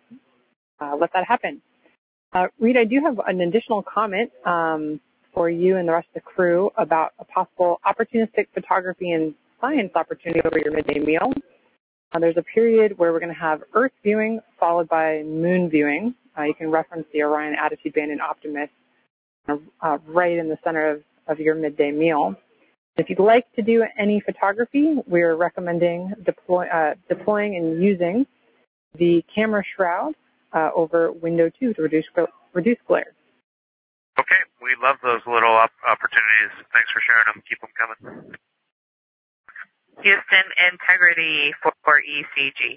that happen. Reed, I do have an additional comment for you and the rest of the crew about a possible opportunistic photography and science opportunity over your midday meal. There's a period where we're going to have Earth viewing followed by moon viewing. You can reference the Orion Attitude Band and Optimus right in the center of your midday meal. If you'd like to do any photography, we're recommending deploying and using the camera shroud over window 2 to reduce glare. Okay, we love those little opportunities. Thanks for sharing them. Keep them coming. Houston, Integrity for ECG.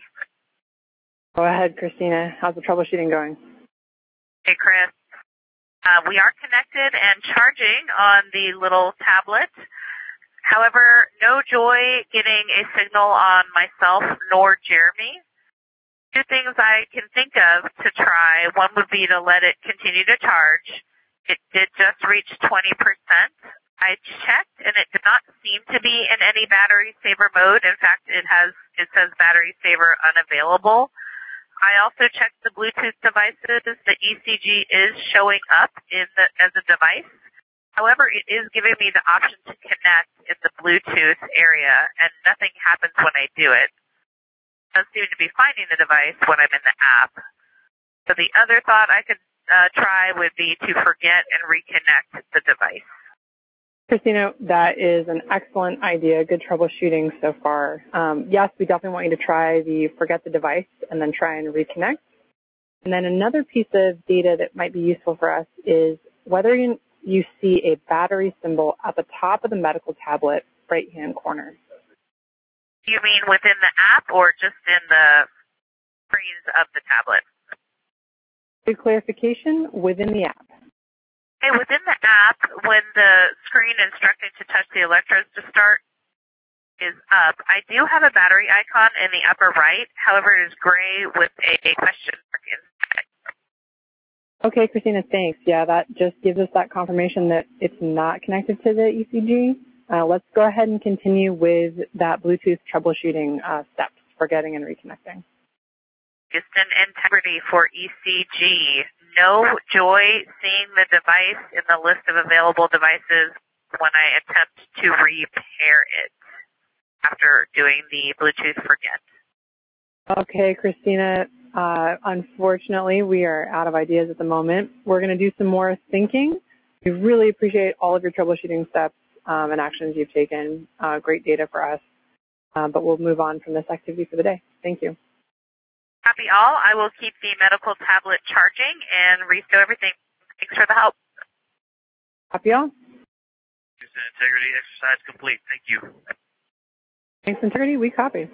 Go ahead, Christina. How's the troubleshooting going? Hey, Chris. We are connected and charging on the little tablet. However, no joy getting a signal on myself nor Jeremy. Two things I can think of to try. One would be to let it continue to charge. It did just reach 20%. I checked, and it did not seem to be in any battery saver mode. In fact, it says battery saver unavailable. I also checked the Bluetooth devices. The ECG is showing up as a device. However, it is giving me the option to connect in the Bluetooth area, and nothing happens when I do it. It does seem to be finding the device when I'm in the app. So the other thought I could try would be to forget and reconnect the device. Christina, that is an excellent idea. Good troubleshooting so far. Yes, we definitely want you to try the forget the device and then try and reconnect. And then another piece of data that might be useful for us is whether you see a battery symbol at the top of the medical tablet right-hand corner. You mean within the app or just in the screens of the tablet? Good clarification, within the app. Okay, within the app, when the screen instructing to touch the electrodes to start is up, I do have a battery icon in the upper right. However, it is gray with a question mark inside. Okay, Christina, thanks. Yeah, that just gives us that confirmation that it's not connected to the ECG. Let's go ahead and continue with that Bluetooth troubleshooting steps, forgetting and reconnecting. Houston, Integrity for ECG. No joy seeing the device in the list of available devices when I attempt to repair it after doing the Bluetooth forget. Okay, Christina, unfortunately, we are out of ideas at the moment. We're going to do some more thinking. We really appreciate all of your troubleshooting steps and actions you've taken. Great data for us. But we'll move on from this activity for the day. Thank you. Copy all. I will keep the medical tablet charging and restore everything. Thanks for the help. Copy all. Houston Integrity exercise complete. Thank you. Thanks, Integrity. We copy.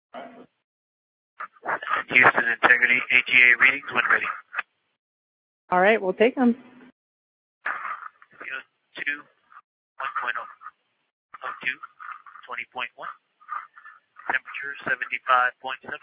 Houston Integrity ATA readings when ready. All right, we'll take them. 2, 1.0. O2, 20.1. Temperature 75.7.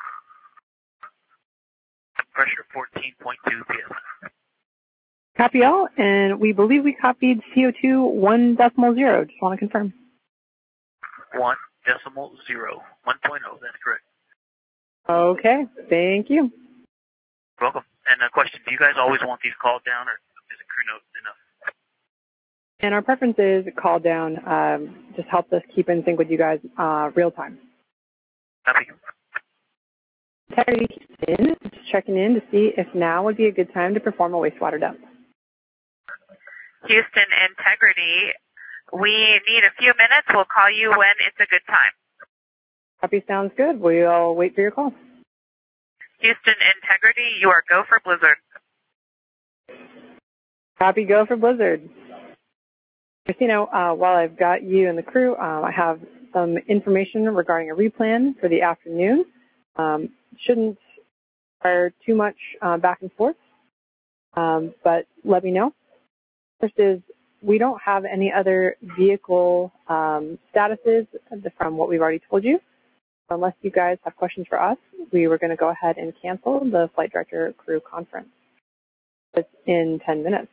Pressure 14.2 psi. Copy all, and we believe we copied CO2 1.0. Just want to confirm. 1.0. 1.0. That's correct. Okay, thank you. You're welcome. And a question, do you guys always want these called down, or is a crew note enough? And our preference is call down. Just helps us keep in sync with you guys real time. Copy. Integrity Houston, just checking in to see if now would be a good time to perform a wastewater dump. Houston Integrity, we need a few minutes. We'll call you when it's a good time. Copy, sounds good. We'll wait for your call. Houston Integrity, you are go for Blizzard. Copy, go for Blizzard. Christina, while I've got you and the crew, I have some information regarding a replan for the afternoon. Shouldn't require too much back and forth, but let me know. First is, we don't have any other vehicle statuses from what we've already told you. Unless you guys have questions for us, we were going to go ahead and cancel the Flight Director Crew Conference. It's in 10 minutes.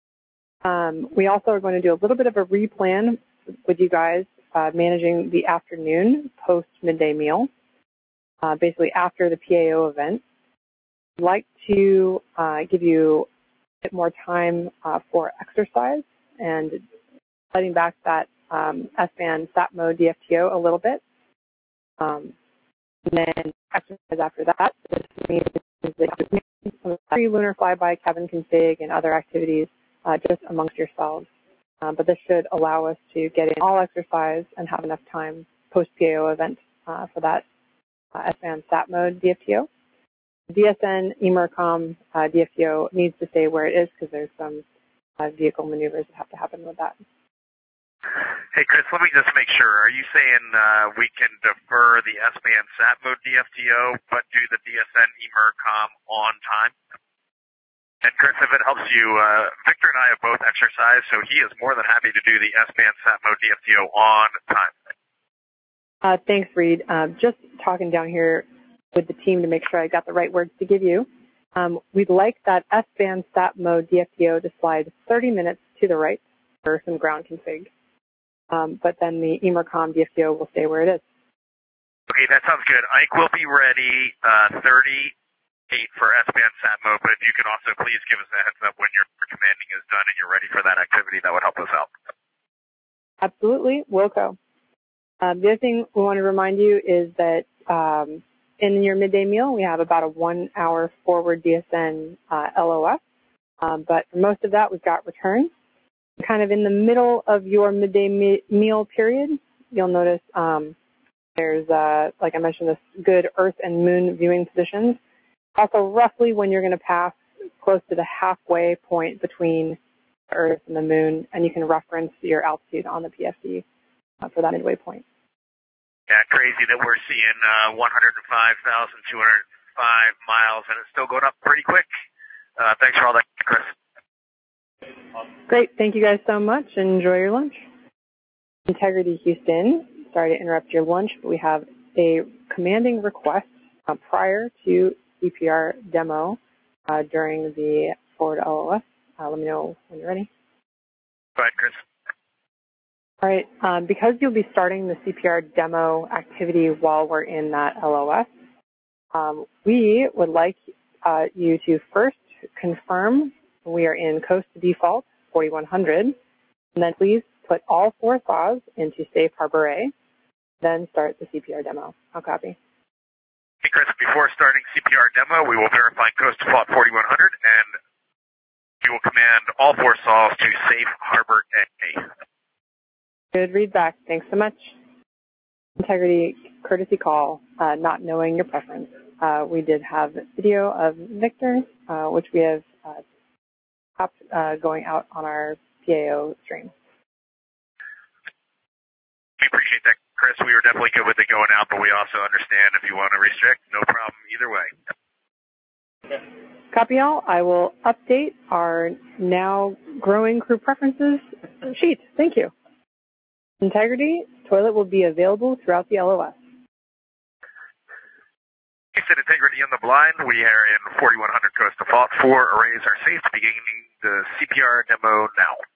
We also are going to do a little bit of a replan with you guys managing the afternoon post-midday meal, basically after the PAO event. I'd like to give you a bit more time for exercise and letting back that S-band SAT mode DFTO a little bit. And then exercise after that. This means that some pre-lunar flyby, cabin config, and other activities just amongst yourselves. But this should allow us to get in all exercise and have enough time post-PAO event for that S-band SAT mode DFTO. DSN EMERCOM DFTO needs to stay where it is because there's some vehicle maneuvers that have to happen with that. Hey, Chris, let me just make sure. Are you saying we can defer the S-band SAT mode DFTO, but do the DSN EMERCOM on time? And Chris, if it helps you, Victor and I have both exercised, so he is more than happy to do the S-band SAT mode DFTO on time. Thanks, Reed. Just talking down here with the team to make sure I got the right words to give you. We'd like that S-band SAT mode DFTO to slide 30 minutes to the right for some ground config. But then the EMERCOM DFTO will stay where it is. Okay, that sounds good. Ike will be ready 38 for S-band SAT mode, but if you can also please give us a heads up when your commanding is done and you're ready for that activity, that would help us out. Absolutely, Wilco. The other thing we want to remind you is that in your midday meal, we have about a 1 hour forward DSN LOS, but for most of that, we've got returns. Kind of in the middle of your midday meal period, you'll notice there's, like I mentioned, this good Earth and Moon viewing positions. Also, roughly when you're going to pass close to the halfway point between the Earth and the Moon, and you can reference your altitude on the PFD for that midway point. Yeah, crazy that we're seeing 105,205 miles, and it's still going up pretty quick. Thanks for all that, Chris. Great. Thank you guys so much. Enjoy your lunch. Integrity Houston, sorry to interrupt your lunch, but we have a commanding request prior to CPR demo during the forward LOS. Let me know when you're ready. Go ahead, Chris. All right. Because you'll be starting the CPR demo activity while we're in that LOS, we would like you to first confirm we are in coast to default 4100, and then please put all 4 saws into Safe Harbor A, then start the CPR demo. I'll copy. Hey, Chris, before starting CPR demo, we will verify coast default 4100, and we will command all 4 saws to Safe Harbor A. Good read back. Thanks so much. Integrity courtesy call, not knowing your preference. We did have video of Victor, which we have going out on our PAO stream. appreciate that, Chris. We were definitely good with it going out, but we also understand if you want to restrict, no problem either way. Copy all. I will update our now growing crew preferences sheet. Thank you. Integrity, toilet will be available throughout the LOS. At Integrity on the blind, we are in 4100 coast default. 4 arrays are safe, beginning the CPR demo now.